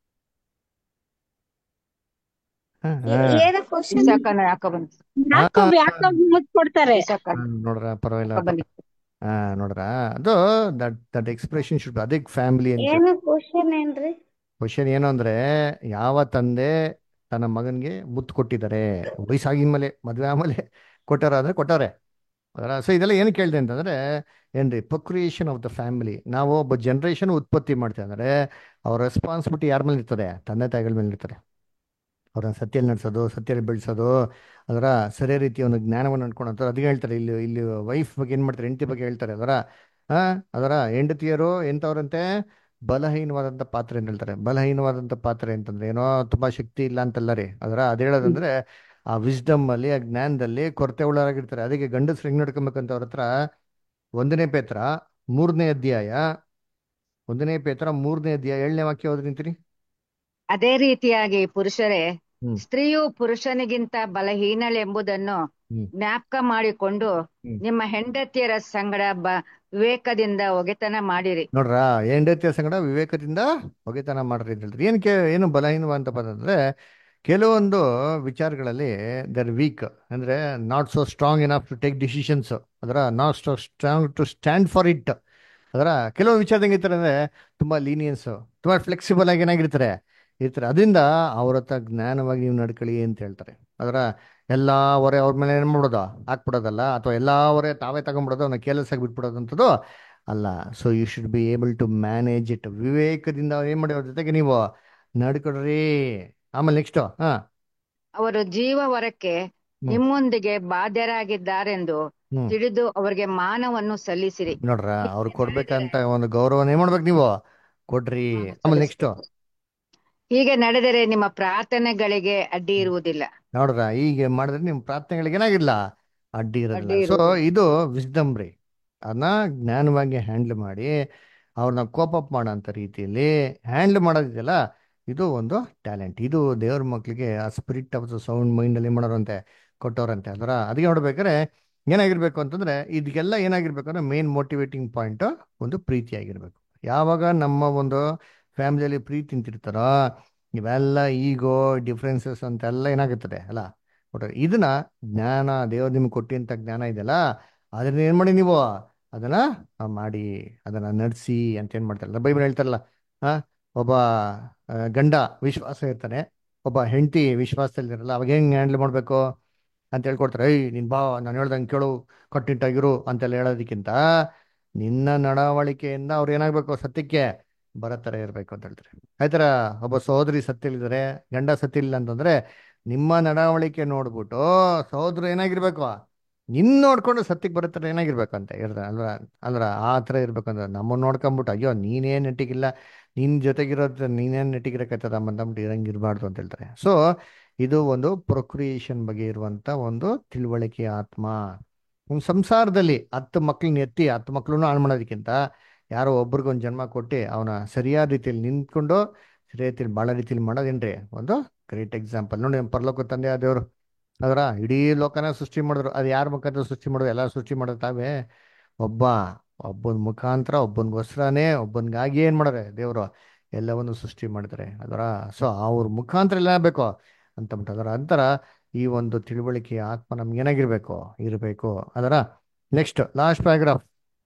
ಹಾ, ಹಾ, ಏನ ಕ್ವಶನ್ ಇಸಾಕನ ಯಾಕೋಬನ್ ಹಾ, ಯಾಕೋ ಮುತ್ ಕೊಡ್ತಾರೆ. ಇಸಾಕ ನೋಡ್ರ ಪರವಾಗಿಲ್ಲ ಯಾಕೋಬನ್ ನೋಡ್ರ. ಅದು ದಟ್ ದಟ್ ಎಕ್ಸ್ಪ್ರೆಷನ್ ಶುಡ್ ಅದಕ್ಕೆ ಫ್ಯಾಮಿಲಿ ಅಂತ. ಏನ ಕ್ವಶನ್ ಏನ್ರಿ? ಕ್ವಶನ್ ಏನು ಅಂದ್ರೆ, ಯಾವ ತಂದೆ ತನ್ನ ಮಗನಿಗೆ ಮುತ್ತು ಕೊಟ್ಟಿದ್ದಾರೆ ವಯಸ್ಸಾಗಿದ್ಮೇಲೆ ಮದುವೆ ಆಮೇಲೆ ಕೊಟ್ಟಾರ ಅಂದ್ರೆ ಕೊಟ್ಟಾರೆ ಅದರ. ಸೊ ಇದೆಲ್ಲ ಏನು ಕೇಳಿದೆ ಅಂತಂದ್ರೆ ಏನ್ರಿ, ಪ್ರೊಕ್ರಿಯೇಷನ್ ಆಫ್ ದ ಫ್ಯಾಮಿಲಿ. ನಾವು ಒಬ್ಬ ಜನರೇಷನ್ ಉತ್ಪತ್ತಿ ಮಾಡ್ತೇವೆ ಅಂದ್ರೆ ಅವ್ರ ರೆಸ್ಪಾನ್ಸಿಬಿಲಿಟಿ ಯಾರ ಮೇಲೆ ಇರ್ತದೆ, ತಂದೆ ತಾಯಿಗಳ ಮೇಲೆ ಇರ್ತದೆ. ಅವ್ರನ್ನ ಸತ್ಯಲ್ಲಿ ನಡೆಸೋದು, ಸತ್ಯಲ್ಲಿ ಬೆಳೆಸೋದು, ಅದರ ಸರಿಯ ರೀತಿಯ ಒಂದು ಜ್ಞಾನವನ್ನು ಅನ್ಕೊಂಡು ಅದಕ್ಕೆ ಹೇಳ್ತಾರೆ. ಇಲ್ಲಿ ಇಲ್ಲಿ ವೈಫ್ ಬಗ್ಗೆ ಏನು ಮಾಡ್ತಾರೆ, ಹೆಂಡತಿ ಬಗ್ಗೆ ಹೇಳ್ತಾರೆ. ಅದರ ಹೆಂಡತಿಯರು ಎಂಥವ್ರಂತೆ, ಬಲಹೀನವಾದಂಥ ಪಾತ್ರೆ ಅಂತ ಹೇಳ್ತಾರೆ. ಬಲಹೀನವಾದಂಥ ಪಾತ್ರೆ ಅಂತಂದ್ರೆ ಏನೋ ತುಂಬಾ ಶಕ್ತಿ ಇಲ್ಲ ಅಂತಲ್ಲ ರೀ. ಅದು ಹೇಳೋದಂದ್ರೆ ಆ ವಿಸ್ಡಮ್ ಅಲ್ಲಿ, ಆ ಜ್ಞಾನದಲ್ಲಿ ಕೊರತೆ ಉಳ್ಳಾಗಿರ್ತಾರೆ. ಅದಕ್ಕೆ ಗಂಡಸ್ರು ಹೆಂಗ್ ನಡ್ಕೊಬೇಕಂತ ಅವ್ರ ಹತ್ರ 1ನೇ ಪೇತ್ರ 3ನೇ ಅಧ್ಯಾಯ 7ನೇ ವಾಕ್ಯ ಹೋದ್ರೆ ನಿಂತೀರಿ. ಅದೇ ರೀತಿಯಾಗಿ ಪುರುಷರೇ, ಹ್ಮ್ ಸ್ತ್ರೀಯು ಪುರುಷನಿಗಿಂತ ಬಲಹೀನಳೆಂಬುದನ್ನು ಹ್ಮ್ ಜ್ಞಾಪಕ ಮಾಡಿಕೊಂಡು ಹ್ಮ್ ನಿಮ್ಮ ಹೆಂಡತಿಯರ ಸಂಗಡ ವಿವೇಕದಿಂದ ಒಗೆತನ ಮಾಡಿರಿ. ನೋಡ್ರ, ಹೆಂಡತಿಯ ಸಂಗಡ ವಿವೇಕದಿಂದ ಒಗೆತನ ಮಾಡ್ರಿ ಅಂತ ಹೇಳ್ತಾರೆ. ಏನು ಬಲಹೀನವಂತ ಪದ ಅಂದ್ರೆ, ಕೆಲವೊಂದು ವಿಚಾರಗಳಲ್ಲಿ ದರ್ ವೀಕ್, ಅಂದ್ರೆ not so strong enough to take decisions, ಅದರ not so strong to stand for it. ಅದರ ಕೆಲವೊಂದು ವಿಚಾರದಂಗೆ ಇರ್ತಾರೆ ಅಂದ್ರೆ ತುಂಬಾ ಲೀನಿಯನ್ಸ್, ತುಂಬಾ ಫ್ಲೆಕ್ಸಿಬಲ್ ಆಗಿ ಏನಾಗಿರ್ತಾರೆ ಇರ್ತಾರೆ. ಅದರಿಂದ ಅವ್ರ ಹತ್ರ ಜ್ಞಾನವಾಗಿ ನೀವು ನಡ್ಕೊಳ್ಳಿ ಅಂತ ಹೇಳ್ತಾರೆ. ಅದರ ಎಲ್ಲಾ ಹೊರೆ ಅವ್ರ ಮೇಲೆ ಏನ್ ಮಾಡೋದು, ಹಾಕ್ಬಿಡೋದಲ್ಲ, ಅಥವಾ ಎಲ್ಲಾ ಹೊರೆ ತಾವೇ ತಗೊಂಡ್ಬಿಡೋದು, ಅವನ್ನ ಕೇರ್ಲೆಸ್ ಆಗಿ ಬಿಟ್ಬಿಡೋದಂಥದ್ದು ಅಲ್ಲ. So you should be able to manage it. ವಿವೇಕದಿಂದ ಏನ್ ಮಾಡಿ ಅವ್ರ ಜೊತೆಗೆ ನೀವು ನಡ್ಕೊಡ್ರಿ. ಆಮೇಲೆ ನೆಕ್ಸ್ಟ್ ಅವರು ಜೀವ ಹೊರಕ್ಕೆ ಹ್ಮ್ ನಿಮ್ಮೊಂದಿಗೆ ಬಾಧ್ಯರಾಗಿದ್ದಾರೆಂದು ಹ್ಮ್ ತಿಳಿದು ಅವರಿಗೆ ಮಾನವನ್ನು ಸಲ್ಲಿಸಿರಿ. ನೋಡ್ರ, ಅವ್ರು ಕೊಡ್ಬೇಕಂತ ಒಂದು ಗೌರವನ ಏನ್ ಮಾಡ್ಬೇಕು ನೀವು ಕೊಡ್ರಿ. ಮಾನ ಆಮೇಲೆ ನೆಕ್ಸ್ಟ್ ಸಲ್ಲಿಸಬೇಕು. ಹೀಗೆ ನಡೆದರೆ ನಿಮ್ಮ ಪ್ರಾರ್ಥನೆಗಳಿಗೆ ಅಡ್ಡಿ ಇರುವುದಿಲ್ಲ. ನೋಡ್ರ, ಹೀಗೆ ಮಾಡಿದ್ರೆ ನಿಮ್ಮ ಪ್ರಾರ್ಥನೆಗಳಿಗೆ ಏನಾಗಿಲ್ಲ, ಅಡ್ಡಿ ಇರೋದಿಲ್ಲ. ಅಡ್ಡಿ ಸೊ ಇರುವುದಿಲ್ಲ. ಇದು ವಿಸ್ಡಮ್ ರೀ. ಅದನ್ನ ಜ್ಞಾನವಾಗಿ ಹ್ಯಾಂಡಲ್ ಮಾಡಿ ಅವ್ರನ್ನ ಕೋಪಪ್ ಮಾಡೋಂಥ ರೀತಿಯಲ್ಲಿ ಹ್ಯಾಂಡಲ್ ಮಾಡೋದಿದೆಯಲ್ಲ, ಇದು ಒಂದು ಟ್ಯಾಲೆಂಟ್. ಇದು ದೇವ್ರ ಮಕ್ಳಿಗೆ ಆ ಸ್ಪಿರಿಟ್ ಆಫ್ ದ ಸೌಂಡ್ ಮೈಂಡಲ್ಲಿ ಮಾಡೋರಂತೆ, ಕೊಟ್ಟವ್ರಂತೆ. ಅದರ ಅದಕ್ಕೆ ನೋಡ್ಬೇಕಾದ್ರೆ ಏನಾಗಿರ್ಬೇಕು ಅಂತಂದ್ರೆ, ಇದಕ್ಕೆಲ್ಲ ಏನಾಗಿರ್ಬೇಕು ಅಂದ್ರೆ ಮೇನ್ ಮೋಟಿವೇಟಿಂಗ್ ಪಾಯಿಂಟ್ ಒಂದು ಪ್ರೀತಿ ಆಗಿರ್ಬೇಕು. ಯಾವಾಗ ನಮ್ಮ ಒಂದು ಫ್ಯಾಮಿಲಿಯಲ್ಲಿ ಪ್ರೀತಿ ನಿಂತಿರ್ತಾರೋ, ಇವೆಲ್ಲ ಈಗೋ ಡಿಫ್ರೆನ್ಸಸ್ ಅಂತೆಲ್ಲ ಏನಾಗುತ್ತದೆ ಅಲ್ಲ. ಒಟ್ಟು ಇದನ್ನ ಜ್ಞಾನ, ದೇವ್ರು ನಿಮ್ಗೆ ಕೊಟ್ಟಿಂತ ಜ್ಞಾನ ಇದೆಯಲ್ಲ, ಅದನ್ನ ಏನ್ ಮಾಡಿ ನೀವು ಅದನ್ನ ಮಾಡಿ ಅದನ್ನ ನಡೆಸಿ ಅಂತ ಏನ್ ಮಾಡ್ತಾರಲ್ಲ, ಬೈಬಲ್ ಹೇಳ್ತಾರಲ್ಲ. ಆ ಒಬ್ಬ ಗಂಡ ವಿಶ್ವಾಸ ಇರ್ತಾನೆ, ಒಬ್ಬ ಹೆಂಡತಿ ವಿಶ್ವಾಸದಲ್ಲಿರಲ್ಲ, ಅವಾಗ ಹೆಂಗ್ ಹ್ಯಾಂಡಲ್ ಮಾಡ್ಬೇಕು ಅಂತ ಹೇಳ್ಕೊಡ್ತಾರೆ. ಏಯ್ ನಿನ್ ಬಾ, ನಾನು ಹೇಳ್ದಂಗೆ ಕೇಳು, ಕಟ್ಟಿಟ್ಟಾಗಿರು ಅಂತೆಲ್ಲ ಹೇಳೋದಕ್ಕಿಂತ ನಿನ್ನ ನಡವಳಿಕೆಯಿಂದ ಅವ್ರು ಏನಾಗ್ಬೇಕು, ಸತ್ಯಕ್ಕೆ ಬರೋ ಥರ ಇರಬೇಕು ಅಂತ ಹೇಳ್ತಾರೆ. ಆಯ್ತರ ಒಬ್ಬ ಸಹೋದರಿ ಸತ್ತಿಲ್ಲಿದ್ದಾರೆ, ಗಂಡ ಸತ್ತಿಲ್ಲ ಅಂತಂದ್ರೆ ನಿಮ್ಮ ನಡವಳಿಕೆ ನೋಡ್ಬಿಟ್ಟು ಸಹೋದರ ಏನಾಗಿರ್ಬೇಕು, ನಿನ್ನ ನೋಡ್ಕೊಂಡು ಸತ್ಯಕ್ಕೆ ಬರೋ ಥರ ಏನಾಗಿರ್ಬೇಕು ಅಂತ ಇರ್ದ ಅಲ್ವಾ. ಅಲ್ರ ಆ ಥರ ಇರ್ಬೇಕು ಅಂದ್ರೆ ನಮ್ಮನ್ನು ನೋಡ್ಕೊಂಬಿಟ್ಟು ಅಯ್ಯೋ ನೀನೇನು ನೆಟ್ಟಿಗಿಲ್ಲ, ನಿನ್ನ ಜೊತೆಗಿರೋದು ನೀನೇನು ನೆಟ್ಟಿಗಿರಕತ್ತದ ಅಂತಂದ್ಬಿಟ್ಟು ಇರಂಗೆ ಇರಬಾರ್ದು ಅಂತ ಹೇಳ್ತಾರೆ. ಸೊ ಇದು ಒಂದು ಪ್ರೊಕ್ರಿಯೇಷನ್ ಬಗ್ಗೆ ಇರುವಂತ ಒಂದು ತಿಳುವಳಿಕೆ ಆತ್ಮ. ಒಂದು ಸಂಸಾರದಲ್ಲಿ 10 ಮಕ್ಳನ್ನ ಎತ್ತಿ 10 ಮಕ್ಳನ್ನು ಹಾಳು ಮಾಡೋದಕ್ಕಿಂತ ಯಾರೋ ಒಬ್ರಿಗೊಂದು ಜನ್ಮ ಕೊಟ್ಟು ಅವನ ಸರಿಯಾದ ರೀತಿಯಲ್ಲಿ ನಿಂತ್ಕೊಂಡು ಸರಿಯಾದ ರೀತಿಯಲ್ಲಿ ಭಾಳ ರೀತಿಯಲ್ಲಿ ಮಾಡೋದೇನ್ರಿ ಒಂದು ಗ್ರೇಟ್ ಎಕ್ಸಾಂಪಲ್. ನೋಡಿ ನಮ್ಮ ಪರಲೋಕ ತಂದೆ ಆದವರು ಅದರ ಇಡೀ ಲೋಕನ ಸೃಷ್ಟಿ ಮಾಡಿದ್ರು. ಅದು ಯಾರ ಮುಖಾಂತರ ಸೃಷ್ಟಿ ಮಾಡೋದು, ಎಲ್ಲ ಸೃಷ್ಟಿ ಮಾಡೋದು ತಾವೇ. ಒಬ್ಬ ಒಬ್ಬನ ಮುಖಾಂತರ ಒಬ್ಬನಿಗೋಸ್ಕರನೇ ಒಬ್ಬನಿಗಾಗಿ ಏನು ಮಾಡ್ರೆ ದೇವರು ಎಲ್ಲವನ್ನು ಸೃಷ್ಟಿ ಮಾಡಿದ್ದಾರೆ ಅದರ. ಸೊ ಅವ್ರ ಮುಖಾಂತರ ಎಲ್ಲ ಬೇಕು ಅಂತಂದ್ಬಿಟ್ಟು ಅದರ ಅಂತರ ಈ ಒಂದು ತಿಳುವಳಿಕೆ ಆತ್ಮ ನಮ್ಗೆ ಏನಾಗಿರ್ಬೇಕು, ಇರಬೇಕು ಅದರ. ನೆಕ್ಸ್ಟ್ ಲಾಸ್ಟ್ ಪ್ಯಾರಾಗ್ರಾಫ್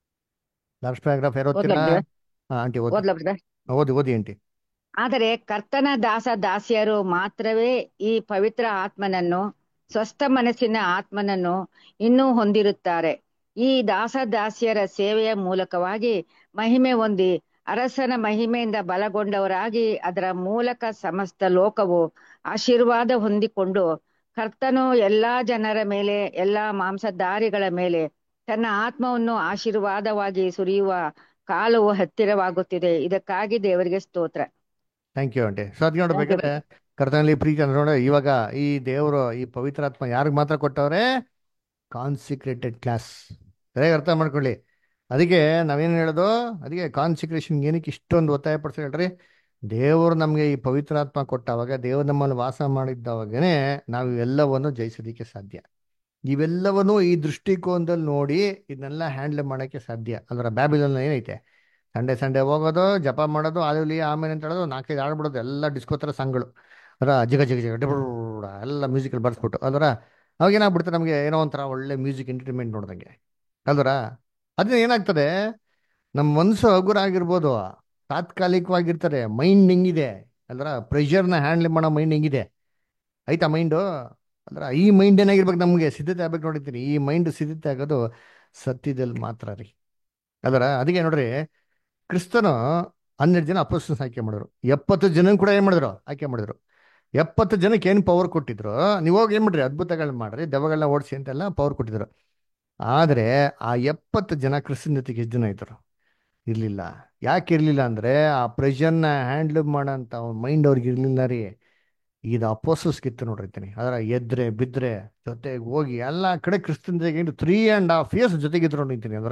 ಯಾರು ಓದ್ಲಾ ಓದ್ತೀರಾ? ಬ್ರದರ್? ಆಂಟಿ ಓದಿ, ಓದ್ಲಾ ಬ್ರದರ್? ಓದಿ ಆಂಟಿ. ಆದರೆ ಕರ್ತನ ದಾಸ ದಾಸಿಯರು ಮಾತ್ರವೇ ಈ ಪವಿತ್ರ ಆತ್ಮನನ್ನು, ಸ್ವಸ್ಥ ಮನಸ್ಸಿನ ಆತ್ಮನನ್ನು ಇನ್ನೂ ಹೊಂದಿರುತ್ತಾರೆ. ಈ ದಾಸ ದಾಸಿಯರ ಸೇವೆಯ ಮೂಲಕವಾಗಿ ಮಹಿಮೆ ಹೊಂದಿ ಅರಸನ ಮಹಿಮೆಯಿಂದ ಬಲಗೊಂಡವರಾಗಿ ಅದರ ಮೂಲಕ ಸಮಸ್ತ ಲೋಕವು ಆಶೀರ್ವಾದ ಹೊಂದಿಕೊಂಡು ಕರ್ತನು ಎಲ್ಲಾ ಜನರ ಮೇಲೆ, ಎಲ್ಲಾ ಮಾಂಸಧಾರಿಗಳ ಮೇಲೆ ತನ್ನ ಆತ್ಮವನ್ನು ಆಶೀರ್ವಾದವಾಗಿ ಸುರಿಯುವ ಕಾಲವು ಹತ್ತಿರವಾಗುತ್ತಿದೆ. ಇದಕ್ಕಾಗಿ ದೇವರಿಗೆ ಸ್ತೋತ್ರ. Thank you aunty. ಸೊ ಅದಕ್ಕೆ Thank you, ನೋಡ್ಬೇಕಾದ್ರೆ brother. ಕರ್ತನಲ್ಲಿ ಪ್ರೀತಿ ಅಂದ್ರೆ ನೋಡಿ, ಇವಾಗ ಈ ದೇವರು ಈ ಪವಿತ್ರಾತ್ಮ ಯಾರಿಗೆ ಮಾತ್ರ ಕೊಟ್ಟವ್ರೆ? Consecrated class. ಸರಿಯಾಗಿ ಅರ್ಥ ಮಾಡ್ಕೊಳ್ಳಿ. ಅದಕ್ಕೆ ನಾವೇನು ಹೇಳೋದು, ಅದಕ್ಕೆ ಕಾನ್ಸಿಕ್ರೇಷನ್ ಏನಕ್ಕೆ ಇಷ್ಟೊಂದು ಒತ್ತಾಯ ಪಡಿಸಿ ಹೇಳ್ರಿ. ದೇವರು ನಮಗೆ ಈ ಪವಿತ್ರಾತ್ಮ ಕೊಟ್ಟವಾಗ, ದೇವರು ನಮ್ಮಲ್ಲಿ ವಾಸ ಮಾಡಿದ್ದವಾಗನೇ ನಾವು ಇವೆಲ್ಲವನ್ನು ಜಯಿಸೋದಕ್ಕೆ ಸಾಧ್ಯ. ಇವೆಲ್ಲವನ್ನು ಈ ದೃಷ್ಟಿಕೋನದಲ್ಲಿ ನೋಡಿ ಇದನ್ನೆಲ್ಲ ಹ್ಯಾಂಡಲ್ ಮಾಡೋಕ್ಕೆ ಸಾಧ್ಯ. ಅದರ ಬ್ಯಾಬಿಲನ್ ಏನೈತೆ, ಸಂಡೇ ಹೋಗೋದು, ಜಪ ಮಾಡೋದು, ಅಲ್ಲಿ ಆಮೇಲೆ ಅಂತ ಹೇಳೋದು, 4-5 ಆಡ್ಬಿಡೋದು, ಎಲ್ಲ ಡಿಸ್ಕೋ ಥರ ಸಾಂಗ್ಗಳು ಅದರ, ಜಿಗ ಜಿಗ ಜಿಗ ಡಿಬ್ರ ಎಲ್ಲ ಮ್ಯೂಸಿಕಲ್ಲಿ ಬರ್ಸ್ಬಿಟ್ಟು ಅದರ. ಅವಾಗ ಏನಾಗ್ಬಿಡುತ್ತೆ, ನಮಗೆ ಏನೋ ಒಂಥರ ಒಳ್ಳೆ ಮ್ಯೂಸಿಕ್ ಎಂಟರ್ಟೈನ್ಮೆಂಟ್ ನೋಡ್ದಂಗೆ ಅಲ್ವರ. ಅದನ್ನ ಏನಾಗ್ತದೆ, ನಮ್ಮ ಮನಸ್ಸು ಹಗುರ ಆಗಿರ್ಬೋದು, ತಾತ್ಕಾಲಿಕವಾಗಿರ್ತಾರೆ. ಮೈಂಡ್ ಹೆಂಗಿದೆ ಅಲ್ವರ, ಪ್ರೆಷರ್ನ ಹ್ಯಾಂಡಲ್ ಮಾಡೋ ಮೈಂಡ್ ಹೆಂಗಿದೆ ಆಯ್ತಾ ಮೈಂಡು ಅಂದ್ರೆ ಈ ಮೈಂಡ್ ಏನಾಗಿರ್ಬೇಕು, ನಮಗೆ ಸಿದ್ಧತೆ ಆಗ್ಬೇಕು. ನೋಡಿದ್ದೀನಿ ಈ ಮೈಂಡ್ ಸಿದ್ಧತೆ ಆಗೋದು ಸತ್ಯದಲ್ಲಿ ಮಾತ್ರ ರೀ ಅದರ. ಅದಕ್ಕೆ ನೋಡ್ರಿ, ಕ್ರಿಸ್ತನು 12 ಜನ ಅಪೊಸ್ತಲರನ್ನ ಆಯ್ಕೆ ಮಾಡಿದ್ರು, 70 ಜನ ಕೂಡ ಏನ್ ಮಾಡಿದ್ರು, ಆಯ್ಕೆ ಮಾಡಿದ್ರು. 70 ಜನಕ್ಕೆ ಏನು ಪವರ್ ಕೊಟ್ಟಿದ್ರು, ನೀವು ಹೋಗಿ ಏನ್ ಮಾಡ್ರಿ, ಅದ್ಭುತಗಳನ್ನ ಮಾಡ್ರಿ, ದೆವ್ವಗಳನ್ನ ಓಡಿಸಿ ಅಂತೆಲ್ಲ ಪವರ್ ಕೊಟ್ಟಿದ್ರು. ಆದ್ರೆ ಆ 70 ಜನ ಕ್ರಿಸ್ತನ ಜೊತೆಗೆ ಎಷ್ಟು ಜನ ಇದ್ರು? ಇರ್ಲಿಲ್ಲ. ಯಾಕೆ ಇರ್ಲಿಲ್ಲ ಅಂದ್ರೆ ಆ ಪ್ರೆಷರ್ನ ಹ್ಯಾಂಡಲ್ ಮಾಡೋಂಥ ಮೈಂಡ್ ಅವ್ರಿಗೆ ಇರ್ಲಿಲ್ಲ ರೀ. ಇದು ಅಪೋಸಸ್ಗಿತ್ತು ನೋಡಿರ್ತೀನಿ ಅದರ. ಎದ್ರೆ ಬಿದ್ರೆ ಜೊತೆಗೆ ಹೋಗಿ ಎಲ್ಲ ಕಡೆ ಕ್ರಿಸ್ತನ ಜೊತೆಗೆ 3.5 years ಜೊತೆಗಿದ್ರು ನೋಡಿರ್ತೀನಿ ಅದರ.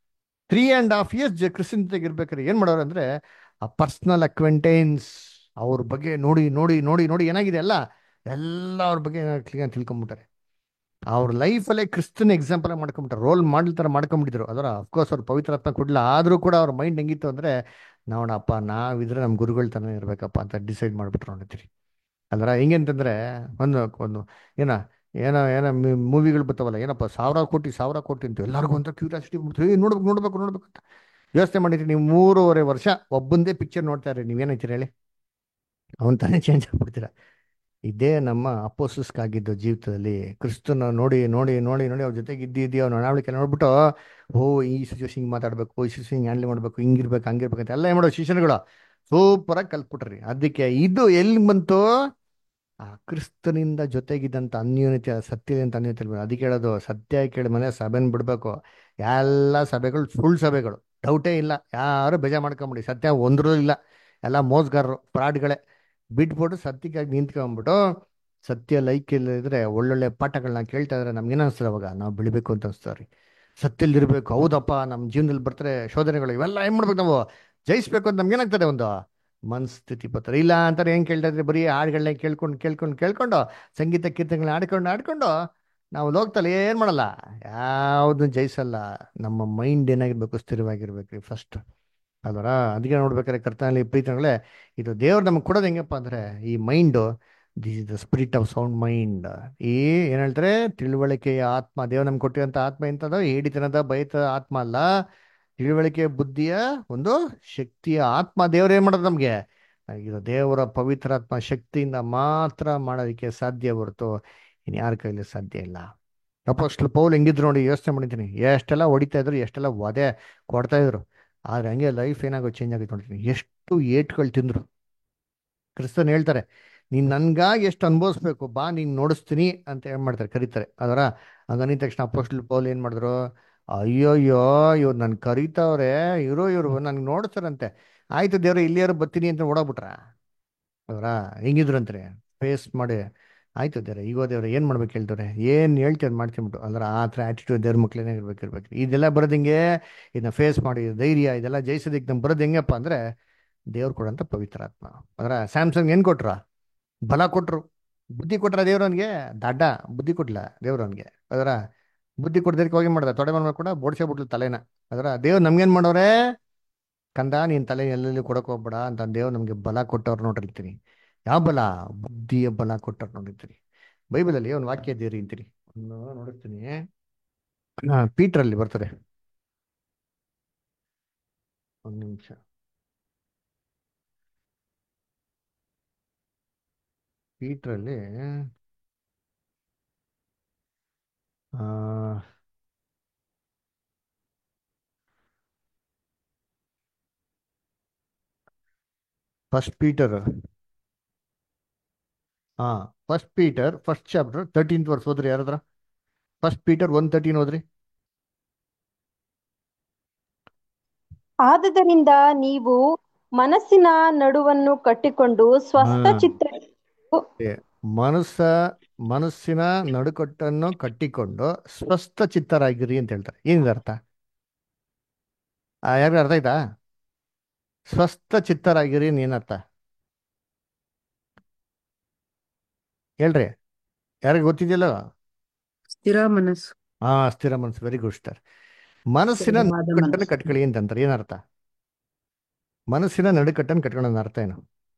3.5 years ಕ್ರಿಸ್ತನ ಜೊತೆಗೆ ಇರ್ಬೇಕಾದ್ರೆ ಏನ್ ಮಾಡೋರು ಅಂದ್ರೆ, ಆ ಪರ್ಸನಲ್ ಅಕ್ವೆಂಟೆನ್ಸ್ ಅವ್ರ ಬಗ್ಗೆ ನೋಡಿ ನೋಡಿ ನೋಡಿ ನೋಡಿ ಏನಾಗಿದೆ ಅಲ್ಲ, ಎಲ್ಲ ಅವ್ರ ಬಗ್ಗೆ ಕ್ಲಿಯರ್ ತಿಳ್ಕೊಂಬಿಟ್ಟಾರೆ. ಅವ್ರ ಲೈಫಲ್ಲೇ ಕ್ರಿಸ್ತನ ಎಕ್ಸಾಂಪಲ್ ಮಾಡ್ಕೊಂಬಿಟ್ಟಾರೆ, ರೋಲ್ ಮಾಡಲ್ ಥರ ಮಾಡ್ಕೊಂಬಿಟ್ಟಿದ್ರು ಅದರ. ಅಫ್ಕೋರ್ಸ್ ಅವ್ರು ಪವಿತ್ರಾತ್ಮ ಕೊಡ್ಲಿಲ್ಲ, ಆದರೂ ಕೂಡ ಅವ್ರ ಮೈಂಡ್ ಹೆಂಗಿತ್ತು ಅಂದ್ರೆ, ನೋಡಪ್ಪ ನಾವಿದ್ರೆ ನಮ್ಮ ಗುರುಗಳ ಥರನೇ ಇರ್ಬೇಕಪ್ಪ ಅಂತ ಡಿಸೈಡ್ ಮಾಡ್ಬಿಟ್ರು ನೋಡಿರ್ತೀರಿ ಅಲ್ರ. ಹೆಂಗೆ ಅಂತಂದ್ರೆ, ಒಂದು ಒಂದು ಏನ ಏನೋ ಏನೋ ಮೂವಿಗಳು ಬರ್ತಾವಲ್ಲ, ಏನಪ್ಪ 1000 ಕೋಟಿ ಅಂತ ಎಲ್ಲರಿಗೂ ಅಂತ ಕ್ಯೂರಿಯಾಸಿಟಿ ಬಿಡ್ತೀವಿ, ನೋಡ್ಬೇಕು ನೋಡ್ಬೇಕು ನೋಡ್ಬೇಕು ಅಂತ ಯೋಚನೆ ಮಾಡಿರಿ. ನೀವು 3.5 ವರ್ಷ ಒಬ್ಬಂದೇ ಪಿಕ್ಚರ್ ನೋಡ್ತಾ ಇರಿ, ನೀವೇನೈತೀರಿ ಹೇಳಿ, ಅವನ್ ತಾನೇ ಚೇಂಜ್ ಆಗ್ಬಿಡ್ತೀರ. ಇದೇ ನಮ್ಮ ಅಪೋಸಸ್ಗಾಗಿದ್ದು ಜೀವಿತದಲ್ಲಿ. ಕ್ರಿಸ್ತನ ನೋಡಿ ನೋಡಿ ನೋಡಿ ನೋಡಿ ಅವ್ರ ಜೊತೆಗೆ ಇದ್ದಿ ಅವ್ರ ನಡವಳಿಕೆ ನೋಡ್ಬಿಟ್ಟು, ಓ ಈ ಸಿಚುವೇಶನ್ ಹಿಂಗೆ ಮಾತಾಡ್ಬೇಕು, ಈ ಸಿಚುವೇಶನ್ ಹ್ಯಾಂಡಲ್ ಮಾಡ್ಬೇಕು, ಹಿಂಗಿರ್ಬೇಕು ಹಂಗಿರ್ಬೇಕು ಅಂತ ಎಲ್ಲ ಏನು ಮಾಡೋ ಶಿಷ್ಯರುಗಳು ಸೂಪರಾಗಿ ಕಲ್ತ್ಬಿಟ್ರಿ. ಅದಕ್ಕೆ ಇದು ಎಲ್ಲಿ ಬಂತು, ಆ ಕ್ರಿಸ್ತನಿಂದ ಜೊತೆಗಿದ್ದಂಥ ಅನ್ಯೋನ್ಯತೆ, ಸತ್ಯದಂತ ಅನ್ಯೋನ್ಯತೆ. ಅದಕ್ಕೆ ಹೇಳೋದು, ಸತ್ಯ ಕೇಳಿ ಮನೆ ಸಭೆನ ಬಿಡಬೇಕು. ಎಲ್ಲ ಸಭೆಗಳು ಸುಳ್ಳು ಸಭೆಗಳು, ಡೌಟೇ ಇಲ್ಲ. ಯಾರು ಬೇಜಾರು ಮಾಡ್ಕೊಂಬಿಡಿ, ಸತ್ಯ ಒಂದ್ರೂ ಇಲ್ಲ, ಎಲ್ಲ ಮೋಸಗಾರರು, ಫ್ರಾಡ್ಗಳೇ. ಬಿಟ್ಬಿಟ್ಟು ಸತ್ಯಕ್ಕಾಗಿ ನಿಂತ್ಕೊಂಡ್ಬಿಟ್ಟು ಸತ್ಯ ಲೈಕ್ ಇಲ್ಲದಿದ್ರೆ ಒಳ್ಳೊಳ್ಳೆ ಪಾಠಗಳನ್ನ ಕೇಳ್ತಾ ಇದ್ರೆ ನಮ್ಗೇನು ಅನಿಸ್ತದೆ ಅವಾಗ ನಾವು ಬೆಳಿಬೇಕು ಅಂತ ಅನಿಸ್ತಾವ್ರಿ. ಸತ್ಯದಲ್ಲಿ ಇರಬೇಕು, ಹೌದಪ್ಪ ನಮ್ಮ ಜೀವನದಲ್ಲಿ ಬರ್ತಾರೆ ಶೋಧನೆಗಳು, ಇವೆಲ್ಲ ಏನ್ ಮಾಡ್ಬೇಕು ನಾವು ಜಯಿಸ್ಬೇಕು ಅಂತ ನಮ್ಗೇನಾಗ್ತದೆ ಒಂದು ಮನಸ್ಥಿತಿ ಬರ್ತಾರೆ. ಇಲ್ಲ ಅಂತಾರೆ ಏನ್ ಕೇಳ್ತಾ ಇದ್ರೆ ಬರೀ ಹಾಡುಗಳನ್ನ ಕೇಳ್ಕೊಂಡು ಸಂಗೀತ ಕೀರ್ತನೆಗಳನ್ನ ಆಡ್ಕೊಂಡು ನಾವು ಲೋಕದಲ್ಲಿ ಏನ್ ಮಾಡಲ್ಲ, ಯಾವ್ದು ಜಯಿಸಲ್ಲ. ನಮ್ಮ ಮೈಂಡ್ ಏನಾಗಿರ್ಬೇಕು, ಸ್ಥಿರವಾಗಿರ್ಬೇಕ್ರಿ ಫಸ್ಟ್ ಅಲ್ವರ. ಅದಕ್ಕೆ ನೋಡ್ಬೇಕಾದ್ರೆ ಕರ್ತನಲ್ಲಿ ಪ್ರೀತಿಗಳೇ, ಇದು ದೇವ್ರು ನಮ್ಗೆ ಕೊಡೋದು ಹೆಂಗಪ್ಪ ಅಂದ್ರೆ ಈ mind, this is the spirit of sound mind. ಈ ಏನ್ ಹೇಳ್ತಾರೆ, ತಿಳುವಳಿಕೆಯ ಆತ್ಮ. ದೇವ್ರು ನಮ್ಗೆ ಕೊಟ್ಟಿರೋಂಥ ಆತ್ಮ ಎಂತದ, ಹೇಡಿತನದ ಬಯತ ಆತ್ಮ ಅಲ್ಲ, ತಿಳುವಳಿಕೆ ಬುದ್ಧಿಯ ಒಂದು ಶಕ್ತಿಯ ಆತ್ಮ. ದೇವ್ರು ಏನ್ ಮಾಡೋದು ನಮ್ಗೆ, ಇದು ದೇವರ ಪವಿತ್ರಾತ್ಮ ಶಕ್ತಿಯಿಂದ ಮಾತ್ರ ಮಾಡೋದಕ್ಕೆ ಸಾಧ್ಯ ಹೊರತು ಇನ್ ಯಾರ ಕೈಲಿ ಸಾಧ್ಯ ಇಲ್ಲ. ಅಪೊಸ್ತಲ ಪೌಲ್ ಹೆಂಗಿದ್ರು ನೋಡಿ, ಯೋಚನೆ ಮಾಡಿದ್ದೀನಿ, ಎಷ್ಟೆಲ್ಲ ಹೊಡಿತಾ ಇದ್ರು, ಎಷ್ಟೆಲ್ಲ ವಧೆ ಕೊಡ್ತಾ ಇದ್ರು, ಆದ್ರೆ ಹಂಗೆ ಲೈಫ್ ಏನಾಗೋ ಚೇಂಜ್ ಆಗಿ ನೋಡ್ತೀನಿ. ಎಷ್ಟು ಏಟ್ಗಳು ತಿಂದ್ರು. ಕ್ರಿಸ್ತನ್ ಹೇಳ್ತಾರೆ, ನೀನ್ ನನ್ಗಾಗಿ ಎಷ್ಟು ಅನುಭವಿಸ್ಬೇಕು ಬಾ, ನೀನ್ ನೋಡಿಸ್ತೀನಿ ಅಂತ ಏನ್ ಮಾಡ್ತಾರೆ, ಕರೀತಾರೆ ಅದರ. ಹಂಗನಿದ ತಕ್ಷಣ ಅಪೊಸ್ತಲ ಪೌಲ್ ಏನ್ ಮಾಡಿದ್ರು, ಅಯ್ಯೋಯ್ಯೋ ಇವ್ರು ನನ್ ಕರೀತಾವ್ರೆ, ಇವ್ರು ನನ್ಗೆ ನೋಡ್ತಾರಂತೆ, ಆಯ್ತು ದೇವ್ರ ಇಲ್ಲಿಯಾರು ಬರ್ತೀನಿ ಅಂತ ಓಡಾಗ್ಬಿಟ್ರ ಅವರ. ಹೆಂಗಿದ್ರು ಅಂತಾರೆ, ಫೇಸ್ ಮಾಡಿ, ಆಯ್ತು ದೇವ್ರ ಈಗೋ ದೇವ್ರ ಏನ್ ಮಾಡ್ಬೇಕು ಹೇಳ್ತಾರೆ, ಏನ್ ಹೇಳ್ತೀವಿ ಮಾಡ್ಕೊಂಬಿಟ್ಟು ಅದ್ರ ಆ ಥರ ಆಟಿಟ್ಯೂಡ್ ದೇವ್ರ ಮಕ್ಳೇನೇ ಇರ್ಬೇಕು. ಇದೆಲ್ಲ ಬರೋದು ಹಿಂಗೆ, ಇದನ್ನ ಫೇಸ್ ಮಾಡಿ ಧೈರ್ಯ ಇದೆಲ್ಲ ಜಯಿಸೋದಕ್ಕೆ ನಮ್ಗೆ ಬರೋದು ಹೆಂಗಪ್ಪ ಅಂದ್ರೆ ದೇವ್ರು ಕೊಡಂತ ಪವಿತ್ರ ಆತ್ಮ. ಅದರ ಸ್ಯಾಮ್ಸಂಗ್ ಏನ್ ಕೊಟ್ರ, ಬಲ ಕೊಟ್ರು. ಬುದ್ಧಿ ಕೊಟ್ರ ದೇವ್ರವನ್ಗೆ, ದಡ್ಡ ಬುದ್ಧಿ ಕೊಟ್ಲ ದೇವ್ರವನ್ಗೆ. ಅದರ ಬುದ್ಧಿ ಕೊಡ್ದಕ್ಕೆ ಹೋಗಿ ಮಾಡ್ದ, ತೊಡೆ ಮನ ಕೂಡ ಬೋಡ್ಸೇ ಬಿಟ್ಲು ತಲೆನ. ಅದರ ದೇವ್ರು ನಮ್ಗೇನ್ ಮಾಡೋರೆ, ಕಂದ ನೀನ್ ತಲೆ ಎಲ್ಲೆಲ್ಲಿ ಕೊಡಕ್ ಹೋಗ್ಬೇಡ ಅಂತ ದೇವ್ರು ನಮ್ಗೆ ಬಲ ಕೊಟ್ಟವ್ರು ನೋಡಿರ್ತೀನಿ. ಯಾವ ಬಲ, ಬುದ್ಧಿಯ ಬಲ ಕೊಟ್ಟವ್ರು ನೋಡಿರ್ತೀನಿ. ಬೈಬಲಲ್ಲಿ ಒಂದು ವಾಕ್ಯ ಇದ್ದೀರಿ ಅಂತೀನಿ, ಒಂದು ನೋಡಿರ್ತೀನಿ. ಪೀಟ್ರಲ್ಲಿ ಬರ್ತಾರೆ, ಒಂದು ನಿಮಿಷ. ಪೀಟ್ರಲ್ಲಿ ಆ ಫಸ್ಟ್ ಪೀಟರ್, ಹಾ first Peter first chapter 13th verse ಓದ್ರಿ ಯಾರಾದ್ರ. ಫಸ್ಟ್ ಪೀಟರ್ 1:13 ಓದ್ರಿ. ಆದುದರಿಂದ ನೀವು ಮನಸ್ಸಿನ ನಡುವನ್ನು ಕಟ್ಟಿಕೊಂಡು ಹಾ ಸ್ವಸ್ಥ ಚಿತ್ತ ಮನಸ್ಸ ಮನಸ್ಸಿನ ನಡುಕಟ್ಟನ್ನು ಕಟ್ಟಿಕೊಂಡು ಸ್ವಸ್ಥ ಚಿತ್ತರಾಗಿರಿ ಅಂತ ಹೇಳ್ತಾರೆ. ಏನಿದೆ ಅರ್ಥ, ಯಾರಿಗ ಅರ್ಥ ಆಯ್ತಾ? ಸ್ವಸ್ಥ ಚಿತ್ತರಾಗಿರಿ ಏನರ್ಥ ಹೇಳ್ರಿ, ಯಾರಿಗೆ ಗೊತ್ತಿದೆಯಲ್ಲ? ಸ್ಥಿರ ಮನಸ್ಸು. ಹಾ, ಸ್ಥಿರ ಮನಸ್ಸು, ವೆರಿ ಗುಡ್ ಸ್ಟಾರ್. ಮನಸ್ಸಿನ ಸ್ಥಿರವಾದ ನಡುಕಟ್ಟನ್ನು ಮನಸ್ಸು. ಕಟ್ಕೊಳ್ಳಿ ಅಂತಂತಾರೆ. ಏನರ್ಥ ಮನಸ್ಸಿನ ನಡುಕಟ್ಟನ್ನು ಕಟ್ಕೊಳ್ಳೋ ಅರ್ಥ ಏನು?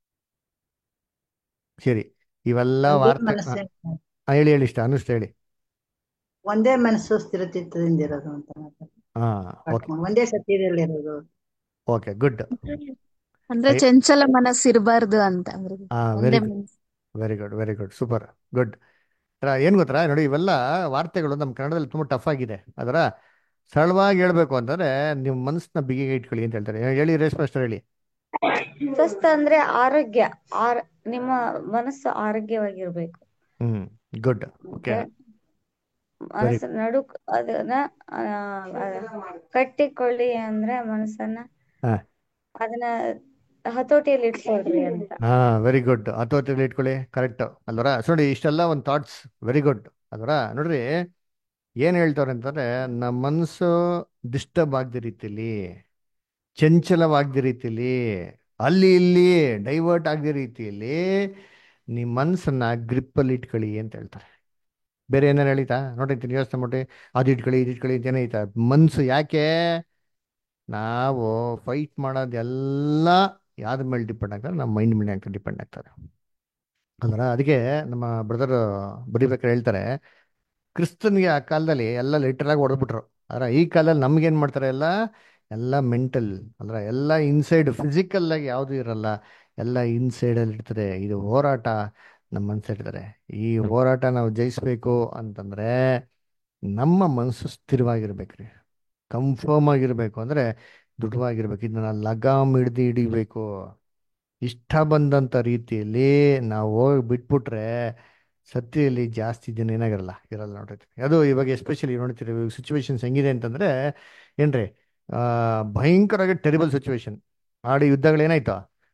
ಸರಿ, ಇವೆಲ್ಲ ಒಂದೇ ವಾರ್ತೆ ಮನಸ್ಸೇ, ಹೇಳಿ ಇಷ್ಟ ಅನುಷ್ಠ ಹೇಳಿ. ಒಂದೇ ಮನಸ್ಸು ಸ್ಥಿರಚಿತ್ತದಿಂದ ಇರೋದು ಅಂತ ಮಾತಾಡ್ತಾರೆ. ಹಾ ಓಕೆ ಕಟ್ಕೊಂಡು ಒಂದೇ ಸತ್ಯದಲ್ಲಿರೋದು. Okay good. ಅಂದ್ರೆ ಚಂಚಲ ಮನಸ್ಸು ಇರಬಾರ್ದು ಅಂತ ಅವ್ರಿಗೆ. ಹಾ ಒಂದೇ ವೆರಿ ಗುಡ್, ಮನಸ್ಸು. Very good super good. ಏನ್ ಗೊತ್ತಾ ನೋಡಿ, ಇವೆಲ್ಲ ವಾರ್ತೆಗಳು ನಮ್ಮ ಕನ್ನಡದಲ್ಲಿ ತುಂಬಾ ಟಫ್ ಆಗಿದೆ. ಅದರ ಸರಳವಾಗಿ ಹೇಳ್ಬೇಕು ಅಂತಂದ್ರೆ ನಿಮ್ಮ ಮನಸ್ಸನ್ನ ಬಿಗಿಗೆ ಇಟ್ಕೊಳ್ಳಿ ಅಂತ ಹೇಳ್ತಾರೆ. ಹೇಳಿ ರೇಷ್ಮೆ ಮಾಸ್ಟರ್ ಹೇಳಿ. ಸ್ವಸ್ಥ ಅಂದ್ರೆ ಆರೋಗ್ಯ, ನಿಮ್ಮ ಮನಸ್ಸು ಆರೋಗ್ಯವಾಗಿರ್ಬೇಕು. ಗುಡ್ ಓಕೆ ವೆರಿ ಮನಸ್ಸು ಅದನ್ನ ಆ, ಕಟ್ಟಿಕೊಳ್ಳಿ ಅಂದ್ರೆ ಮನಸ್ಸನ್ನ ಹಾ ಅದನ್ನ ಹತೋಟಿಯಲ್ಲಿ ಇಟ್ಕೊಳ್ರಿ ಅಂತ. ಹಾ ವೆರಿ ಗುಡ್. ಹತೋಟಿಯಲ್ಲಿ ಇಟ್ಕೊಳ್ಳಿ, ಕರೆಕ್ಟ್ ಅಲ್ವರ. ನೋಡಿ ಇಷ್ಟೆಲ್ಲ ಒಂದು ಥಾಟ್ಸ್ ವೆರಿ ಗುಡ್ ಅಲ್ವರ. ನೋಡ್ರಿ ಏನ್ ಹೇಳ್ತಾರೆ ಅಂತಂದ್ರೆ, ನಮ್ಮ ಮನಸ್ಸು ಡಿಸ್ಟರ್ಬ್ ಆಗದ ರೀತಿಲಿ, ಚಂಚಲವಾಗದ ರೀತಿಲಿ, ಅಲ್ಲಿ ಇಲ್ಲಿ ಡೈವರ್ಟ್ ಆಗದ ರೀತಿಯಲ್ಲಿ ನಿಮ್ಮ ಮನಸ್ಸನ್ನ ಗ್ರಿಪ್ಪಲ್ಲಿ ಇಟ್ಕೊಳ್ಳಿ ಅಂತ ಹೇಳ್ತಾರೆ. ಬೇರೆ ಏನಾರು ಹೇಳಿತಾ ನೋಡಿರ್ತೀನಿ, ಯೋಚನೆ ಮಾಡಿ ಅದು ಇಟ್ಕೊಳ್ಳಿ ಇದು ಇಟ್ಕೊಳ್ಳಿ ಅಂತ ಏನೈತಾ. ಮನಸ್ಸು ಯಾಕೆ ನಾವು ಫೈಟ್ ಮಾಡೋದೆಲ್ಲ ಯಾವ್ದ್ರ ಮೇಲೆ ಡಿಪೆಂಡ್ ಆಗ್ತಾರೆ, ನಮ್ಮ ಮೈಂಡ್ ಮೇಲೆ ಡಿಪೆಂಡ್ ಆಗ್ತಾರೆ ಅಂದ್ರೆ. ಅದಕ್ಕೆ ನಮ್ಮ ಬ್ರದರ್ ಬರಿಬೇಕಾದ್ರೆ ಹೇಳ್ತಾರೆ, ಕ್ರಿಸ್ತನ್ಗೆ ಆ ಕಾಲದಲ್ಲಿ ಎಲ್ಲ ಲಿಟರ್ ಆಗಿ ಹೊಡೆದ್ಬಿಟ್ರು. ಆದ್ರೆ ಈ ಕಾಲದಲ್ಲಿ ನಮ್ಗೇನ್ ಮಾಡ್ತಾರೆ, ಎಲ್ಲ ಮೆಂಟಲ್ ಅಂದ್ರೆ ಎಲ್ಲ ಇನ್ಸೈಡ್, ಫಿಸಿಕಲ್ ಆಗಿ ಯಾವುದು ಇರಲ್ಲ, ಎಲ್ಲ ಇನ್ಸೈಡ್ ಅಲ್ಲಿ ಇರ್ತದೆ. ಇದು ಹೋರಾಟ ನಮ್ಮ ಮನ್ಸಲ್ಲಿ ಇರ್ತಾರೆ. ಈ ಹೋರಾಟ ನಾವು ಜಯಿಸ್ಬೇಕು ಅಂತಂದ್ರೆ ನಮ್ಮ ಮನಸ್ಸು ಸ್ಥಿರವಾಗಿರ್ಬೇಕ್ರಿ, ಕನ್ಫರ್ಮ್ ಆಗಿರ್ಬೇಕು, ಅಂದ್ರೆ ದೃಢವಾಗಿರ್ಬೇಕು. ಇದನ್ನ ಲಗಾಮ್ ಹಿಡ್ದು ಹಿಡಿಬೇಕು. ಇಷ್ಟ ಬಂದಂತ ರೀತಿಯಲ್ಲಿ ನಾವು ಹೋಗಿ ಬಿಟ್ಬಿಟ್ರೆ ಸತ್ಯದಲ್ಲಿ ಜಾಸ್ತಿ ದಿನ ಇರಲ್ಲ ನೋಡ್ರಿ. ಅದು ಇವಾಗ ಎಸ್ಪೆಷಲಿ ನೋಡ್ತೀರಿ ಸಿಚುವೇಶನ್ಸ್ ಹೆಂಗಿದೆ ಅಂತಂದ್ರೆ ಏನ್ರಿ, ಭಯಂಕರವಾಗಿ ಟೆರಿಬಲ್ ಸಿಚುವೇಶನ್. ಆಡಿ ಯುದ್ಧಗಳೇನಾಯ್ತು,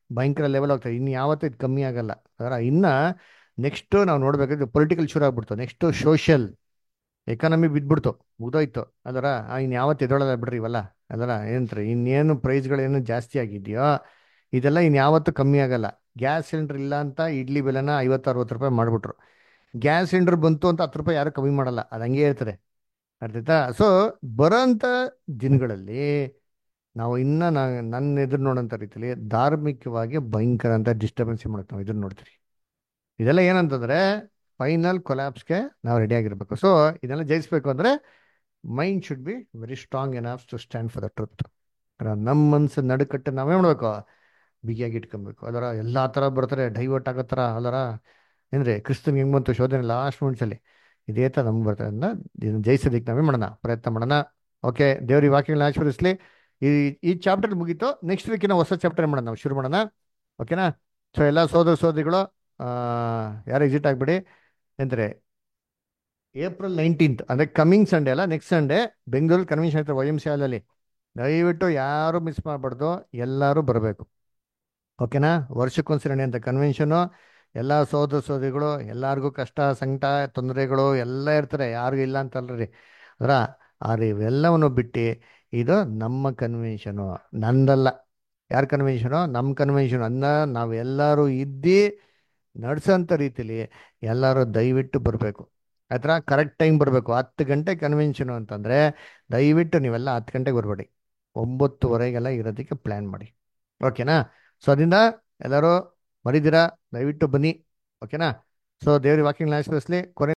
ಭಯಂಕರ ಲೆವೆಲ್ ಹೋಗ್ತದೆ. ಇನ್ನು ಯಾವತ್ತೂ ಇದು ಕಮ್ಮಿ ಆಗಲ್ಲ. ಅದರ ಇನ್ನು ನೆಕ್ಸ್ಟು ನಾವು ನೋಡ್ಬೇಕಾದ್ರೆ ಪೊಲಿಟಿಕಲ್ ಶುರು ಆಗ್ಬಿಡ್ತು, ನೆಕ್ಸ್ಟು ಸೋಷಿಯಲ್ ಎಕಾನಮಿ ಬಿದ್ಬಿಡ್ತು, ಮುಗ್ದೋಯ್ತು. ಅದರ ಇನ್ನು ಯಾವತ್ತು ಎದೊಳಲ್ಲ ಬಿಡ್ರಿ ಇವೆಲ್ಲ. ಅದರ ಏನಂತಾರೆ, ಇನ್ನೇನು ಪ್ರೈಸ್ಗಳೇನು ಜಾಸ್ತಿ ಆಗಿದೆಯೋ ಇದೆಲ್ಲ ಇನ್ನು ಯಾವತ್ತೂ ಕಮ್ಮಿ ಆಗಲ್ಲ. ಗ್ಯಾಸ್ ಸಿಲಿಂಡರ್ ಇಲ್ಲ ಅಂತ ಇಡ್ಲಿ ಬೆಲೆನ 50-60 ರೂಪಾಯಿ ಮಾಡಿಬಿಟ್ರು. ಗ್ಯಾಸ್ ಸಿಲಿಂಡರ್ ಬಂತು ಅಂತ 10 ರೂಪಾಯಿ ಯಾರು ಕಮ್ಮಿ ಮಾಡಲ್ಲ, ಅದು ಹಂಗೆ ಇರ್ತದೆ. ಅರ್ಥಾಯ್ತಾ? ಸೊ ಬರೋಂಥ ದಿನಗಳಲ್ಲಿ ನಾವು ಇನ್ನು ನನ್ನ ಎದುರು ನೋಡೋಂಥ ರೀತಿಯಲ್ಲಿ ಧಾರ್ಮಿಕವಾಗಿ ಭಯಂಕರ ಅಂತ ಡಿಸ್ಟರ್ಬೆನ್ಸ್ ಮಾಡುತ್ತೆ. ನಾವು ಇದನ್ನು ನೋಡ್ತೀರಿ. ಇದೆಲ್ಲ ಏನಂತಂದರೆ ಫೈನಲ್ ಕೊಲ್ಯಾಪ್ಸ್ಗೆ ನಾವು ರೆಡಿ ಆಗಿರ್ಬೇಕು. ಸೊ ಇದೆಲ್ಲ ಜಯಿಸ್ಬೇಕು ಅಂದರೆ mind should be very strong enough to stand for the truth. ನಮ್ಮ ಮನಸ್ಸು ನಡುಕಟ್ಟು ನಾವೇ ಮಾಡಬೇಕು, ಬಿಗಿಯಾಗಿ ಇಟ್ಕೊಬೇಕು. ಅದರ ಎಲ್ಲ ಥರ ಬರ್ತಾರೆ, ಡೈವರ್ಟ್ ಆಗೋ ಥರ. ಅದರ ಅಂದರೆ ಕ್ರಿಸ್ತನ್ಗೆ ಹೆಂಗೆ ಬಂತು ಶೋಧನೆ ಲಾಸ್ಟ್ ಮಿನಿಟ್ಸಲ್ಲಿ, ಇದೇ ಥರ ನಮ್ಗೆ ಬರ್ತಾರೆ. ಅದನ್ನ ಇದನ್ನು ಜಯಿಸೋದಕ್ಕೆ ನಾವೇ ಮಾಡೋಣ, ಪ್ರಯತ್ನ ಮಾಡೋಣ. ಓಕೆ, ದೇವ್ರ ಈ ವಾಕ್ಯಗಳನ್ನ ಆಶೀರ್ವದಿಸಲಿ. ಈ ಚಾಪ್ಟರ್ ಮುಗೀತು, ನೆಕ್ಸ್ಟ್ ವೀಕಿನ ಹೊಸ ಚಾಪ್ಟರ್ ಮಾಡೋಣ, ನಾವು ಶುರು ಮಾಡೋಣ. ಓಕೆನಾ? ಸೊ ಎಲ್ಲ ಸೋದರ ಸೋದರಿಗಳು ಯಾರು ಎಕ್ಸಿಟ್ ಆಗಿಬಿಡಿ. ಅಂದರೆ April 19th ಅಂದರೆ ಕಮಿಂಗ್ ಸಂಡೇ ಅಲ್ಲ, ನೆಕ್ಸ್ಟ್ ಸಂಡೇ ಬೆಂಗಳೂರು ಕನ್ವೆನ್ಷನ್ ಆಯ್ತು YMCA ಹಾಲಲ್ಲಿ. ದಯವಿಟ್ಟು ಯಾರು ಮಿಸ್ ಮಾಡಬಾರ್ದು, ಎಲ್ಲರೂ ಬರಬೇಕು. ಓಕೆನಾ? ವರ್ಷಕ್ಕೊಂದ್ಸರಿ ನಡೆಯುವಂಥ ಕನ್ವೆನ್ಷನು. ಎಲ್ಲ ಸೋದರ ಸೋದರಿಗಳು, ಎಲ್ಲರಿಗೂ ಕಷ್ಟ ಸಂಕಟ ತೊಂದರೆಗಳು ಎಲ್ಲ ಇರ್ತಾರೆ, ಯಾರಿಗೂ ಇಲ್ಲ ಅಂತಲ್ರಿ. ಅದರ ಆದರೆ ಇವೆಲ್ಲವನ್ನು ಬಿಟ್ಟು ಇದು ನಮ್ಮ ಕನ್ವೆನ್ಷನು, ನಂದಲ್ಲ. ಯಾರ ಕನ್ವೆನ್ಷನು? ನಮ್ಮ ಕನ್ವೆನ್ಷನ್. ಅನ್ನ ನಾವೆಲ್ಲರೂ ಇದ್ದು ನಡೆಸೋಂಥ ರೀತಿಲಿ ಎಲ್ಲರೂ ದಯವಿಟ್ಟು ಬರಬೇಕು. ಆ ಥರ ಕರೆಕ್ಟ್ ಟೈಮ್ ಬರಬೇಕು. 10 ಗಂಟೆ ಕನ್ವೆನ್ಷನು ಅಂತಂದರೆ ದಯವಿಟ್ಟು ನೀವೆಲ್ಲ 10 ಗಂಟೆಗೆ ಬರಬೇಡಿ, 9:30ಗೆಲ್ಲ ಇರೋದಕ್ಕೆ ಪ್ಲ್ಯಾನ್ ಮಾಡಿ. ಓಕೆನಾ? ಸೊ ಅದರಿಂದ ಎಲ್ಲರೂ ಮರಿದಿರಾ, ದಯವಿಟ್ಟು ಬನ್ನಿ. ಓಕೆನಾ? ಸೊ ದೇವ್ರ ವಾಕ್ಯಗಳನ್ನ ಆಶೀರ್ವದಿಸಲಿ. ಕೊನೆ